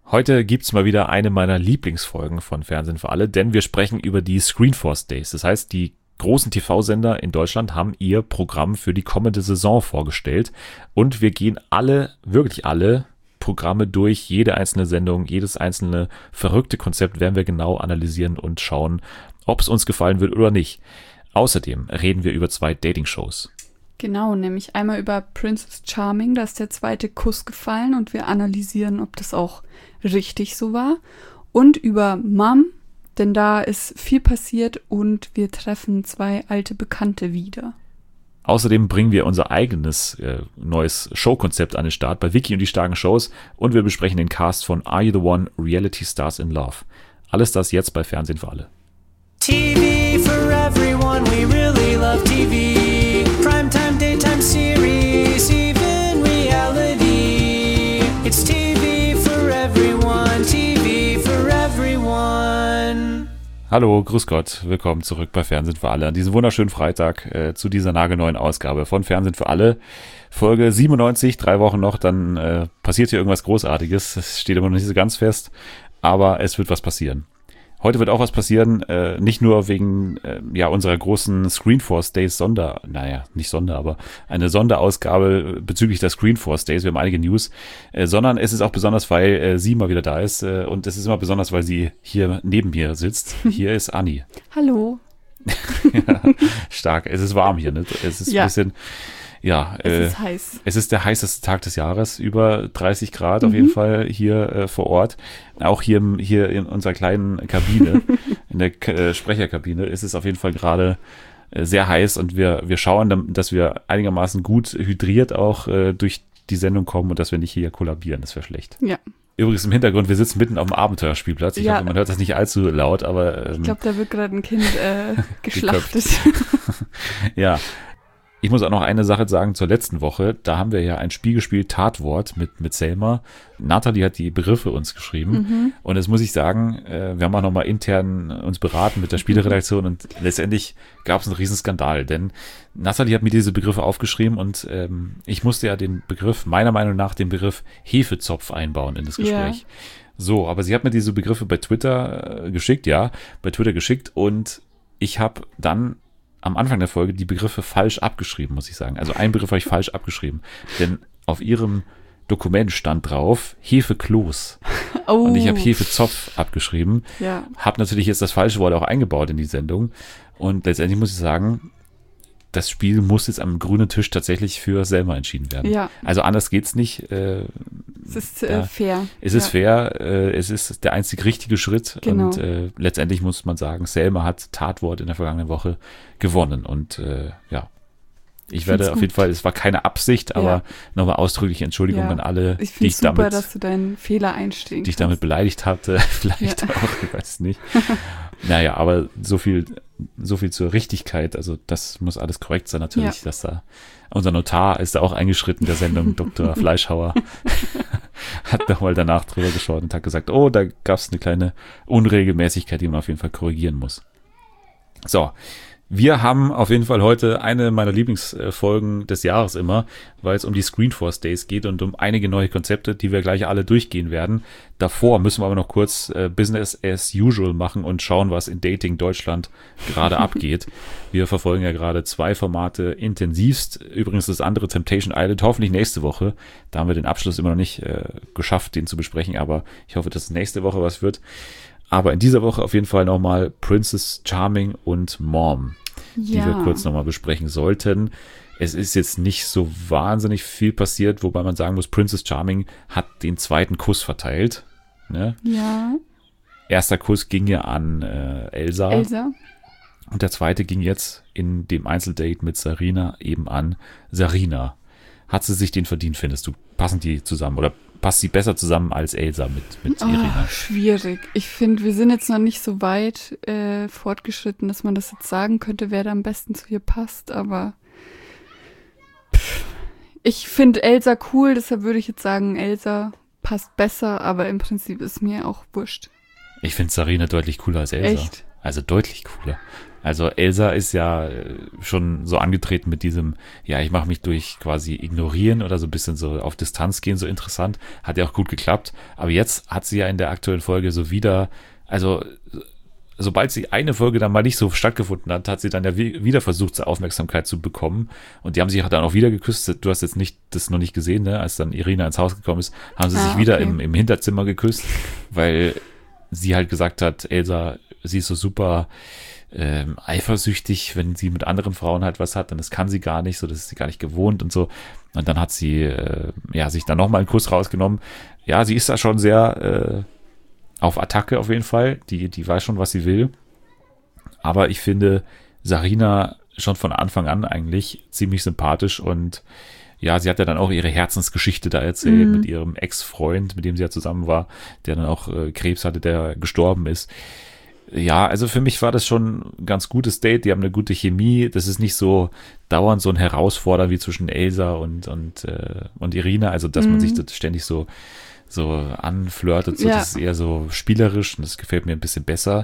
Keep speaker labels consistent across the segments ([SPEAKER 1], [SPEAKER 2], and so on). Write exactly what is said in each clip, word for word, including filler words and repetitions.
[SPEAKER 1] Heute gibt's mal wieder eine meiner Lieblingsfolgen von Fernsehen für alle, denn wir sprechen über die Screenforce Days. Das heißt, die großen T V-Sender in Deutschland haben ihr Programm für die kommende Saison vorgestellt und wir gehen alle, wirklich alle Programme durch, jede einzelne Sendung, jedes einzelne verrückte Konzept werden wir genau analysieren und schauen, ob es uns gefallen wird oder nicht. Außerdem reden wir über zwei Dating-Shows.
[SPEAKER 2] Genau, nämlich einmal über Princess Charming, da ist der zweite Kuss gefallen und wir analysieren, ob das auch richtig so war. Und über Mom, denn da ist viel passiert und wir treffen zwei alte Bekannte wieder.
[SPEAKER 1] Außerdem bringen wir unser eigenes äh, neues Showkonzept an den Start bei Vicky und die starken Shows und wir besprechen den Cast von Are You the One? Reality Stars in Love. Alles das jetzt bei Fernsehen für alle.
[SPEAKER 3] T V for everyone, we really love T V. Primetime, daytime series, even reality. It's T V for everyone, T V for everyone.
[SPEAKER 1] Hallo, grüß Gott, willkommen zurück bei Fernsehen für alle an diesem wunderschönen Freitag äh, zu dieser nagelneuen Ausgabe von Fernsehen für alle. Folge siebenundneunzig, drei Wochen noch, dann äh, passiert hier irgendwas Großartiges. Es steht immer noch nicht so ganz fest, aber es wird was passieren. Heute wird auch was passieren, äh, nicht nur wegen äh, ja unserer großen Screenforce Days Sonder, naja, nicht Sonder, aber eine Sonderausgabe bezüglich der Screenforce Days, wir haben einige News, äh, sondern es ist auch besonders, weil äh, sie mal wieder da ist äh, und es ist immer besonders, weil sie hier neben mir sitzt. Hier ist Anni.
[SPEAKER 2] Hallo.
[SPEAKER 1] Ja, stark, es ist warm hier, ne? Es ist ja. ein bisschen... Ja,
[SPEAKER 2] es
[SPEAKER 1] äh,
[SPEAKER 2] ist heiß.
[SPEAKER 1] Es ist der heißeste Tag des Jahres, über dreißig Grad mhm. auf jeden Fall hier äh, vor Ort. Auch hier, hier in unserer kleinen Kabine, in der äh, Sprecherkabine, ist es auf jeden Fall gerade äh, sehr heiß und wir, wir schauen, dass wir einigermaßen gut hydriert auch äh, durch die Sendung kommen und dass wir nicht hier kollabieren, das wäre schlecht.
[SPEAKER 2] Ja.
[SPEAKER 1] Übrigens im Hintergrund, wir sitzen mitten auf dem Abenteuerspielplatz. Ich ja. hoffe, man hört das nicht allzu laut, aber... Ähm,
[SPEAKER 2] ich glaube, da wird gerade ein Kind äh, geschlachtet.
[SPEAKER 1] Ja. Ich muss auch noch eine Sache sagen zur letzten Woche. Da haben wir ja ein Spiel gespielt, Tatwort mit, mit Selma. Nathalie hat die Begriffe uns geschrieben. Mhm. Und das muss ich sagen, wir haben auch nochmal intern uns beraten mit der Spieleredaktion und letztendlich gab es einen riesen Skandal, denn Nathalie hat mir diese Begriffe aufgeschrieben und ähm, ich musste ja den Begriff, meiner Meinung nach, den Begriff Hefezopf einbauen in das Gespräch. Yeah. So, aber sie hat mir diese Begriffe bei Twitter äh, geschickt, ja, bei Twitter geschickt und ich habe dann am Anfang der Folge die Begriffe falsch abgeschrieben, muss ich sagen. Also einen Begriff habe ich falsch abgeschrieben. Denn auf ihrem Dokument stand drauf Hefekloß. Oh. Und ich habe Hefezopf abgeschrieben. Ja. Habe natürlich jetzt das falsche Wort auch eingebaut in die Sendung. Und letztendlich muss ich sagen, das Spiel muss jetzt am grünen Tisch tatsächlich für Selma entschieden werden. Ja. Also anders geht's nicht. Äh,
[SPEAKER 2] es ist äh, fair.
[SPEAKER 1] Es ist ja. fair. Äh, es ist der einzig richtige Schritt. Genau. Und äh, letztendlich muss man sagen, Selma hat Tatwort in der vergangenen Woche gewonnen. Und äh, ja, ich, ich werde auf gut. jeden Fall, es war keine Absicht, aber ja. nochmal ausdrückliche Entschuldigung ja. an alle,
[SPEAKER 2] ich
[SPEAKER 1] die ich
[SPEAKER 2] super,
[SPEAKER 1] damit,
[SPEAKER 2] dass du deinen Fehler einstehen
[SPEAKER 1] die ich damit beleidigt hatte. Vielleicht ja. auch, ich weiß nicht. Naja, aber so viel, so viel zur Richtigkeit. Also das muss alles korrekt sein natürlich, ja. dass da unser Notar ist da auch eingeschritten der Sendung, Doktor Fleischhauer, hat nochmal danach drüber geschaut und hat gesagt, oh, da gab es eine kleine Unregelmäßigkeit, die man auf jeden Fall korrigieren muss. So, wir haben auf jeden Fall heute eine meiner Lieblingsfolgen des Jahres immer, weil es um die Screenforce Days geht und um einige neue Konzepte, die wir gleich alle durchgehen werden. Davor müssen wir aber noch kurz äh, Business as usual machen und schauen, was in Dating Deutschland gerade abgeht. Wir verfolgen ja gerade zwei Formate intensivst. Übrigens das andere Temptation Island, hoffentlich nächste Woche. Da haben wir den Abschluss immer noch nicht äh, geschafft, den zu besprechen, aber ich hoffe, dass nächste Woche was wird. Aber in dieser Woche auf jeden Fall nochmal Princess Charming und Mom, ja. die wir kurz nochmal besprechen sollten. Es ist jetzt nicht so wahnsinnig viel passiert, wobei man sagen muss, Princess Charming hat den zweiten Kuss verteilt. Ne?
[SPEAKER 2] Ja.
[SPEAKER 1] Erster Kuss ging ja an äh, Elsa.
[SPEAKER 2] Elsa.
[SPEAKER 1] Und der zweite ging jetzt in dem Einzeldate mit Sarina eben an Sarina. Hat sie sich den verdient, findest du? Passen die zusammen oder passt sie besser zusammen als Elsa mit, mit Irina?
[SPEAKER 2] Oh, schwierig. Ich finde, wir sind jetzt noch nicht so weit äh, fortgeschritten, dass man das jetzt sagen könnte, wer da am besten zu ihr passt, aber pff, ich finde Elsa cool, deshalb würde ich jetzt sagen, Elsa passt besser, aber im Prinzip ist mir auch wurscht.
[SPEAKER 1] Ich finde Sarina deutlich cooler als Elsa.
[SPEAKER 2] Echt?
[SPEAKER 1] Also deutlich cooler. Also Elsa ist ja schon so angetreten mit diesem, ja, ich mache mich durch quasi ignorieren oder so ein bisschen so auf Distanz gehen, so interessant. Hat ja auch gut geklappt. Aber jetzt hat sie ja in der aktuellen Folge so wieder, also sobald sie eine Folge dann mal nicht so stattgefunden hat, hat sie dann ja wieder versucht, zur Aufmerksamkeit zu bekommen. Und die haben sich dann auch wieder geküsst. Du hast jetzt nicht das noch nicht gesehen, ne? Als dann Irina ins Haus gekommen ist, haben sie
[SPEAKER 2] Ah,
[SPEAKER 1] sich wieder
[SPEAKER 2] okay.
[SPEAKER 1] im, im Hinterzimmer geküsst, weil sie halt gesagt hat, Elsa, sie ist so super ähm, eifersüchtig, wenn sie mit anderen Frauen halt was hat, dann das kann sie gar nicht, so das ist sie gar nicht gewohnt und so. Und dann hat sie äh, ja sich dann nochmal einen Kuss rausgenommen. Ja, sie ist da schon sehr äh, auf Attacke auf jeden Fall. Die, die weiß schon, was sie will. Aber ich finde Sarina schon von Anfang an eigentlich ziemlich sympathisch und ja, sie hat ja dann auch ihre Herzensgeschichte da erzählt
[SPEAKER 2] Mhm.
[SPEAKER 1] mit ihrem Ex-Freund, mit dem sie ja zusammen war, der dann auch äh, Krebs hatte, der gestorben ist. Ja, also für mich war das schon ein ganz gutes Date. Die haben eine gute Chemie. Das ist nicht so dauernd so ein Herausforderer wie zwischen Elsa und und äh, und Irina. Also dass man
[SPEAKER 2] Mhm.
[SPEAKER 1] sich das ständig so so anflirtet. So,
[SPEAKER 2] Ja.
[SPEAKER 1] Das ist eher so spielerisch und das gefällt mir ein bisschen besser.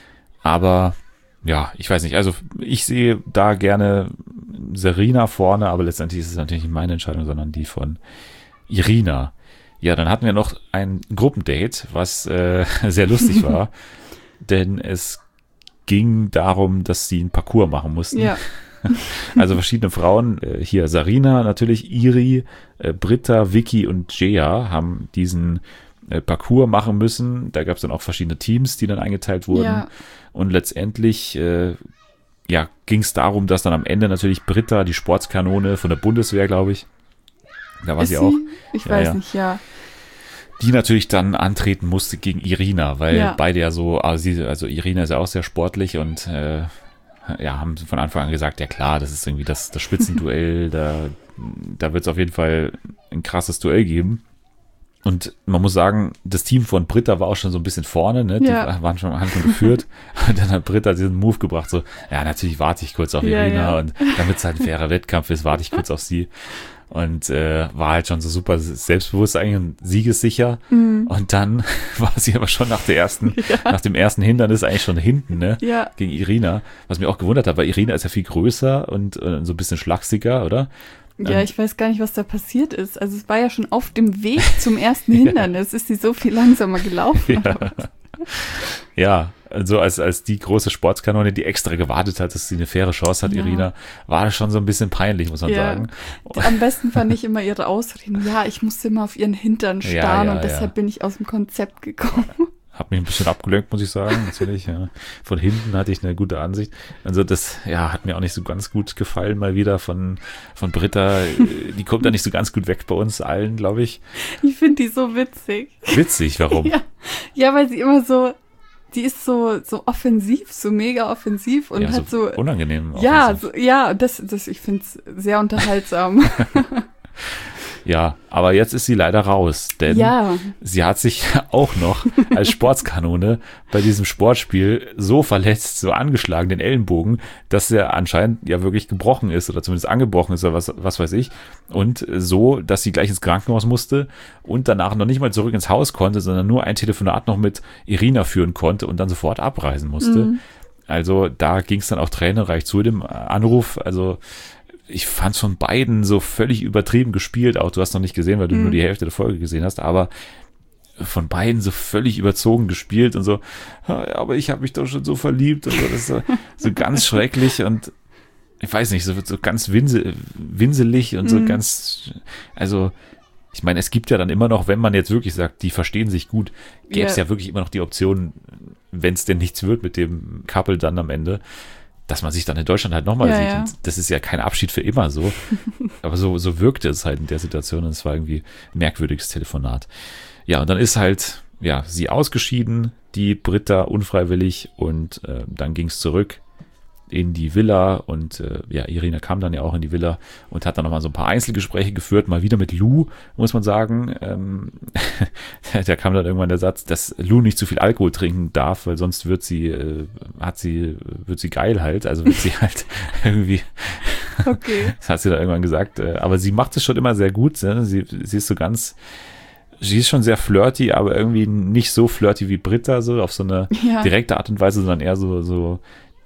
[SPEAKER 1] Aber ja, ich weiß nicht. Also ich sehe da gerne Sarina vorne, aber letztendlich ist es natürlich nicht meine Entscheidung, sondern die von Irina. Ja, dann hatten wir noch ein Gruppendate, was äh, sehr lustig war, denn es ging darum, dass sie einen Parcours machen mussten.
[SPEAKER 2] Ja.
[SPEAKER 1] Also verschiedene Frauen, äh, hier Sarina natürlich, Iri, äh, Britta, Vicky und Jea haben diesen äh, Parcours machen müssen. Da gab es dann auch verschiedene Teams, die dann eingeteilt wurden.
[SPEAKER 2] Ja.
[SPEAKER 1] Und letztendlich äh, ja, ging es darum, dass dann am Ende natürlich Britta, die Sportskanone von der Bundeswehr, glaube ich, da war
[SPEAKER 2] Ist
[SPEAKER 1] sie auch,
[SPEAKER 2] Ich
[SPEAKER 1] Ja,
[SPEAKER 2] weiß
[SPEAKER 1] ja.
[SPEAKER 2] nicht, ja.
[SPEAKER 1] die natürlich dann antreten musste gegen Irina, weil
[SPEAKER 2] Ja.
[SPEAKER 1] beide ja so, also, sie, also Irina ist ja auch sehr sportlich und äh, ja, haben von Anfang an gesagt, ja klar, das ist irgendwie das, das Spitzenduell, da, da wird es auf jeden Fall ein krasses Duell geben. Und man muss sagen, das Team von Britta war auch schon so ein bisschen vorne, ne? Die
[SPEAKER 2] Ja.
[SPEAKER 1] waren schon, haben schon geführt. Und dann hat Britta diesen Move gebracht, so, ja, natürlich warte ich kurz auf
[SPEAKER 2] Ja,
[SPEAKER 1] Irina
[SPEAKER 2] ja.
[SPEAKER 1] und damit es halt ein fairer Wettkampf ist, warte ich kurz auf sie. Und äh, war halt schon so super selbstbewusst eigentlich und siegessicher. Und dann war sie aber schon nach der ersten, nach dem ersten Hindernis eigentlich schon hinten, ne?
[SPEAKER 2] Ja.
[SPEAKER 1] Gegen Irina. Was mich auch gewundert hat, weil Irina ist ja viel größer und äh, so ein bisschen schlachsiger, oder?
[SPEAKER 2] Ja,
[SPEAKER 1] Ähm,
[SPEAKER 2] ich weiß gar nicht, was da passiert ist. Also es war ja schon auf dem Weg zum ersten Hindernis. Ist sie so viel langsamer gelaufen?
[SPEAKER 1] Ja. Ja, also als, als die große Sportskanone, die extra gewartet hat, dass sie eine faire Chance hat,
[SPEAKER 2] Ja.
[SPEAKER 1] Irina, war das schon so ein bisschen peinlich, muss man
[SPEAKER 2] Ja.
[SPEAKER 1] sagen.
[SPEAKER 2] Am besten fand ich immer ihre Ausreden. Ja, ich musste immer auf ihren Hintern
[SPEAKER 1] Ja,
[SPEAKER 2] starren
[SPEAKER 1] ja,
[SPEAKER 2] und deshalb
[SPEAKER 1] ja.
[SPEAKER 2] bin ich aus dem Konzept gekommen.
[SPEAKER 1] Hat mich ein bisschen abgelenkt, muss ich sagen, natürlich. Ja. Von hinten hatte ich eine gute Ansicht. Also das, ja, hat mir auch nicht so ganz gut gefallen, mal wieder von, von Britta. Die kommt da nicht so ganz gut weg bei uns allen, glaube ich.
[SPEAKER 2] Ich finde die so witzig.
[SPEAKER 1] Witzig, warum?
[SPEAKER 2] Ja. Ja, weil sie immer so, die ist so, so offensiv, so mega offensiv und
[SPEAKER 1] ja,
[SPEAKER 2] hat so,
[SPEAKER 1] unangenehm.
[SPEAKER 2] ja,
[SPEAKER 1] offensiv.
[SPEAKER 2] so, ja, das, das, ich finde es sehr unterhaltsam.
[SPEAKER 1] Ja, aber jetzt ist sie leider raus, denn
[SPEAKER 2] Ja,
[SPEAKER 1] sie hat sich auch noch als Sportskanone bei diesem Sportspiel so verletzt, so angeschlagen, den Ellenbogen, dass er anscheinend ja wirklich gebrochen ist oder zumindest angebrochen ist oder was, was weiß ich. Und so, dass sie gleich ins Krankenhaus musste und danach noch nicht mal zurück ins Haus konnte, sondern nur ein Telefonat noch mit Irina führen konnte und dann sofort abreisen musste.
[SPEAKER 2] Mhm.
[SPEAKER 1] Also da ging es dann auch tränenreich zu dem Anruf. Also ich fand es von beiden so völlig übertrieben gespielt. Auch du hast noch nicht gesehen, weil du
[SPEAKER 2] Mhm.
[SPEAKER 1] nur die Hälfte der Folge gesehen hast. Aber von beiden so völlig überzogen gespielt und so, "Ah, aber ich habe mich doch schon so verliebt und so, das ist so, so ganz schrecklich und ich weiß nicht, so, so ganz winsel, winselig und so
[SPEAKER 2] Mhm.
[SPEAKER 1] ganz, also ich meine, es gibt ja dann immer noch, wenn man jetzt wirklich sagt, die verstehen sich gut, gäbe es
[SPEAKER 2] Ja.
[SPEAKER 1] ja wirklich immer noch die Option, wenn es denn nichts wird mit dem Couple dann am Ende, dass man sich dann in Deutschland halt nochmal
[SPEAKER 2] Ja,
[SPEAKER 1] sieht.
[SPEAKER 2] ja.
[SPEAKER 1] Und das ist ja kein Abschied für immer so. Aber so, so wirkte es halt in der Situation und es war irgendwie ein merkwürdiges Telefonat. Ja, und dann ist halt, ja, sie ausgeschieden, die Britta unfreiwillig und äh, dann ging es zurück in die Villa und äh, ja, Irina kam dann ja auch in die Villa und hat dann nochmal so ein paar Einzelgespräche geführt, mal wieder mit Lou, muss man sagen. Ähm, da kam dann irgendwann der Satz, dass Lou nicht zu viel Alkohol trinken darf, weil sonst wird sie, äh, hat sie, wird sie geil halt, also wird sie halt irgendwie,
[SPEAKER 2] okay.
[SPEAKER 1] das hat sie dann irgendwann gesagt, äh, aber sie macht es schon immer sehr gut, ne? sie, sie ist so ganz, sie ist schon sehr flirty, aber irgendwie nicht so flirty wie Britta, so auf so eine
[SPEAKER 2] Ja.
[SPEAKER 1] direkte Art und Weise, sondern eher so, so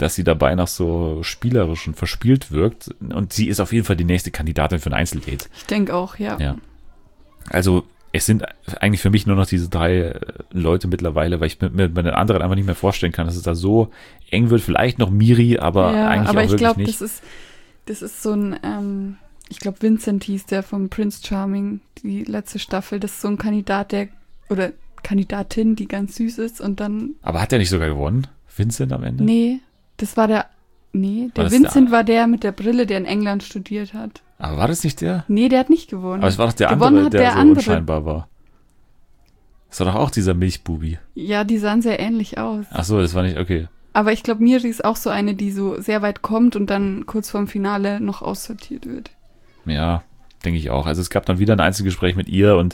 [SPEAKER 1] dass sie dabei noch so spielerisch und verspielt wirkt. Und sie ist auf jeden Fall die nächste Kandidatin für ein Einzeldate.
[SPEAKER 2] Ich denke auch, ja.
[SPEAKER 1] Ja. Also es sind eigentlich für mich nur noch diese drei Leute mittlerweile, weil ich mir mit den anderen einfach nicht mehr vorstellen kann, dass es da so eng wird. Vielleicht noch Miri, aber
[SPEAKER 2] ja,
[SPEAKER 1] eigentlich
[SPEAKER 2] aber
[SPEAKER 1] auch
[SPEAKER 2] ich
[SPEAKER 1] wirklich
[SPEAKER 2] glaub,
[SPEAKER 1] nicht.
[SPEAKER 2] Das ist, das ist so ein, ähm, ich glaube Vincent hieß der vom Prince Charming, die letzte Staffel. Das ist so ein Kandidat, der, oder Kandidatin, die ganz süß ist und dann...
[SPEAKER 1] Aber hat der nicht sogar gewonnen? Vincent am Ende?
[SPEAKER 2] Nee, das war der, nee, der
[SPEAKER 1] War das
[SPEAKER 2] Vincent
[SPEAKER 1] der-
[SPEAKER 2] war der mit der Brille, der in England studiert hat.
[SPEAKER 1] Aber war das nicht der?
[SPEAKER 2] Nee, der hat nicht gewonnen.
[SPEAKER 1] Aber es war doch der
[SPEAKER 2] Gewonnen
[SPEAKER 1] andere,
[SPEAKER 2] hat
[SPEAKER 1] der,
[SPEAKER 2] der
[SPEAKER 1] so
[SPEAKER 2] andere.
[SPEAKER 1] unscheinbar war. Das war doch auch dieser Milchbubi.
[SPEAKER 2] Ja, die sahen sehr ähnlich aus.
[SPEAKER 1] Ach so, das war nicht, okay.
[SPEAKER 2] Aber ich glaube, Miri ist auch so eine, die so sehr weit kommt und dann kurz vorm Finale noch aussortiert wird.
[SPEAKER 1] Ja, denke ich auch. Also es gab dann wieder ein Einzelgespräch mit ihr und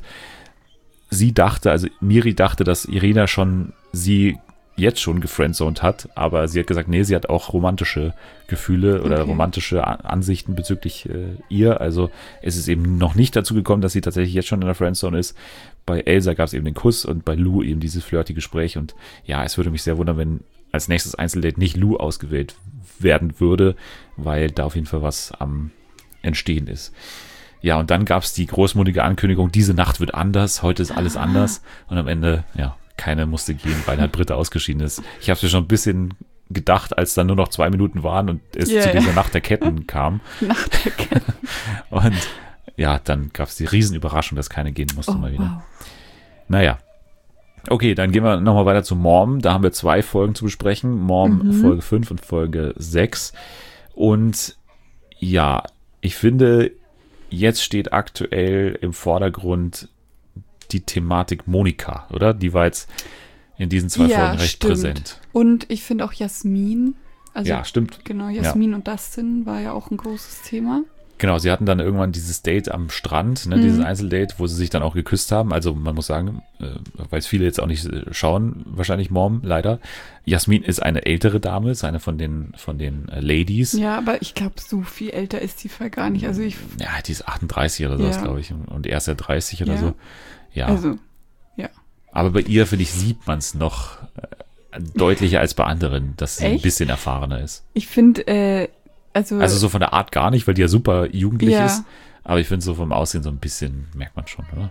[SPEAKER 1] sie dachte, also Miri dachte, dass Irina schon sie jetzt schon gefriendzoned hat, aber sie hat gesagt, nee, sie hat auch romantische Gefühle oder
[SPEAKER 2] Okay.
[SPEAKER 1] romantische A- Ansichten bezüglich äh, ihr. Also es ist eben noch nicht dazu gekommen, dass sie tatsächlich jetzt schon in der Friendzone ist. Bei Elsa gab es eben den Kuss und bei Lou eben dieses flirty Gespräch und ja, es würde mich sehr wundern, wenn als nächstes Einzeldate nicht Lou ausgewählt werden würde, weil da auf jeden Fall was am Entstehen ist. Ja, und dann gab es die großmutige Ankündigung, diese Nacht wird anders, heute ist alles anders und am Ende, ja, keine musste gehen, weil halt Britta ausgeschieden ist. Ich habe mir schon ein bisschen gedacht, als dann nur noch zwei Minuten waren und es
[SPEAKER 2] Ja,
[SPEAKER 1] zu
[SPEAKER 2] ja.
[SPEAKER 1] dieser Nacht der Ketten kam.
[SPEAKER 2] Nach der Kette.
[SPEAKER 1] Und ja, dann gab es die Riesenüberraschung, dass keine gehen musste
[SPEAKER 2] Oh,
[SPEAKER 1] mal wieder.
[SPEAKER 2] wow.
[SPEAKER 1] Naja. Okay, dann gehen wir nochmal weiter zu Mom. Da haben wir zwei Folgen zu besprechen. Mom
[SPEAKER 2] Mhm.
[SPEAKER 1] Folge fünf und Folge sechs. Und ja, ich finde, jetzt steht aktuell im Vordergrund die Thematik Monika, oder? Die war jetzt in diesen zwei
[SPEAKER 2] Ja,
[SPEAKER 1] Folgen recht
[SPEAKER 2] stimmt.
[SPEAKER 1] präsent.
[SPEAKER 2] Und ich finde auch Jasmin. Also
[SPEAKER 1] Ja, stimmt.
[SPEAKER 2] genau, Jasmin und Dustin war ja auch ein großes Thema.
[SPEAKER 1] Genau, sie hatten dann irgendwann dieses Date am Strand, ne,
[SPEAKER 2] Mhm.
[SPEAKER 1] dieses Einzeldate, wo sie sich dann auch geküsst haben. Also man muss sagen, äh, weil es viele jetzt auch nicht äh, schauen, wahrscheinlich Mom, leider. Jasmin ist eine ältere Dame, ist eine von den, von den äh, Ladies.
[SPEAKER 2] Ja, aber ich glaube, so viel älter ist die Fall gar nicht. Also ich,
[SPEAKER 1] Ja, die ist achtunddreißig oder sowas,
[SPEAKER 2] Ja.
[SPEAKER 1] glaube ich. Und er ist ja dreißig oder
[SPEAKER 2] Ja.
[SPEAKER 1] so. Ja,
[SPEAKER 2] also,
[SPEAKER 1] aber bei ihr, finde ich, sieht man es noch äh, deutlicher als bei anderen, dass sie ein
[SPEAKER 2] Echt?
[SPEAKER 1] bisschen erfahrener ist.
[SPEAKER 2] ich finde, äh, also,
[SPEAKER 1] Also so von der Art gar nicht, weil die ja super jugendlich
[SPEAKER 2] Ja.
[SPEAKER 1] ist. Aber ich finde so vom Aussehen so ein bisschen, merkt man schon, oder?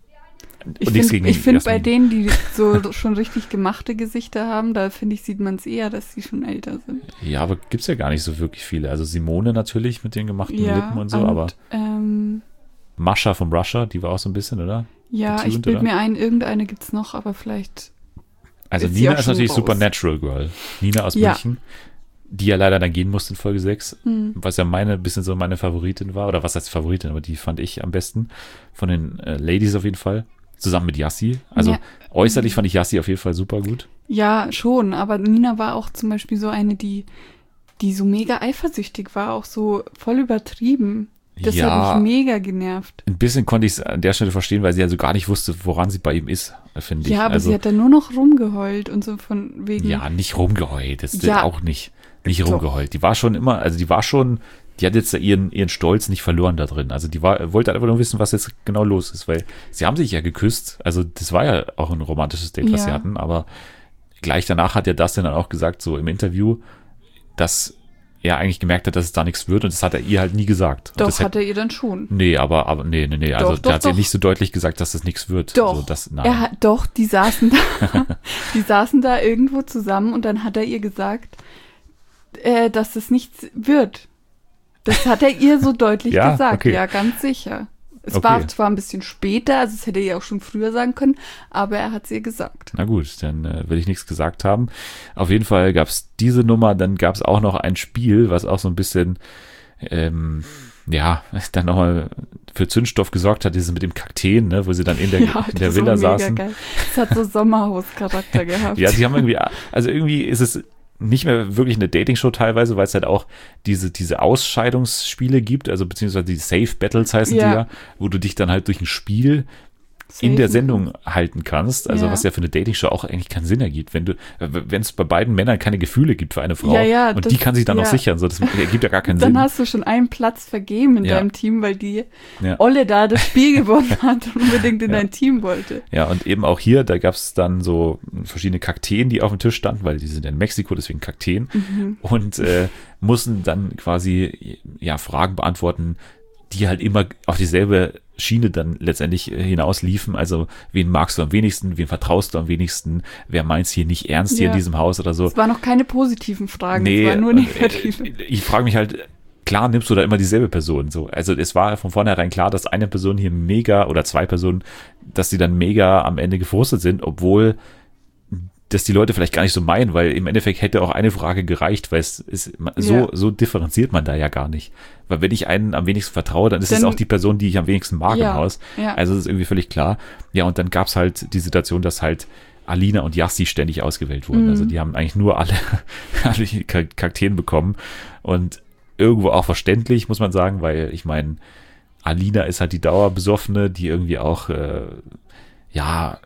[SPEAKER 2] ich
[SPEAKER 1] Und nichts
[SPEAKER 2] finde,
[SPEAKER 1] gegen
[SPEAKER 2] ich find, bei
[SPEAKER 1] Jasmin.
[SPEAKER 2] denen, die so schon richtig gemachte Gesichter haben, da finde ich, sieht man es eher, dass sie schon älter sind.
[SPEAKER 1] Ja, aber gibt's ja gar nicht so wirklich viele. Also Simone natürlich mit den gemachten
[SPEAKER 2] Ja,
[SPEAKER 1] Lippen und so, aber
[SPEAKER 2] ähm,
[SPEAKER 1] Mascha vom Russia, die war auch so ein bisschen, oder?
[SPEAKER 2] ja,
[SPEAKER 1] Getuned,
[SPEAKER 2] ich bilde
[SPEAKER 1] oder?
[SPEAKER 2] mir ein, irgendeine gibt's noch, aber vielleicht,
[SPEAKER 1] Also
[SPEAKER 2] Ist sie
[SPEAKER 1] Nina
[SPEAKER 2] auch
[SPEAKER 1] ist
[SPEAKER 2] schon
[SPEAKER 1] natürlich
[SPEAKER 2] raus.
[SPEAKER 1] Supernatural Girl. Nina aus
[SPEAKER 2] Ja.
[SPEAKER 1] München, die ja leider dann gehen musste in Folge sechs,
[SPEAKER 2] hm,
[SPEAKER 1] was ja meine, bisschen so meine Favoritin war, oder was heißt Favoritin, aber die fand ich am besten. Von den äh, Ladies auf jeden Fall. Zusammen mit Yassi. Also
[SPEAKER 2] Ja.
[SPEAKER 1] äußerlich fand ich Yassi auf jeden Fall super gut.
[SPEAKER 2] ja, schon, aber Nina war auch zum Beispiel so eine, die, die so mega eifersüchtig war, auch so voll übertrieben. Das
[SPEAKER 1] Ja.
[SPEAKER 2] hat mich mega genervt.
[SPEAKER 1] Ein bisschen konnte ich es an der Stelle verstehen, weil sie also gar nicht wusste, woran sie bei ihm ist, finde ich.
[SPEAKER 2] Ja, aber
[SPEAKER 1] also,
[SPEAKER 2] sie hat dann nur noch rumgeheult und so von wegen.
[SPEAKER 1] ja, nicht rumgeheult, das ist
[SPEAKER 2] Ja.
[SPEAKER 1] auch nicht. Nicht
[SPEAKER 2] Doch.
[SPEAKER 1] rumgeheult. Die war schon immer, also die war schon, die hat jetzt ihren, ihren Stolz nicht verloren da drin. Also die war, wollte einfach nur wissen, was jetzt genau los ist, weil sie haben sich ja geküsst. Also das war ja auch ein romantisches Date, was
[SPEAKER 2] Ja.
[SPEAKER 1] sie hatten, aber gleich danach hat ja Dustin dann auch gesagt, so im Interview, dass er eigentlich gemerkt hat, dass es da nichts wird und das hat er ihr halt nie gesagt. Und
[SPEAKER 2] Doch,
[SPEAKER 1] das
[SPEAKER 2] hat er ihr dann schon.
[SPEAKER 1] Nee, aber, aber nee, nee, nee. Also
[SPEAKER 2] Doch,
[SPEAKER 1] da
[SPEAKER 2] doch,
[SPEAKER 1] hat sie
[SPEAKER 2] doch.
[SPEAKER 1] nicht so deutlich gesagt, dass das nichts wird.
[SPEAKER 2] Doch,
[SPEAKER 1] Also das, nein.
[SPEAKER 2] er hat, doch, die saßen da, die saßen da irgendwo zusammen und dann hat er ihr gesagt, äh, dass es nichts wird. Das hat er ihr so deutlich
[SPEAKER 1] Ja,
[SPEAKER 2] gesagt,
[SPEAKER 1] okay.
[SPEAKER 2] ja, ganz sicher. Es
[SPEAKER 1] Okay.
[SPEAKER 2] war zwar ein bisschen später, also es hätte er ihr auch schon früher sagen können, aber er hat es ihr gesagt.
[SPEAKER 1] Na gut, dann äh, will ich nichts gesagt haben. Auf jeden Fall gab es diese Nummer, dann gab es auch noch ein Spiel, was auch so ein bisschen, ähm, ja, dann nochmal für Zündstoff gesorgt hat, dieses mit dem Kakteen, ne, wo sie dann in der,
[SPEAKER 2] Ja,
[SPEAKER 1] in der
[SPEAKER 2] das
[SPEAKER 1] Villa
[SPEAKER 2] war mega
[SPEAKER 1] saßen.
[SPEAKER 2] geil. Es hat so Sommerhauscharakter gehabt.
[SPEAKER 1] Ja, sie haben irgendwie, also irgendwie ist es nicht mehr wirklich eine Dating-Show teilweise, weil es halt auch diese, diese Ausscheidungsspiele gibt, also beziehungsweise die Safe Battles heißen
[SPEAKER 2] Ja.
[SPEAKER 1] die ja, wo du dich dann halt durch ein Spiel in der Sendung halten kannst, also
[SPEAKER 2] Ja.
[SPEAKER 1] was ja für eine Dating-Show auch eigentlich keinen Sinn ergibt, wenn du, wenn es bei beiden Männern keine Gefühle gibt für eine Frau
[SPEAKER 2] Ja, ja,
[SPEAKER 1] und
[SPEAKER 2] das-
[SPEAKER 1] die kann sich dann
[SPEAKER 2] ja.
[SPEAKER 1] auch sichern, so, das ergibt ja gar keinen
[SPEAKER 2] Dann
[SPEAKER 1] Sinn.
[SPEAKER 2] hast du schon einen Platz vergeben in
[SPEAKER 1] Ja.
[SPEAKER 2] deinem Team, weil die
[SPEAKER 1] Ja.
[SPEAKER 2] Olle da das Spiel gewonnen hat und unbedingt in
[SPEAKER 1] Ja.
[SPEAKER 2] dein Team wollte.
[SPEAKER 1] Ja, und eben auch hier, da gab es dann so verschiedene Kakteen, die auf dem Tisch standen, weil die sind in Mexiko, deswegen Kakteen,
[SPEAKER 2] Mhm.
[SPEAKER 1] und äh, mussten dann quasi ja Fragen beantworten, die halt immer auf dieselbe Schiene dann letztendlich äh, hinausliefen. Also, wen magst du am wenigsten, wen vertraust du am wenigsten, wer meint's hier nicht ernst hier
[SPEAKER 2] Ja.
[SPEAKER 1] in diesem Haus oder so.
[SPEAKER 2] Es waren noch keine positiven Fragen,
[SPEAKER 1] Nee,
[SPEAKER 2] es waren nur
[SPEAKER 1] und,
[SPEAKER 2] negative.
[SPEAKER 1] äh, ich frage mich halt, klar nimmst du da immer dieselbe Person. So. Also es war von vornherein klar, dass eine Person hier mega oder zwei Personen, dass die dann mega am Ende gefrustet sind, obwohl das die Leute vielleicht gar nicht so meinen, weil im Endeffekt hätte auch eine Frage gereicht, weil es ist so,
[SPEAKER 2] Ja.
[SPEAKER 1] so differenziert man da ja gar nicht. Weil wenn ich einen am wenigsten vertraue, dann ist es
[SPEAKER 2] Dann-
[SPEAKER 1] auch die Person, die ich am wenigsten mag
[SPEAKER 2] Ja,
[SPEAKER 1] im Haus.
[SPEAKER 2] ja.
[SPEAKER 1] Also das ist irgendwie völlig klar. Ja, und dann gab's halt die Situation, dass halt Alina und Yassi ständig ausgewählt wurden.
[SPEAKER 2] Mhm.
[SPEAKER 1] Also die haben eigentlich nur alle, alle Kakteen bekommen. Und irgendwo auch verständlich, muss man sagen, weil ich meine, Alina ist halt die Dauerbesoffene, die irgendwie auch, äh, ja,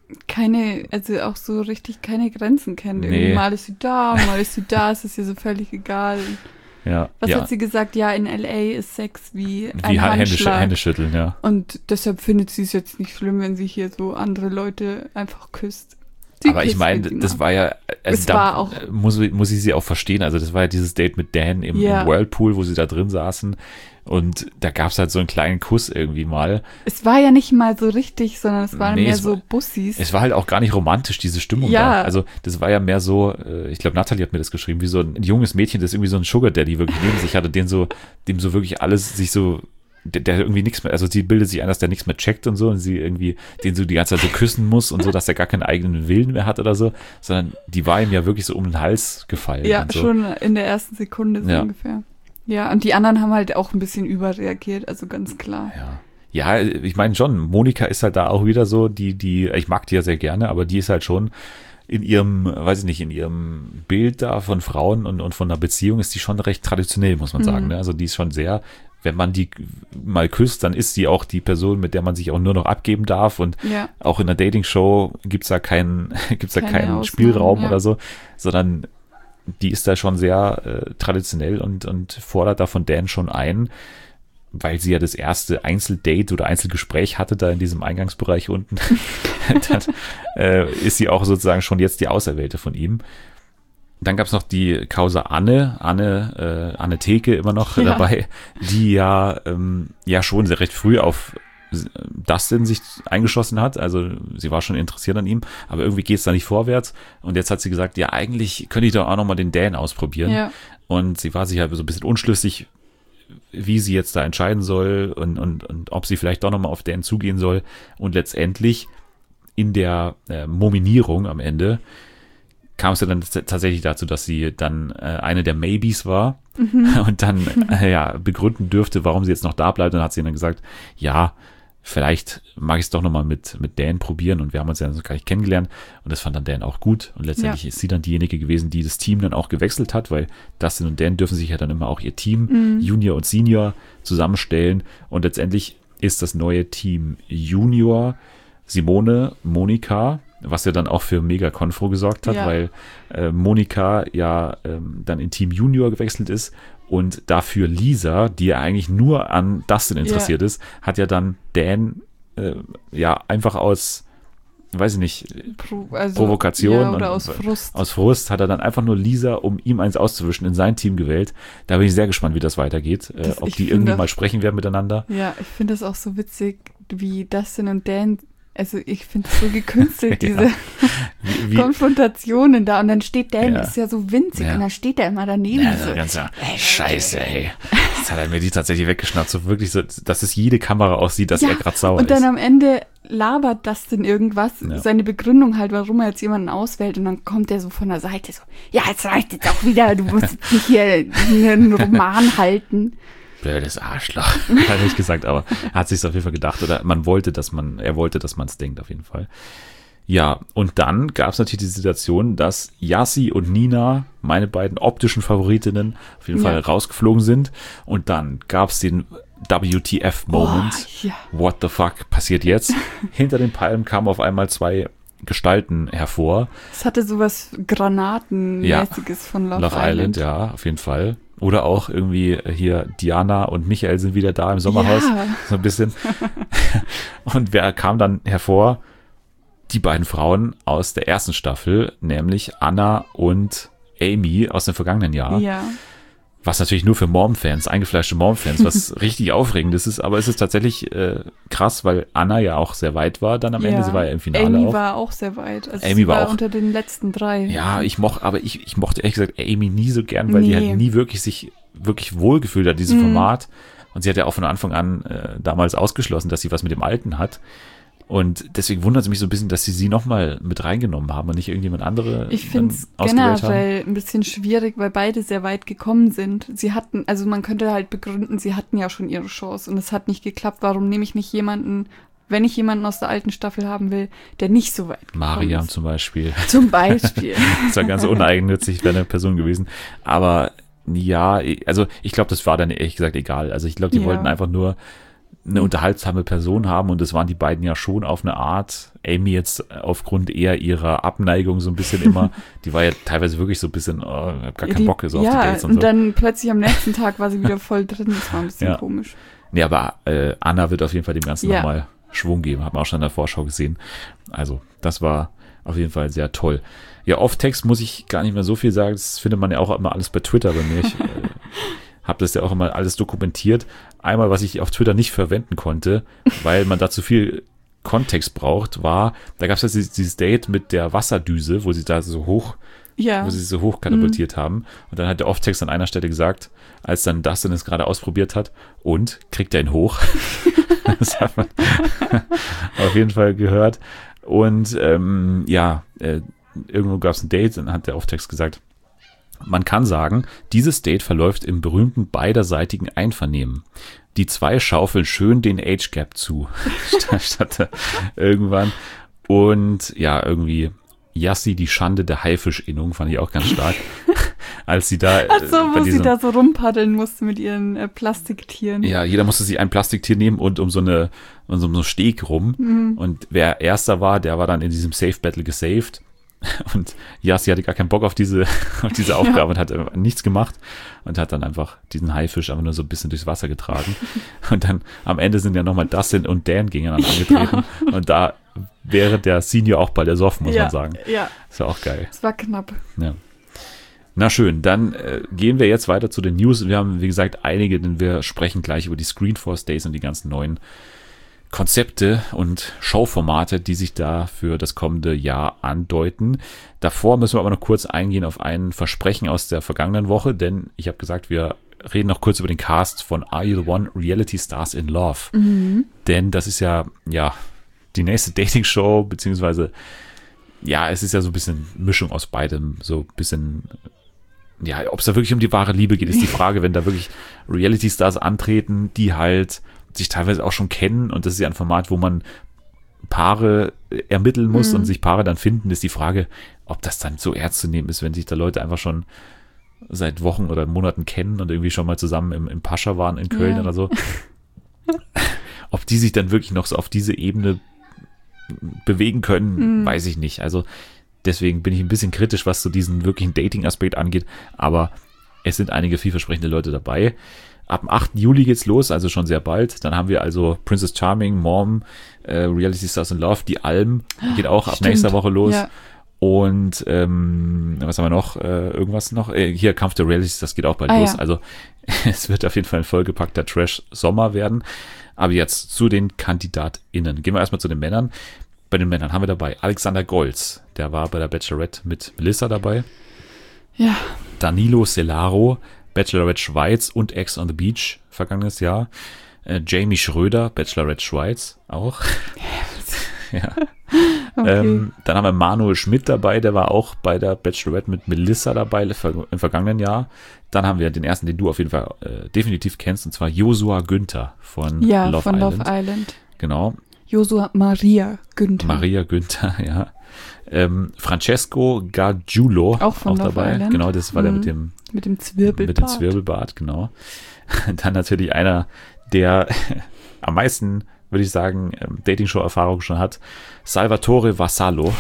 [SPEAKER 2] Keine, also auch so richtig keine Grenzen kennt.
[SPEAKER 1] Nee.
[SPEAKER 2] Irgendwie mal ist sie da, mal ist sie da, es ist ihr so völlig egal.
[SPEAKER 1] ja,
[SPEAKER 2] Was
[SPEAKER 1] ja,
[SPEAKER 2] hat sie gesagt? Ja, in L A ist Sex wie ein
[SPEAKER 1] wie Hände,
[SPEAKER 2] Handschlag.
[SPEAKER 1] Hände schütteln, ja.
[SPEAKER 2] Und deshalb findet sie es jetzt nicht schlimm, wenn sie hier so andere Leute einfach küsst. Sie
[SPEAKER 1] Aber ich
[SPEAKER 2] küsst,
[SPEAKER 1] meine,
[SPEAKER 2] wenn sie
[SPEAKER 1] das
[SPEAKER 2] mag.
[SPEAKER 1] war ja, also
[SPEAKER 2] Es
[SPEAKER 1] da
[SPEAKER 2] war auch-
[SPEAKER 1] muss, muss ich sie auch verstehen. Also das war ja dieses Date mit Dan im,
[SPEAKER 2] Ja.
[SPEAKER 1] im Whirlpool, wo sie da drin saßen. Und da gab's halt so einen kleinen Kuss irgendwie mal.
[SPEAKER 2] Es war ja nicht mal so richtig, sondern es waren
[SPEAKER 1] Nee,
[SPEAKER 2] mehr
[SPEAKER 1] es
[SPEAKER 2] so
[SPEAKER 1] war-
[SPEAKER 2] Bussis.
[SPEAKER 1] Es war halt auch gar nicht romantisch, diese Stimmung
[SPEAKER 2] Ja.
[SPEAKER 1] da. Also das war ja mehr so, äh, ich glaube, Natalie hat mir das geschrieben, wie so ein junges Mädchen, das irgendwie so ein Sugar Daddy wirklich neben sich hatte, den so, dem so wirklich alles sich so, der, der irgendwie nichts mehr, also sie bildet sich ein, dass der nichts mehr checkt und so und sie irgendwie den so die ganze Zeit so küssen muss und so, dass er gar keinen eigenen Willen mehr hat oder so, sondern die war ihm ja wirklich so um den Hals gefallen.
[SPEAKER 2] Ja,
[SPEAKER 1] und so.
[SPEAKER 2] schon in der ersten Sekunde so
[SPEAKER 1] Ja.
[SPEAKER 2] ungefähr. Ja, und die anderen haben halt auch ein bisschen überreagiert, also ganz klar.
[SPEAKER 1] Ja. Ja, ich meine schon, Monika ist halt da auch wieder so, die, die, ich mag die ja sehr gerne, aber die ist halt schon in ihrem, weiß ich nicht, in ihrem Bild da von Frauen und, und von einer Beziehung ist die schon recht traditionell, muss man sagen.
[SPEAKER 2] Mhm.
[SPEAKER 1] Ne? Also die ist schon sehr, wenn man die mal küsst, dann ist sie auch die Person, mit der man sich auch nur noch abgeben darf und
[SPEAKER 2] Ja,
[SPEAKER 1] auch in der Dating-Show gibt's da keinen, gibt's da
[SPEAKER 2] Keine
[SPEAKER 1] keinen
[SPEAKER 2] Ausnahmen,
[SPEAKER 1] Spielraum
[SPEAKER 2] ja.
[SPEAKER 1] oder so, sondern die ist da schon sehr äh, traditionell und, und fordert da von Dan schon ein, weil sie ja das erste Einzeldate oder Einzelgespräch hatte da in diesem Eingangsbereich unten. Dann äh, ist sie auch sozusagen schon jetzt die Auserwählte von ihm. Dann gab's noch die Causa Anne, Anne, äh, Anne Theke immer noch
[SPEAKER 2] Ja.
[SPEAKER 1] dabei, die ja, ähm, ja schon sehr recht früh auf Dustin sich eingeschossen hat, also sie war schon interessiert an ihm, aber irgendwie geht's da nicht vorwärts und jetzt hat sie gesagt, ja eigentlich könnte ich doch auch nochmal den Dan ausprobieren
[SPEAKER 2] ja.
[SPEAKER 1] und sie war sich halt so ein bisschen unschlüssig, wie sie jetzt da entscheiden soll und, und, und ob sie vielleicht doch nochmal auf Dan zugehen soll und letztendlich in der äh, Mominierung am Ende kam es ja dann t- tatsächlich dazu, dass sie dann äh, eine der Maybes war und dann äh, ja begründen dürfte, warum sie jetzt noch da bleibt. Und dann hat sie dann gesagt, ja, vielleicht mag ich es doch nochmal mit, mit Dan probieren und wir haben uns ja noch gar nicht kennengelernt und das fand dann Dan auch gut und letztendlich
[SPEAKER 2] Ja.
[SPEAKER 1] ist sie dann diejenige gewesen, die das Team dann auch gewechselt hat, weil Dustin und Dan dürfen sich ja dann immer auch ihr Team,
[SPEAKER 2] Mhm.
[SPEAKER 1] Junior und Senior, zusammenstellen und letztendlich ist das neue Team Junior Simone, Monika, was ja dann auch für mega Konfro gesorgt hat,
[SPEAKER 2] Ja.
[SPEAKER 1] weil äh, Monika ja ähm, dann in Team Junior gewechselt ist und dafür Lisa, die ja eigentlich nur an Dustin interessiert ist, hat ja dann Dan äh, ja einfach aus, weiß ich nicht,
[SPEAKER 2] Pro, also,
[SPEAKER 1] Provokation
[SPEAKER 2] ja, oder
[SPEAKER 1] und-
[SPEAKER 2] aus Frust.
[SPEAKER 1] aus Frust hat er dann einfach nur Lisa, um ihm eins auszuwischen, in sein Team gewählt. Da bin ich sehr gespannt, wie das weitergeht, äh,
[SPEAKER 2] Das-
[SPEAKER 1] ob
[SPEAKER 2] ich
[SPEAKER 1] die
[SPEAKER 2] finde
[SPEAKER 1] irgendwie
[SPEAKER 2] auch-
[SPEAKER 1] mal sprechen werden miteinander.
[SPEAKER 2] Ja, ich finde das auch so witzig, wie Dustin und Dan, also ich finde es so gekünstelt,
[SPEAKER 1] Ja.
[SPEAKER 2] diese
[SPEAKER 1] Wie, wie,
[SPEAKER 2] Konfrontationen da. Und dann steht Dan,
[SPEAKER 1] Ja.
[SPEAKER 2] ist ja so winzig,
[SPEAKER 1] Ja.
[SPEAKER 2] und dann steht er immer daneben.
[SPEAKER 1] ja,
[SPEAKER 2] so.
[SPEAKER 1] so ganz so, Scheiße, ey. Jetzt hat er mir die tatsächlich weggeschnappt. So wirklich so, dass es jede Kamera aussieht, dass
[SPEAKER 2] Ja,
[SPEAKER 1] er gerade sauer
[SPEAKER 2] Und dann
[SPEAKER 1] ist.
[SPEAKER 2] am Ende labert Dustin irgendwas,
[SPEAKER 1] Ja.
[SPEAKER 2] seine Begründung halt, warum er jetzt jemanden auswält. Und dann kommt er so von der Seite so, ja, jetzt reicht jetzt auch wieder, du musst jetzt nicht hier einen Roman halten.
[SPEAKER 1] Blödes Arschloch. Hat er nicht gesagt, aber er hat sich auf jeden Fall gedacht. Oder man wollte, dass man, er wollte, dass man es denkt, auf jeden Fall. Ja, und dann gab es natürlich die Situation, dass Yassi und Nina, meine beiden optischen Favoritinnen, auf jeden
[SPEAKER 2] Ja.
[SPEAKER 1] Fall rausgeflogen sind. Und dann gab es den W T F-Moment.
[SPEAKER 2] Oh, ja.
[SPEAKER 1] What the fuck passiert jetzt? Hinter den Palmen kamen auf einmal zwei Gestalten hervor.
[SPEAKER 2] Es hatte sowas Granatenmäßiges
[SPEAKER 1] ja.
[SPEAKER 2] von Love,
[SPEAKER 1] Love
[SPEAKER 2] Island.
[SPEAKER 1] Island. Ja, auf jeden Fall. Oder auch irgendwie hier Diana und Michael sind wieder da im Sommerhaus.
[SPEAKER 2] Ja.
[SPEAKER 1] So ein bisschen. Und wer kam dann hervor? Die beiden Frauen aus der ersten Staffel, nämlich Anna und Amy aus dem vergangenen Jahr.
[SPEAKER 2] Ja.
[SPEAKER 1] Was natürlich nur für Mom-Fans, eingefleischte Mom-Fans, was richtig Aufregendes ist. Aber es ist tatsächlich äh, krass, weil Anna ja auch sehr weit war dann am Ende.
[SPEAKER 2] Ja.
[SPEAKER 1] Sie war ja im Finale
[SPEAKER 2] Amy
[SPEAKER 1] auch.
[SPEAKER 2] war auch sehr weit. Also
[SPEAKER 1] Amy
[SPEAKER 2] sie
[SPEAKER 1] war
[SPEAKER 2] war
[SPEAKER 1] auch-
[SPEAKER 2] unter den letzten drei.
[SPEAKER 1] Ja, ich mochte, aber ich, ich mochte ehrlich gesagt Amy nie so gern, weil die
[SPEAKER 2] Nee.
[SPEAKER 1] halt nie wirklich sich wirklich wohlgefühlt hat, dieses
[SPEAKER 2] Mhm.
[SPEAKER 1] Format. Und sie hat ja auch von Anfang an äh, damals ausgeschlossen, dass sie was mit dem Alten hat. Und deswegen wundert es mich so ein bisschen, dass sie sie nochmal mit reingenommen haben und nicht irgendjemand andere
[SPEAKER 2] Ich
[SPEAKER 1] dann
[SPEAKER 2] finde es
[SPEAKER 1] ausgewählt
[SPEAKER 2] generell ein bisschen schwierig, weil beide sehr weit gekommen sind. Sie hatten, also man könnte halt begründen, sie hatten ja schon ihre Chance und es hat nicht geklappt. Warum nehme ich nicht jemanden, wenn ich jemanden aus der alten Staffel haben will, der nicht so weit gekommen
[SPEAKER 1] Mariam
[SPEAKER 2] ist?
[SPEAKER 1] zum Beispiel.
[SPEAKER 2] Zum Beispiel.
[SPEAKER 1] Das war ganz uneigennützig, wäre eine Person gewesen. Aber ja, also ich glaube, das war dann ehrlich gesagt egal. Also ich glaube, die
[SPEAKER 2] Ja.
[SPEAKER 1] wollten einfach nur eine unterhaltsame Person haben und das waren die beiden ja schon auf eine Art. Amy jetzt aufgrund eher ihrer Abneigung so ein bisschen immer, die war ja teilweise wirklich so ein bisschen, oh, ich hab gar keinen
[SPEAKER 2] Die-
[SPEAKER 1] Bock so auf die
[SPEAKER 2] ja,
[SPEAKER 1] Dates und
[SPEAKER 2] und
[SPEAKER 1] so.
[SPEAKER 2] dann plötzlich am nächsten Tag war sie wieder voll drin. Das war ein bisschen
[SPEAKER 1] Ja.
[SPEAKER 2] komisch.
[SPEAKER 1] Nee, aber äh, Anna wird auf jeden Fall dem Ganzen
[SPEAKER 2] Ja.
[SPEAKER 1] nochmal Schwung geben, haben wir auch schon in der Vorschau gesehen. Also das war auf jeden Fall sehr toll. Ja, Off-Text muss ich gar nicht mehr so viel sagen, das findet man ja auch immer alles bei Twitter bei mir. Ich äh, habe das ja auch immer alles dokumentiert. Einmal, was ich auf Twitter nicht verwenden konnte, weil man da zu viel Kontext braucht, war, da gab es ja dieses, dieses Date mit der Wasserdüse, wo sie da so hoch,
[SPEAKER 2] Ja.
[SPEAKER 1] wo sie so hoch katapultiert haben. Und dann hat der Off-Text an einer Stelle gesagt, als dann Dustin es gerade ausprobiert hat, und kriegt er ihn hoch. Das hat man auf jeden Fall gehört. Und ähm, ja, äh, irgendwo gab es ein Date, dann hat der Off-Text gesagt, man kann sagen, dieses Date verläuft im berühmten beiderseitigen Einvernehmen. Die zwei schaufeln schön den Age Gap zu, statt, statt irgendwann. Und ja, irgendwie Yassi, die Schande der Haifisch-Innung, fand ich auch ganz stark. Als sie da, äh,
[SPEAKER 2] Ach so,
[SPEAKER 1] bei
[SPEAKER 2] wo sie
[SPEAKER 1] diesem-
[SPEAKER 2] da so rumpaddeln musste mit ihren äh, Plastiktieren.
[SPEAKER 1] ja, jeder musste sich ein Plastiktier nehmen und um so eine, um so einen Steg rum.
[SPEAKER 2] Mhm.
[SPEAKER 1] Und wer Erster war, der war dann in diesem Safe-Battle gesaved. Und Yassi hatte gar keinen Bock auf diese, auf diese Aufgabe
[SPEAKER 2] Ja.
[SPEAKER 1] und hat äh, nichts gemacht und hat dann einfach diesen Haifisch einfach nur so ein bisschen durchs Wasser getragen. Und dann am Ende sind ja nochmal Dustin und Dan gegeneinander angetreten. Und da wäre der Senior auch bei der Soft, muss
[SPEAKER 2] ja,
[SPEAKER 1] man sagen.
[SPEAKER 2] Ja,
[SPEAKER 1] Ist ja auch geil.
[SPEAKER 2] es war knapp.
[SPEAKER 1] Ja. Na schön, dann äh, gehen wir jetzt weiter zu den News. Wir haben, wie gesagt, einige, denn wir sprechen gleich über die Screenforce Days und die ganzen neuen Konzepte und Showformate, die sich da für das kommende Jahr andeuten. Davor müssen wir aber noch kurz eingehen auf ein Versprechen aus der vergangenen Woche, denn ich habe gesagt, wir reden noch kurz über den Cast von Are You the One? Reality Stars in Love.
[SPEAKER 2] Mhm.
[SPEAKER 1] Denn das ist ja, ja, die nächste Dating-Show, beziehungsweise, ja, es ist ja so ein bisschen Mischung aus beidem, so ein bisschen, ja, ob es da wirklich um die wahre Liebe geht, ist die Frage, wenn da wirklich Reality-Stars antreten, die halt sich teilweise auch schon kennen und das ist ja ein Format, wo man Paare ermitteln muss
[SPEAKER 2] Mhm.
[SPEAKER 1] und sich Paare dann finden, ist die Frage, ob das dann so ernst zu nehmen ist, wenn sich da Leute einfach schon seit Wochen oder Monaten kennen und irgendwie schon mal zusammen im, im Pascha waren in Köln
[SPEAKER 2] Ja.
[SPEAKER 1] oder so. Ob die sich dann wirklich noch so auf diese Ebene bewegen können,
[SPEAKER 2] Mhm.
[SPEAKER 1] weiß ich nicht. Also deswegen bin ich ein bisschen kritisch, was so diesen wirklichen Dating-Aspekt angeht, aber es sind einige vielversprechende Leute dabei. Ab dem achten Juli geht's los, also schon sehr bald. Dann haben wir also Princess Charming, Mom, äh, Reality Stars in Love, die Alm geht auch ab
[SPEAKER 2] Stimmt.
[SPEAKER 1] nächster Woche los.
[SPEAKER 2] Ja.
[SPEAKER 1] Und ähm, was haben wir noch? Äh, irgendwas noch? Äh, hier, Kampf der Realities, das geht auch bald
[SPEAKER 2] Ah,
[SPEAKER 1] los.
[SPEAKER 2] ja.
[SPEAKER 1] Also es wird auf jeden Fall ein vollgepackter Trash-Sommer werden. Aber jetzt zu den KandidatInnen. Gehen wir erstmal zu den Männern. Bei den Männern haben wir dabei Alexander Golz. Der war bei der Bachelorette mit Melissa dabei.
[SPEAKER 2] Ja.
[SPEAKER 1] Danilo Celaro, Bachelorette Schweiz und Ex on the Beach vergangenes Jahr. Äh, Jamie Schröder, Bachelorette Schweiz auch. Ja.
[SPEAKER 2] Okay.
[SPEAKER 1] Ähm, dann haben wir Manuel Schmidt dabei, der war auch bei der Bachelorette mit Melissa dabei im vergangenen Jahr. Dann haben wir den ersten, den du auf jeden Fall äh, definitiv kennst, und zwar Joshua Günther von
[SPEAKER 2] ja,
[SPEAKER 1] Love
[SPEAKER 2] von
[SPEAKER 1] Island.
[SPEAKER 2] Love Island.
[SPEAKER 1] Genau,
[SPEAKER 2] Joshua Maria Günther.
[SPEAKER 1] Maria Günther, ja. Ähm, Francesco Gargiulo
[SPEAKER 2] Auch von Love
[SPEAKER 1] dabei.
[SPEAKER 2] Island.
[SPEAKER 1] Genau, das war der
[SPEAKER 2] Mhm.
[SPEAKER 1] mit dem
[SPEAKER 2] Mit dem Zwirbelbart.
[SPEAKER 1] Mit dem Zwirbelbart, genau. Dann natürlich einer, der am meisten, würde ich sagen, Dating-Show-Erfahrung schon hat, Salvatore Vassallo.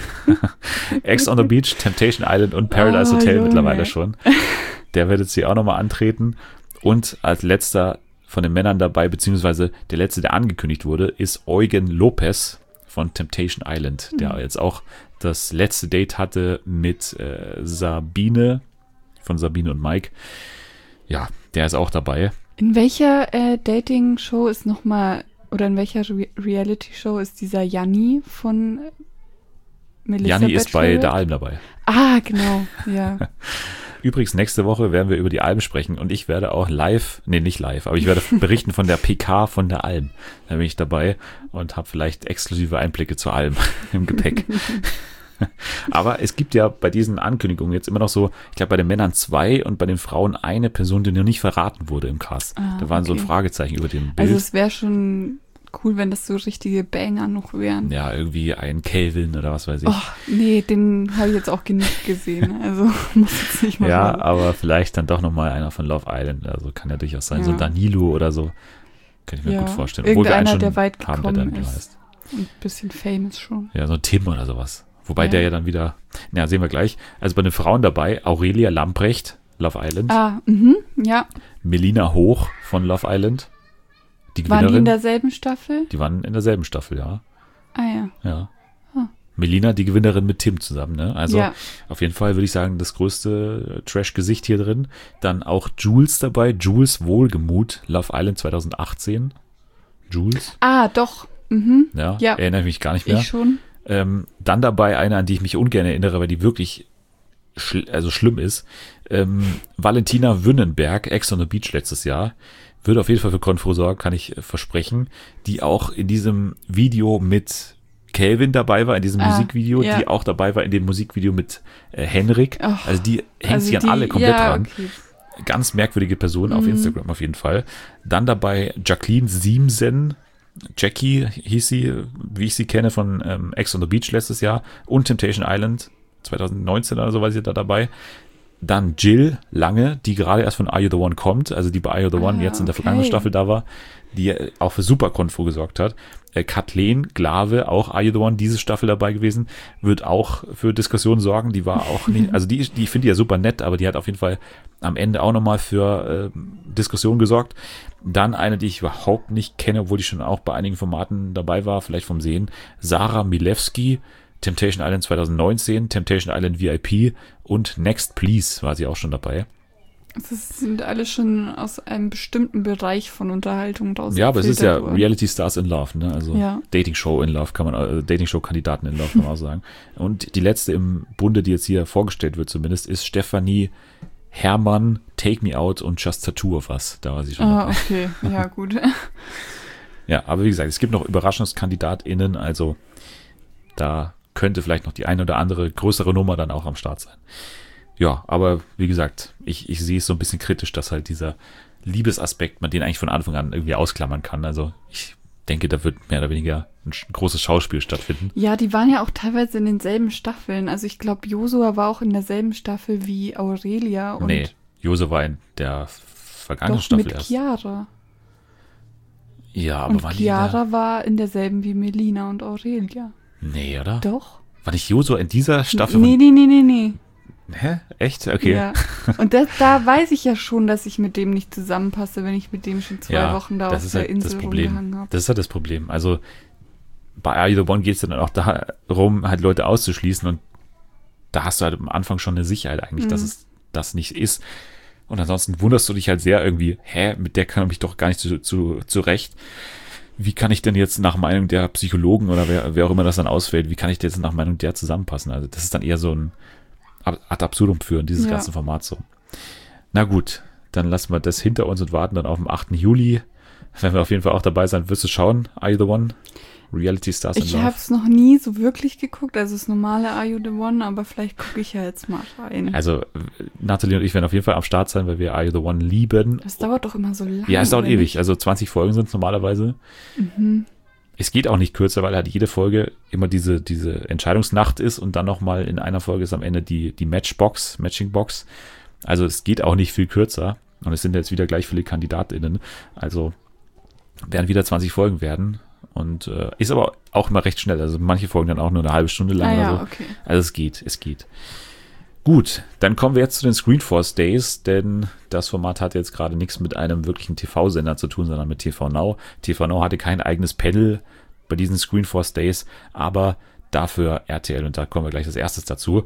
[SPEAKER 1] Ex on the Beach, Temptation Island und Paradise
[SPEAKER 2] Oh,
[SPEAKER 1] Hotel
[SPEAKER 2] Junge.
[SPEAKER 1] mittlerweile schon. Der wird jetzt hier auch nochmal antreten. Und als letzter von den Männern dabei, beziehungsweise der letzte, der angekündigt wurde, ist Eugen Lopez von Temptation Island, der
[SPEAKER 2] Mhm.
[SPEAKER 1] jetzt auch das letzte Date hatte mit äh, Sabine, von Sabine und Mike. Ja, der ist auch dabei.
[SPEAKER 2] In welcher äh, Dating-Show ist nochmal, oder in welcher Re Reality-Show ist dieser Janni von äh, Melissa
[SPEAKER 1] Janni ist bei
[SPEAKER 2] Bachelorette?
[SPEAKER 1] der Alm dabei.
[SPEAKER 2] Ah, genau, ja.
[SPEAKER 1] Übrigens, nächste Woche werden wir über die Alm sprechen und ich werde auch live, nee, nicht live, aber ich werde berichten von der P K von der Alm. Da bin ich dabei und habe vielleicht exklusive Einblicke zur Alm im Gepäck. Aber es gibt ja bei diesen Ankündigungen jetzt immer noch so, ich glaube bei den Männern zwei und bei den Frauen eine Person, die noch nicht verraten wurde im Cast.
[SPEAKER 2] Ah,
[SPEAKER 1] da waren so ein
[SPEAKER 2] okay.
[SPEAKER 1] Fragezeichen über dem Bild.
[SPEAKER 2] Also es wäre schon cool, wenn das so richtige Banger noch wären.
[SPEAKER 1] Ja, irgendwie ein Kelvin oder was weiß ich.
[SPEAKER 2] Oh, nee, den habe ich jetzt auch genug gesehen. Also muss jetzt nicht mal
[SPEAKER 1] ja,
[SPEAKER 2] schauen.
[SPEAKER 1] aber vielleicht dann doch nochmal einer von Love Island. Also kann ja durchaus sein.
[SPEAKER 2] Ja.
[SPEAKER 1] So Danilo oder so. Kann ich mir
[SPEAKER 2] Ja,
[SPEAKER 1] gut vorstellen. Obwohl wir einen
[SPEAKER 2] irgendeiner,
[SPEAKER 1] schon
[SPEAKER 2] der weit
[SPEAKER 1] haben, der
[SPEAKER 2] gekommen
[SPEAKER 1] Danilo
[SPEAKER 2] ist.
[SPEAKER 1] heißt.
[SPEAKER 2] Ein bisschen famous schon.
[SPEAKER 1] Ja, so ein Tim oder sowas. Wobei
[SPEAKER 2] Ja.
[SPEAKER 1] der ja dann wieder, na, sehen wir gleich. Also bei den Frauen dabei, Aurelia Lamprecht, Love Island.
[SPEAKER 2] Ah, mhm, ja.
[SPEAKER 1] Melina Hoch von Love Island. Die
[SPEAKER 2] Waren die in
[SPEAKER 1] Gewinnerin.
[SPEAKER 2] derselben Staffel?
[SPEAKER 1] Die waren in derselben Staffel, ja.
[SPEAKER 2] Ah ja.
[SPEAKER 1] Ja.
[SPEAKER 2] Ah.
[SPEAKER 1] Melina, die Gewinnerin mit Tim zusammen, ne? Also
[SPEAKER 2] Ja.
[SPEAKER 1] auf jeden Fall würde ich sagen, das größte äh, Trash-Gesicht hier drin. Dann auch Jules dabei, Jules Wohlgemuth, Love Island zwanzig achtzehn. Jules,
[SPEAKER 2] Ah, doch. Mhm.
[SPEAKER 1] ja,
[SPEAKER 2] Ja.
[SPEAKER 1] erinnere ich mich gar nicht mehr.
[SPEAKER 2] Ich schon.
[SPEAKER 1] Ähm, dann dabei eine, an die ich mich ungern erinnere, weil die wirklich schl also schlimm ist. Ähm, Valentina Wünnenberg, Ex on the Beach letztes Jahr. Würde auf jeden Fall für Konfro sorgen, kann ich äh, versprechen. Die auch in diesem Video mit Calvin dabei war, in diesem
[SPEAKER 2] Ah,
[SPEAKER 1] Musikvideo,
[SPEAKER 2] ja.
[SPEAKER 1] die auch dabei war in dem Musikvideo mit äh, Henrik.
[SPEAKER 2] Ach,
[SPEAKER 1] also die hängt
[SPEAKER 2] Also
[SPEAKER 1] sich an
[SPEAKER 2] die-
[SPEAKER 1] alle komplett
[SPEAKER 2] ja,
[SPEAKER 1] dran.
[SPEAKER 2] okay.
[SPEAKER 1] Ganz merkwürdige Person auf
[SPEAKER 2] Mhm.
[SPEAKER 1] Instagram auf jeden Fall. Dann dabei Jacqueline Siemsen, Jackie hieß sie, wie ich sie kenne, von ähm, Ex on the Beach letztes Jahr und Temptation Island zwanzig neunzehn oder so war sie da dabei. Dann Jill Lange, die gerade erst von Are You the One kommt, also die bei Are You the One
[SPEAKER 2] Ah,
[SPEAKER 1] jetzt in der
[SPEAKER 2] okay.
[SPEAKER 1] vergangenen Staffel da war, die äh, auch für super Konfo gesorgt hat. Äh, Kathleen Glave, auch Are You the One, diese Staffel dabei gewesen, wird auch für Diskussionen sorgen. Die war auch nicht, also die, die finde ich ja super nett, aber die hat auf jeden Fall am Ende auch nochmal für äh, Diskussionen gesorgt. Dann eine, die ich überhaupt nicht kenne, obwohl die schon auch bei einigen Formaten dabei war, vielleicht vom Sehen, Sarah Milewski, Temptation Island zwanzig neunzehn, Temptation Island V I P und Next Please war sie auch schon dabei.
[SPEAKER 2] Das sind alle schon aus einem bestimmten Bereich von Unterhaltung draus.
[SPEAKER 1] Ja, aber es ist ja
[SPEAKER 2] gefiltert worden.
[SPEAKER 1] Reality Stars in Love, ne? Also
[SPEAKER 2] Ja.
[SPEAKER 1] Dating Show in Love kann man, äh, Dating Show Kandidaten in Love kann man auch sagen. Und die letzte im Bunde, die jetzt hier vorgestellt wird zumindest, ist Stefanie Hermann, Take Me Out und Just Tattoo of Us. Da war sie schon
[SPEAKER 2] Ah,
[SPEAKER 1] dabei.
[SPEAKER 2] okay. Ja, gut.
[SPEAKER 1] Ja, aber wie gesagt, es gibt noch UberraschungskandidatInnen, also da könnte vielleicht noch die eine oder andere größere Nummer dann auch am Start sein. Ja, aber wie gesagt, ich, ich sehe es so ein bisschen kritisch, dass halt dieser Liebesaspekt, man den eigentlich von Anfang an irgendwie ausklammern kann. Also ich denke, da wird mehr oder weniger ein sch- großes Schauspiel stattfinden.
[SPEAKER 2] Ja, die waren ja auch teilweise in denselben Staffeln. Also ich glaube, Josua war auch in derselben Staffel wie Aurelia und
[SPEAKER 1] Nee, Jose war in der vergangenen
[SPEAKER 2] doch
[SPEAKER 1] Staffel
[SPEAKER 2] mit
[SPEAKER 1] erst.
[SPEAKER 2] Chiara.
[SPEAKER 1] Ja, aber
[SPEAKER 2] Und
[SPEAKER 1] war die in der,
[SPEAKER 2] Chiara war in derselben wie Melina und Aurelia.
[SPEAKER 1] Nee, oder?
[SPEAKER 2] Doch.
[SPEAKER 1] War nicht Jose in dieser Staffel?
[SPEAKER 2] Nee, nee, nee, nee, nee.
[SPEAKER 1] Hä? Echt? Okay.
[SPEAKER 2] Ja. Und das, da weiß ich ja schon, dass ich mit dem nicht zusammenpasse, wenn ich mit dem schon zwei
[SPEAKER 1] Ja,
[SPEAKER 2] Wochen da
[SPEAKER 1] das
[SPEAKER 2] auf
[SPEAKER 1] ist
[SPEAKER 2] der
[SPEAKER 1] halt
[SPEAKER 2] Insel
[SPEAKER 1] das Problem.
[SPEAKER 2] rumgehangen habe.
[SPEAKER 1] Das ist halt das Problem. Also bei Are You the One geht es dann auch darum, halt Leute auszuschließen und da hast du halt am Anfang schon eine Sicherheit eigentlich, dass
[SPEAKER 2] Mhm.
[SPEAKER 1] es das nicht ist. Und ansonsten wunderst du dich halt sehr irgendwie, hä, mit der kann ich doch gar nicht zu, zu, zurecht. Wie kann ich denn jetzt nach Meinung der Psychologen oder wer, wer auch immer das dann ausfällt, wie kann ich denn jetzt nach Meinung der zusammenpassen? Also das ist dann eher so ein ad absurdum führen, dieses
[SPEAKER 2] Ja.
[SPEAKER 1] ganze Format so. Na gut, dann lassen wir das hinter uns und warten dann auf den achten Juli. Wenn wir auf jeden Fall auch dabei sein, wirst du schauen, Are You the One? Reality Stars in
[SPEAKER 2] Ich
[SPEAKER 1] Love.
[SPEAKER 2] habe es noch nie so wirklich geguckt, also das normale Are You the One, aber vielleicht gucke ich ja jetzt mal rein.
[SPEAKER 1] Also Nathalie und ich werden auf jeden Fall am Start sein, weil wir Are You the One lieben.
[SPEAKER 2] Das dauert doch immer so lange.
[SPEAKER 1] Ja, es dauert
[SPEAKER 2] oder
[SPEAKER 1] ewig.
[SPEAKER 2] nicht?
[SPEAKER 1] Also zwanzig Folgen sind es normalerweise.
[SPEAKER 2] Mhm.
[SPEAKER 1] Es geht auch nicht kürzer, weil halt jede Folge immer diese, diese Entscheidungsnacht ist und dann nochmal in einer Folge ist am Ende die, die Matchbox, Matchingbox. Also es geht auch nicht viel kürzer. Und es sind jetzt wieder gleich viele KandidatInnen. Also werden wieder zwanzig Folgen werden. Und äh, ist aber auch immer recht schnell. Also manche Folgen dann auch nur eine halbe Stunde lang
[SPEAKER 2] Ah,
[SPEAKER 1] oder
[SPEAKER 2] ja,
[SPEAKER 1] so.
[SPEAKER 2] okay.
[SPEAKER 1] Also es geht, es geht. Gut, dann kommen wir jetzt zu den Screenforce Days, denn das Format hat jetzt gerade nichts mit einem wirklichen T V-Sender zu tun, sondern mit T V Now. T V Now hatte kein eigenes Panel bei diesen Screenforce Days, aber dafür R T L, und da kommen wir gleich als erstes dazu.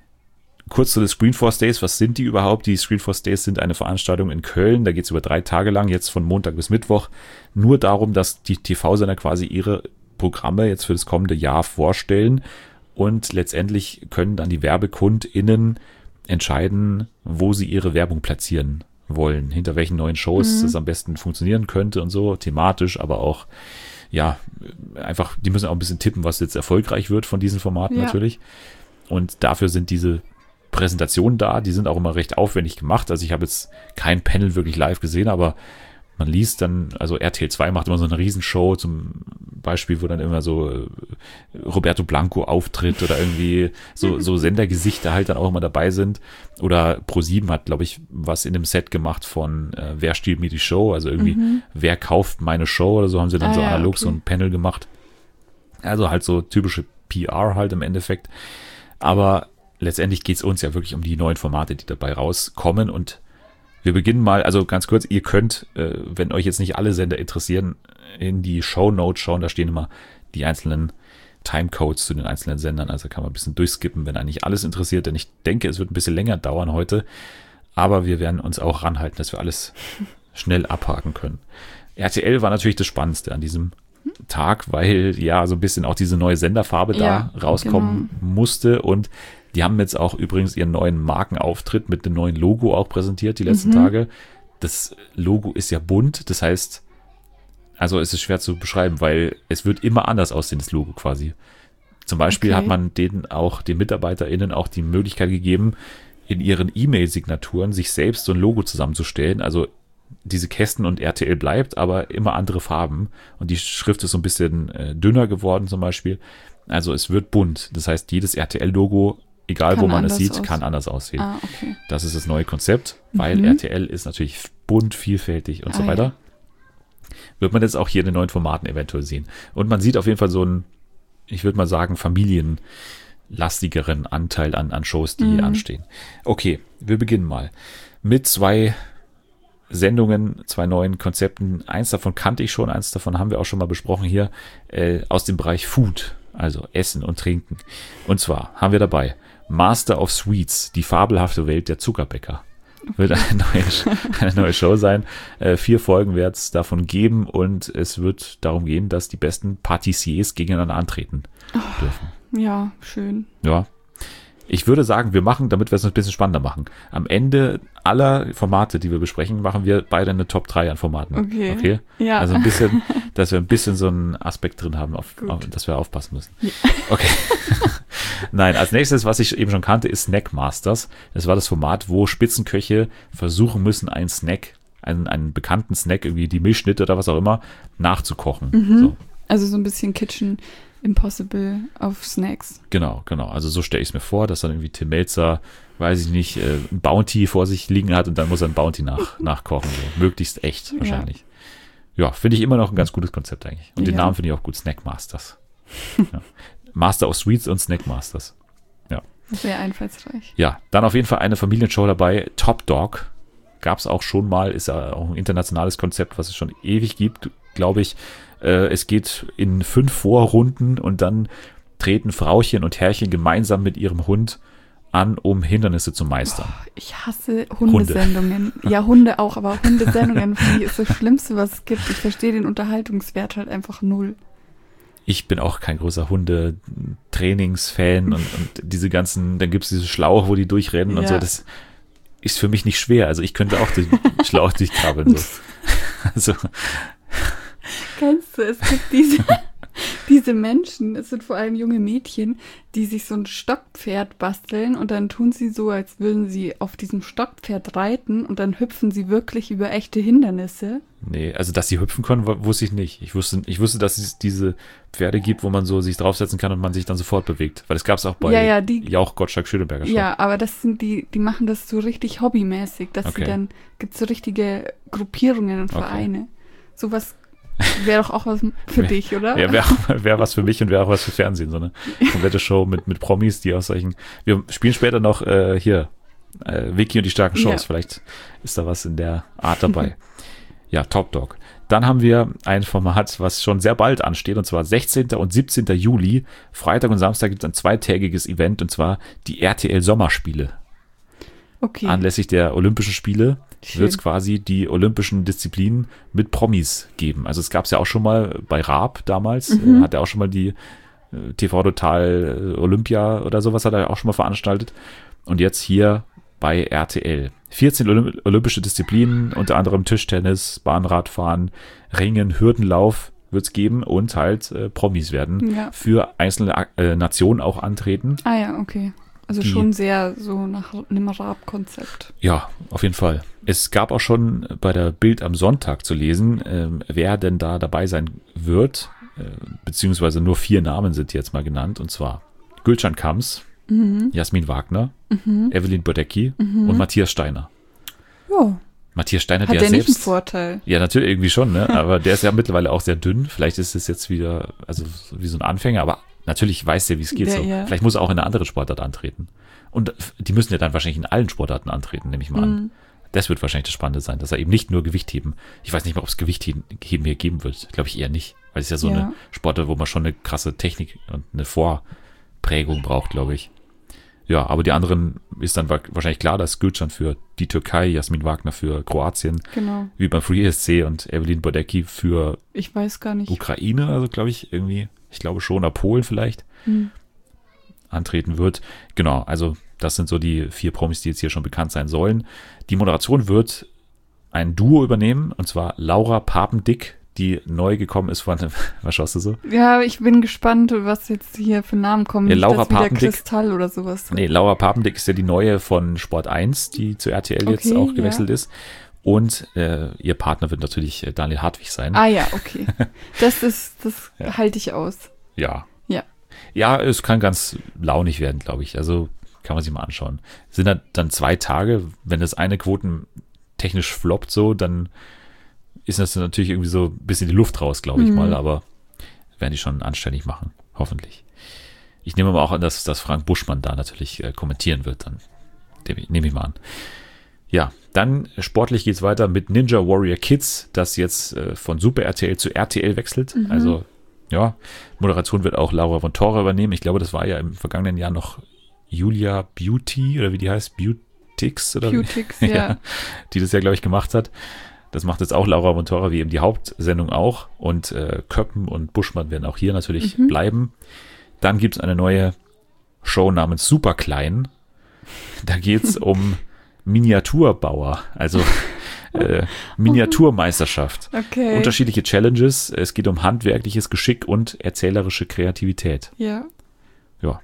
[SPEAKER 1] Kurz zu den Screenforce Days, was sind die überhaupt? Die Screenforce Days sind eine Veranstaltung in Köln, da geht es über drei Tage lang, jetzt von Montag bis Mittwoch, nur darum, dass die T V-Sender quasi ihre Programme jetzt für das kommende Jahr vorstellen und letztendlich können dann die WerbekundInnen entscheiden, wo sie ihre Werbung platzieren wollen, hinter welchen neuen Shows mhm. es am besten funktionieren könnte und so, thematisch, aber auch, ja, einfach, die müssen auch ein bisschen tippen, was jetzt erfolgreich wird von diesen Formaten
[SPEAKER 2] ja.
[SPEAKER 1] natürlich. Und dafür sind diese Präsentationen da, die sind auch immer recht aufwendig gemacht. Also ich habe jetzt kein Panel wirklich live gesehen, aber man liest dann, also R T L zwei macht immer so eine Riesenshow, zum Beispiel, wo dann immer so äh, Roberto Blanco auftritt oder irgendwie so, so Sendergesichter halt dann auch immer dabei sind. Oder ProSieben hat, glaube ich, was in dem Set gemacht von äh, Wer stiehlt mir die Show? Also irgendwie, mhm. wer kauft meine Show oder so, haben sie dann
[SPEAKER 2] ah,
[SPEAKER 1] so
[SPEAKER 2] ja,
[SPEAKER 1] analog
[SPEAKER 2] okay.
[SPEAKER 1] so ein Panel gemacht. Also halt so typische P R halt im Endeffekt. Aber letztendlich geht es uns ja wirklich um die neuen Formate, die dabei rauskommen. Und wir beginnen mal, also ganz kurz, ihr könnt, äh, wenn euch jetzt nicht alle Sender interessieren, in die Shownotes schauen, da stehen immer die einzelnen Timecodes zu den einzelnen Sendern, also kann man ein bisschen durchskippen, wenn eigentlich alles interessiert, denn ich denke, es wird ein bisschen länger dauern heute, aber wir werden uns auch ranhalten, dass wir alles schnell abhaken können. R T L war natürlich das Spannendste an diesem Tag, weil ja so ein bisschen auch diese neue Senderfarbe
[SPEAKER 2] ja,
[SPEAKER 1] da rauskommen
[SPEAKER 2] genau.
[SPEAKER 1] musste und die haben jetzt auch übrigens ihren neuen Markenauftritt mit dem neuen Logo auch präsentiert die letzten mhm. Tage. Das Logo ist ja bunt, das heißt, also es ist schwer zu beschreiben, weil es wird immer anders aussehen, das Logo quasi. Zum Beispiel okay. hat man denen auch, den MitarbeiterInnen auch die Möglichkeit gegeben, in ihren E-Mail-Signaturen sich selbst so ein Logo zusammenzustellen. Also diese Kästen und R T L bleibt, aber immer andere Farben. Und die Schrift ist so ein bisschen äh, dünner geworden zum Beispiel. Also es wird bunt. Das heißt, jedes R T L-Logo, egal kann wo man es sieht, aus. kann anders aussehen. Ah, okay. Das ist das neue Konzept, weil mhm. R T L ist natürlich bunt, vielfältig und ah, so weiter. Ja. Wird man jetzt auch hier in den neuen Formaten eventuell sehen. Und man sieht auf jeden Fall so einen, ich würde mal sagen, familienlastigeren Anteil an, an Shows, die mhm. anstehen. Okay, wir beginnen mal mit zwei Sendungen, zwei neuen Konzepten. Eins davon kannte ich schon, eins davon haben wir auch schon mal besprochen hier, äh, aus dem Bereich Food, also Essen und Trinken. Und zwar haben wir dabei Master of Sweets, die fabelhafte Welt der Zuckerbäcker. Okay. Wird eine neue, eine neue Show sein. Äh, vier Folgen wird es davon geben und es wird darum gehen, dass die besten Patissiers gegeneinander antreten
[SPEAKER 2] oh,
[SPEAKER 1] dürfen.
[SPEAKER 2] Ja, schön.
[SPEAKER 1] Ja. Ich würde sagen, wir machen, damit wir es ein bisschen spannender machen. Am Ende aller Formate, die wir besprechen, machen wir beide eine Top drei an Formaten.
[SPEAKER 2] Okay.
[SPEAKER 1] okay?
[SPEAKER 2] Ja.
[SPEAKER 1] Also ein bisschen, dass wir ein bisschen so einen Aspekt drin haben, auf, auf, dass wir aufpassen müssen. Ja. Okay. Nein, als nächstes, was ich eben schon kannte, ist Snack Masters. Das war das Format, wo Spitzenköche versuchen müssen, einen Snack, einen, einen bekannten Snack, irgendwie die Milchschnitte oder was auch immer, nachzukochen.
[SPEAKER 2] Mhm.
[SPEAKER 1] So.
[SPEAKER 2] Also so ein bisschen Kitchen Impossible auf Snacks.
[SPEAKER 1] Genau, genau. Also so stelle ich es mir vor, dass dann irgendwie Tim Melzer, weiß ich nicht, äh, ein Bounty vor sich liegen hat und dann muss er ein Bounty nach, nachkochen. So. Möglichst echt wahrscheinlich. Ja, ja finde ich immer noch ein ganz gutes Konzept eigentlich. Und den ja. Namen finde ich auch gut, Snack Masters. Ja. Master of Sweets und Snack Masters. Ja.
[SPEAKER 2] Sehr einfallsreich.
[SPEAKER 1] Ja, dann auf jeden Fall eine Familienshow dabei, Top Dog. Gab es auch schon mal, ist ja auch ein internationales Konzept, was es schon ewig gibt, glaube ich. Es geht in fünf Vorrunden und dann treten Frauchen und Herrchen gemeinsam mit ihrem Hund an, um Hindernisse zu meistern.
[SPEAKER 2] Oh, ich hasse Hundesendungen. Hunde. Ja, Hunde auch, aber Hundesendungen finde ich ist das Schlimmste, was es gibt. Ich verstehe den Unterhaltungswert halt einfach null.
[SPEAKER 1] Ich bin auch kein großer Hundetrainingsfan und, und diese ganzen, dann gibt es diese Schlauch, wo die durchrennen ja. und so, das ist für mich nicht schwer. Also ich könnte auch den Schlauch durchkrabbeln. So. Also
[SPEAKER 2] kennst du, es gibt diese, diese Menschen, es sind vor allem junge Mädchen, die sich so ein Stockpferd basteln und dann tun sie so, als würden sie auf diesem Stockpferd reiten und dann hüpfen sie wirklich über echte Hindernisse.
[SPEAKER 1] Nee, also dass sie hüpfen können, wusste ich nicht. Ich wusste, ich wusste, dass es diese Pferde gibt, wo man so sich draufsetzen kann und man sich dann sofort bewegt. Weil das gab es auch bei
[SPEAKER 2] ja, ja, die,
[SPEAKER 1] Jauch Gottschalk Schöneberger schon.
[SPEAKER 2] Ja, aber das sind die, die machen das so richtig hobbymäßig, dass
[SPEAKER 1] okay.
[SPEAKER 2] sie dann, gibt es so richtige Gruppierungen und
[SPEAKER 1] okay.
[SPEAKER 2] Vereine. Sowas Wäre doch auch was für dich, oder?
[SPEAKER 1] Ja, wäre wär was für mich und wäre auch was für Fernsehen. So eine komplette Show mit, mit Promis, die aus solchen. Wir spielen später noch äh, hier äh, Vicky und die starken Shows.
[SPEAKER 2] Ja.
[SPEAKER 1] Vielleicht ist da was in der Art dabei. Ja, Top Dog. Dann haben wir ein Format, was schon sehr bald ansteht, und zwar sechzehnten und siebzehnten Juli. Freitag und Samstag gibt es ein zweitägiges Event, und zwar die R T L Sommerspiele.
[SPEAKER 2] Okay.
[SPEAKER 1] Anlässlich der Olympischen Spiele
[SPEAKER 2] Schön.
[SPEAKER 1] wird es quasi die olympischen Disziplinen mit Promis geben. Also es gab es ja auch schon mal bei Raab damals,
[SPEAKER 2] Mhm.
[SPEAKER 1] äh, hat er auch schon mal die äh, T V Total äh, Olympia oder sowas hat er auch schon mal veranstaltet. Und jetzt hier bei R T L. vierzehn Olymp- olympische Disziplinen, unter anderem Tischtennis, Bahnradfahren, Ringen, Hürdenlauf wird es geben und halt äh, Promis werden
[SPEAKER 2] Ja.
[SPEAKER 1] für einzelne äh, Nationen auch antreten.
[SPEAKER 2] Ah ja, okay. Also
[SPEAKER 1] Die-
[SPEAKER 2] schon sehr so nach einem Raab-Konzept.
[SPEAKER 1] Ja, auf jeden Fall. Es gab auch schon bei der Bild am Sonntag zu lesen, ähm, wer denn da dabei sein wird, äh, beziehungsweise nur vier Namen sind jetzt mal genannt, und zwar Gülcan Kams,
[SPEAKER 2] Mhm.
[SPEAKER 1] Jasmin Wagner, Evelyn Bodecki und Matthias Steiner.
[SPEAKER 2] Ja,
[SPEAKER 1] Matthias Steiner,
[SPEAKER 2] hat
[SPEAKER 1] der
[SPEAKER 2] der nicht einen
[SPEAKER 1] selbst,
[SPEAKER 2] Vorteil.
[SPEAKER 1] ja natürlich irgendwie schon, ne? Aber der ist ja mittlerweile auch sehr dünn. Vielleicht ist es jetzt wieder, also wie so ein Anfänger, aber natürlich weiß der, wie es geht.
[SPEAKER 2] Der,
[SPEAKER 1] so.
[SPEAKER 2] ja.
[SPEAKER 1] Vielleicht muss er auch in einer anderen Sportart antreten. Und die müssen ja dann wahrscheinlich in allen Sportarten antreten, nehme ich mal an.
[SPEAKER 2] Mhm.
[SPEAKER 1] Das wird wahrscheinlich das Spannende sein, dass er eben nicht nur Gewicht heben. Ich weiß nicht mal, ob es Gewichtheben hier geben wird. Glaube ich eher nicht. Weil es ist ja so
[SPEAKER 2] Ja.
[SPEAKER 1] eine Sportart, wo man schon eine krasse Technik und eine Vorprägung braucht, glaube ich. Ja, aber die anderen ist dann wa- wahrscheinlich klar, dass Gülcan für die Türkei, Jasmin Wagner für Kroatien,
[SPEAKER 2] Genau.
[SPEAKER 1] wie beim Free E S C und Evelyn Bodecki für
[SPEAKER 2] Ich weiß gar nicht.
[SPEAKER 1] Ukraine, also glaube ich irgendwie, ich glaube schon, oder Polen vielleicht,
[SPEAKER 2] Hm.
[SPEAKER 1] antreten wird. Genau, also das sind so die vier Promis, die jetzt hier schon bekannt sein sollen. Die Moderation wird ein Duo übernehmen, und zwar Laura Papendick, die neu gekommen ist von, was schaust du so?
[SPEAKER 2] Ja, ich bin gespannt, was jetzt hier für Namen kommen.
[SPEAKER 1] Ja,
[SPEAKER 2] Nicht,
[SPEAKER 1] Laura
[SPEAKER 2] dass wieder
[SPEAKER 1] Papendick.
[SPEAKER 2] Kristall oder sowas.
[SPEAKER 1] Nee, Laura Papendick ist ja die neue von Sport eins, die zu R T L jetzt
[SPEAKER 2] Okay,
[SPEAKER 1] auch gewechselt
[SPEAKER 2] ja.
[SPEAKER 1] ist. Und äh, ihr Partner wird natürlich äh, Daniel Hartwig sein.
[SPEAKER 2] Ah ja, okay. Das ist, das
[SPEAKER 1] Ja.
[SPEAKER 2] halte ich aus.
[SPEAKER 1] Ja.
[SPEAKER 2] Ja.
[SPEAKER 1] Ja, es kann ganz launig werden, glaube ich. Also kann man sich mal anschauen. Es sind dann, dann zwei Tage, wenn das eine Quoten technisch floppt so, dann ist das natürlich irgendwie so ein bisschen die Luft raus, glaube ich
[SPEAKER 2] Mhm.
[SPEAKER 1] mal, aber werden die schon anständig machen, hoffentlich. Ich nehme aber auch an, dass, dass Frank Buschmann da natürlich äh, kommentieren wird, dann Dem- nehme ich mal an. Ja, dann sportlich geht's weiter mit Ninja Warrior Kids, das jetzt äh, von Super R T L zu R T L wechselt.
[SPEAKER 2] Mhm.
[SPEAKER 1] Also ja, Moderation wird auch Laura von Tora übernehmen. Ich glaube, das war ja im vergangenen Jahr noch Julia Beauty oder wie die heißt, Beautix oder wie?
[SPEAKER 2] Beautix, ja.
[SPEAKER 1] die das ja, glaube ich, gemacht hat. Das macht jetzt auch Laura von Tora, wie eben die Hauptsendung auch. Und äh, Köppen und Buschmann werden auch hier natürlich
[SPEAKER 2] Mhm.
[SPEAKER 1] bleiben. Dann gibt es eine neue Show namens Super Klein. Da geht es um Miniaturbauer, also äh, Miniaturmeisterschaft.
[SPEAKER 2] Okay.
[SPEAKER 1] Unterschiedliche Challenges. Es geht um handwerkliches Geschick und erzählerische Kreativität.
[SPEAKER 2] Ja.
[SPEAKER 1] Ja.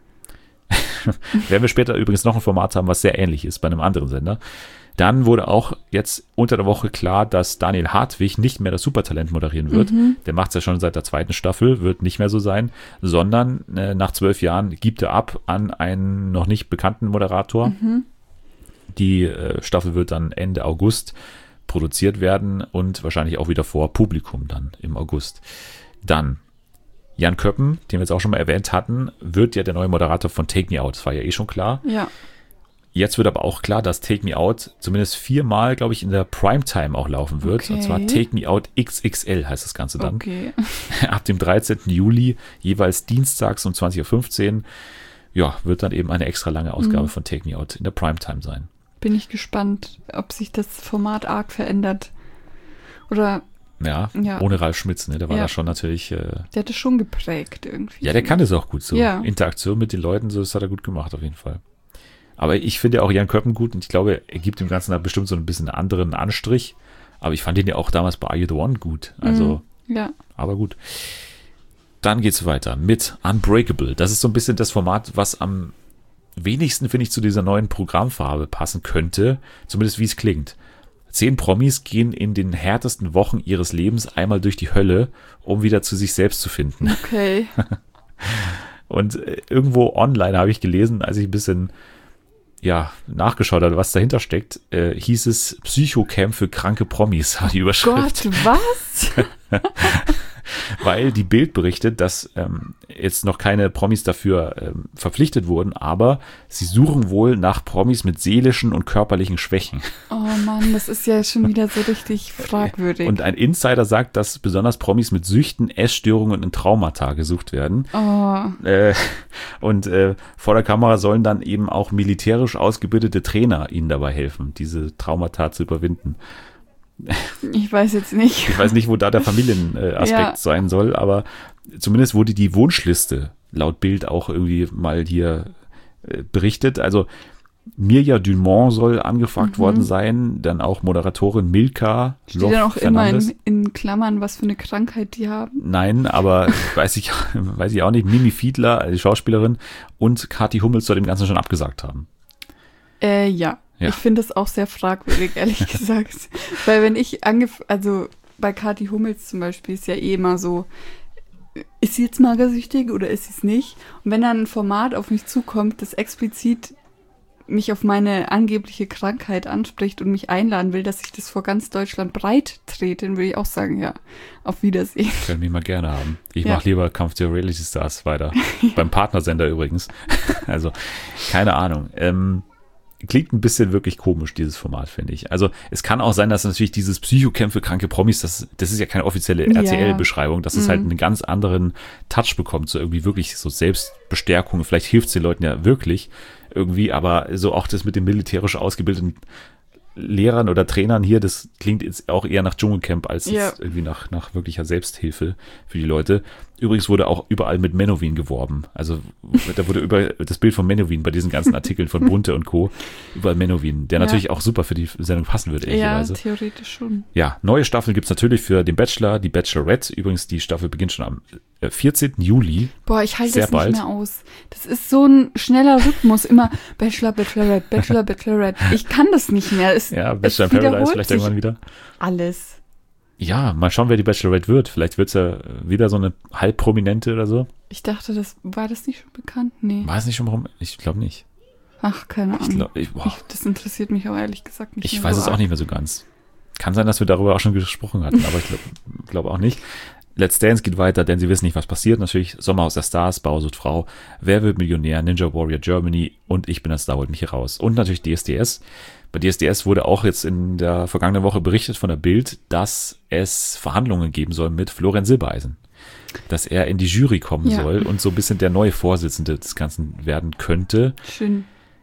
[SPEAKER 1] Werden wir später übrigens noch ein Format haben, was sehr ähnlich ist bei einem anderen Sender. Dann wurde auch jetzt unter der Woche klar, dass Daniel Hartwig nicht mehr das Supertalent moderieren wird.
[SPEAKER 2] Mhm.
[SPEAKER 1] Der macht es ja schon seit der zweiten Staffel, wird nicht mehr so sein, sondern äh, nach zwölf Jahren gibt er ab an einen noch nicht bekannten Moderator.
[SPEAKER 2] Mhm.
[SPEAKER 1] Die äh, Staffel wird dann Ende August produziert werden und wahrscheinlich auch wieder vor Publikum dann im August. Dann Jan Köppen, den wir jetzt auch schon mal erwähnt hatten, wird ja der neue Moderator von Take Me Out. Das war ja eh schon klar.
[SPEAKER 2] Ja.
[SPEAKER 1] Jetzt wird aber auch klar, dass Take Me Out zumindest viermal, glaube ich, in der Primetime auch laufen wird.
[SPEAKER 2] Okay.
[SPEAKER 1] Und zwar Take Me Out X X L heißt das Ganze dann.
[SPEAKER 2] Okay.
[SPEAKER 1] Ab dem dreizehnten Juli, jeweils dienstags um zwanzig Uhr fünfzehn, ja, wird dann eben eine extra lange Ausgabe
[SPEAKER 2] Mhm.
[SPEAKER 1] von Take Me Out in der Primetime sein.
[SPEAKER 2] Bin ich gespannt, ob sich das Format arg verändert. Oder
[SPEAKER 1] Ja,
[SPEAKER 2] Ja.
[SPEAKER 1] ohne Ralf Schmitz, ne? Der war
[SPEAKER 2] Ja.
[SPEAKER 1] da schon natürlich, äh,
[SPEAKER 2] der hat es schon geprägt irgendwie.
[SPEAKER 1] ja, der kann das auch gut so.
[SPEAKER 2] Ja.
[SPEAKER 1] Interaktion mit den Leuten, so, das hat er gut gemacht auf jeden Fall. Aber ich finde auch Jan Köppen gut und ich glaube, er gibt dem Ganzen da bestimmt so ein bisschen einen anderen Anstrich. Aber ich fand ihn ja auch damals bei Are You The One gut. Also,
[SPEAKER 2] Mhm. Ja.
[SPEAKER 1] aber gut. Dann geht's weiter mit Unbreakable. Das ist so ein bisschen das Format, was am wenigsten, finde ich, zu dieser neuen Programmfarbe passen könnte. Zumindest wie es klingt. Zehn Promis gehen in den härtesten Wochen ihres Lebens einmal durch die Hölle, um wieder zu sich selbst zu finden.
[SPEAKER 2] Okay.
[SPEAKER 1] Und äh, irgendwo online habe ich gelesen, als ich ein bisschen ja, nachgeschaut hat, was dahinter steckt, äh, hieß es Psychocamp für kranke Promis, war die Überschrift.
[SPEAKER 2] Gott, was?
[SPEAKER 1] Weil die Bild berichtet, dass ähm, jetzt noch keine Promis dafür ähm, verpflichtet wurden, aber sie suchen wohl nach Promis mit seelischen und körperlichen Schwächen.
[SPEAKER 2] Oh Mann, das ist ja schon wieder so richtig fragwürdig.
[SPEAKER 1] Und ein Insider sagt, dass besonders Promis mit Süchten, Essstörungen und Traumata gesucht werden.
[SPEAKER 2] Oh.
[SPEAKER 1] Äh, und äh, vor der Kamera sollen dann eben auch militärisch ausgebildete Trainer ihnen dabei helfen, diese Traumata zu überwinden.
[SPEAKER 2] Ich weiß jetzt nicht.
[SPEAKER 1] Ich weiß nicht, wo da der Familienaspekt äh, ja. sein soll, aber zumindest wurde die Wunschliste laut Bild auch irgendwie mal hier äh, berichtet. Also Mirja Dumont soll angefragt mhm. worden sein, dann auch Moderatorin Milka.
[SPEAKER 2] Steht dann auch immer in, in Klammern, was für eine Krankheit die haben?
[SPEAKER 1] Nein, aber weiß ich, weiß ich auch nicht. Mimi Fiedler, die Schauspielerin, und Kathi Hummels soll dem Ganzen schon abgesagt haben.
[SPEAKER 2] Äh, ja. Ja. Ich finde das auch sehr fragwürdig, ehrlich gesagt. Weil wenn ich angef... Also bei Kathi Hummels zum Beispiel ist ja eh immer so, ist sie jetzt magersüchtig oder ist sie es nicht? Und wenn dann ein Format auf mich zukommt, das explizit mich auf meine angebliche Krankheit anspricht und mich einladen will, dass ich das vor ganz Deutschland breit trete, dann würde ich auch sagen, ja, auf Wiedersehen.
[SPEAKER 1] Können wir mal gerne haben. Ich
[SPEAKER 2] ja.
[SPEAKER 1] mache lieber Kampf der Reality Stars weiter. ja. Beim Partnersender übrigens. Also, keine Ahnung. Ähm, Klingt ein bisschen wirklich komisch, dieses Format, finde ich. Also es kann auch sein, dass natürlich dieses Psychocamp für kranke Promis, das, das ist ja keine offizielle R T L-Beschreibung, dass es mhm. halt einen ganz anderen Touch bekommt, so irgendwie wirklich so Selbstbestärkung. Vielleicht hilft es den Leuten ja wirklich irgendwie, aber so auch das mit den militärisch ausgebildeten Lehrern oder Trainern hier, das klingt jetzt auch eher nach Dschungelcamp als
[SPEAKER 2] ja.
[SPEAKER 1] jetzt irgendwie nach, nach wirklicher Selbsthilfe für die Leute. Übrigens wurde auch überall mit Menowin geworben. Also da wurde über das Bild von Menowin bei diesen ganzen Artikeln von Bunte und Co. überall Menowin, der ja. natürlich auch super für die Sendung passen würde, ehrlicherweise.
[SPEAKER 2] Ja, theoretisch schon.
[SPEAKER 1] Ja, neue Staffeln gibt's natürlich für den Bachelor, die Bachelorette. Übrigens, die Staffel beginnt schon am vierzehnten Juli.
[SPEAKER 2] Boah, ich halte das nicht
[SPEAKER 1] bald.
[SPEAKER 2] mehr aus. Das ist so ein schneller Rhythmus. Immer Bachelor, Bachelorette, Bachelor, Bachelorette. Ich kann das nicht mehr. Es,
[SPEAKER 1] ja, Bachelor in Paradise vielleicht irgendwann wieder.
[SPEAKER 2] Alles.
[SPEAKER 1] Ja, mal schauen, wer die Bachelorette wird. Vielleicht wird's ja wieder so eine halbprominente oder so.
[SPEAKER 2] Ich dachte, das war das nicht schon bekannt? Nee.
[SPEAKER 1] War es nicht schon warum? Ich glaube nicht.
[SPEAKER 2] Ach, keine Ahnung.
[SPEAKER 1] Ich glaub, ich,
[SPEAKER 2] ich, das interessiert mich auch ehrlich gesagt nicht.
[SPEAKER 1] Ich
[SPEAKER 2] mehr
[SPEAKER 1] weiß
[SPEAKER 2] so
[SPEAKER 1] es auch
[SPEAKER 2] arg.
[SPEAKER 1] nicht mehr so ganz. Kann sein, dass wir darüber auch schon gesprochen hatten, aber ich glaube glaub auch nicht. Let's Dance geht weiter, denn sie wissen nicht, was passiert. Natürlich Sommerhaus der Stars, Bauer sucht Frau, Wer wird Millionär, Ninja Warrior Germany und Ich bin ein Star, holt mich hier raus. Und natürlich D S D S. Bei D S D S wurde auch jetzt in der vergangenen Woche berichtet von der Bild, dass es Verhandlungen geben soll mit Florian Silbereisen. Dass er in die Jury kommen
[SPEAKER 2] ja.
[SPEAKER 1] soll und so ein bisschen der neue Vorsitzende des Ganzen werden könnte.
[SPEAKER 2] Schön.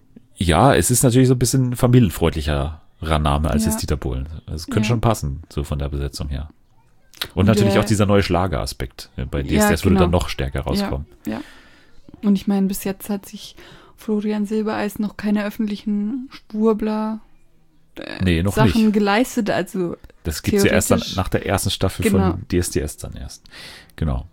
[SPEAKER 1] Ja, es ist natürlich so ein bisschen familienfreundlicherer Name als
[SPEAKER 2] ja.
[SPEAKER 1] jetzt Dieter Bohlen. Also es könnte
[SPEAKER 2] ja.
[SPEAKER 1] schon passen, so von der Besetzung her. Und,
[SPEAKER 2] und
[SPEAKER 1] natürlich
[SPEAKER 2] der,
[SPEAKER 1] auch dieser neue Schlageraspekt. Bei D S D S
[SPEAKER 2] ja,
[SPEAKER 1] würde
[SPEAKER 2] genau.
[SPEAKER 1] dann noch stärker rauskommen.
[SPEAKER 2] Ja, ja. Und ich meine, bis jetzt hat sich Florian Silbereisen noch keine öffentlichen Schwurbler äh,
[SPEAKER 1] nee, noch
[SPEAKER 2] Sachen
[SPEAKER 1] nicht.
[SPEAKER 2] geleistet. Also
[SPEAKER 1] das gibt es ja erst dann nach der ersten Staffel
[SPEAKER 2] genau.
[SPEAKER 1] von D S D S dann erst. Genau.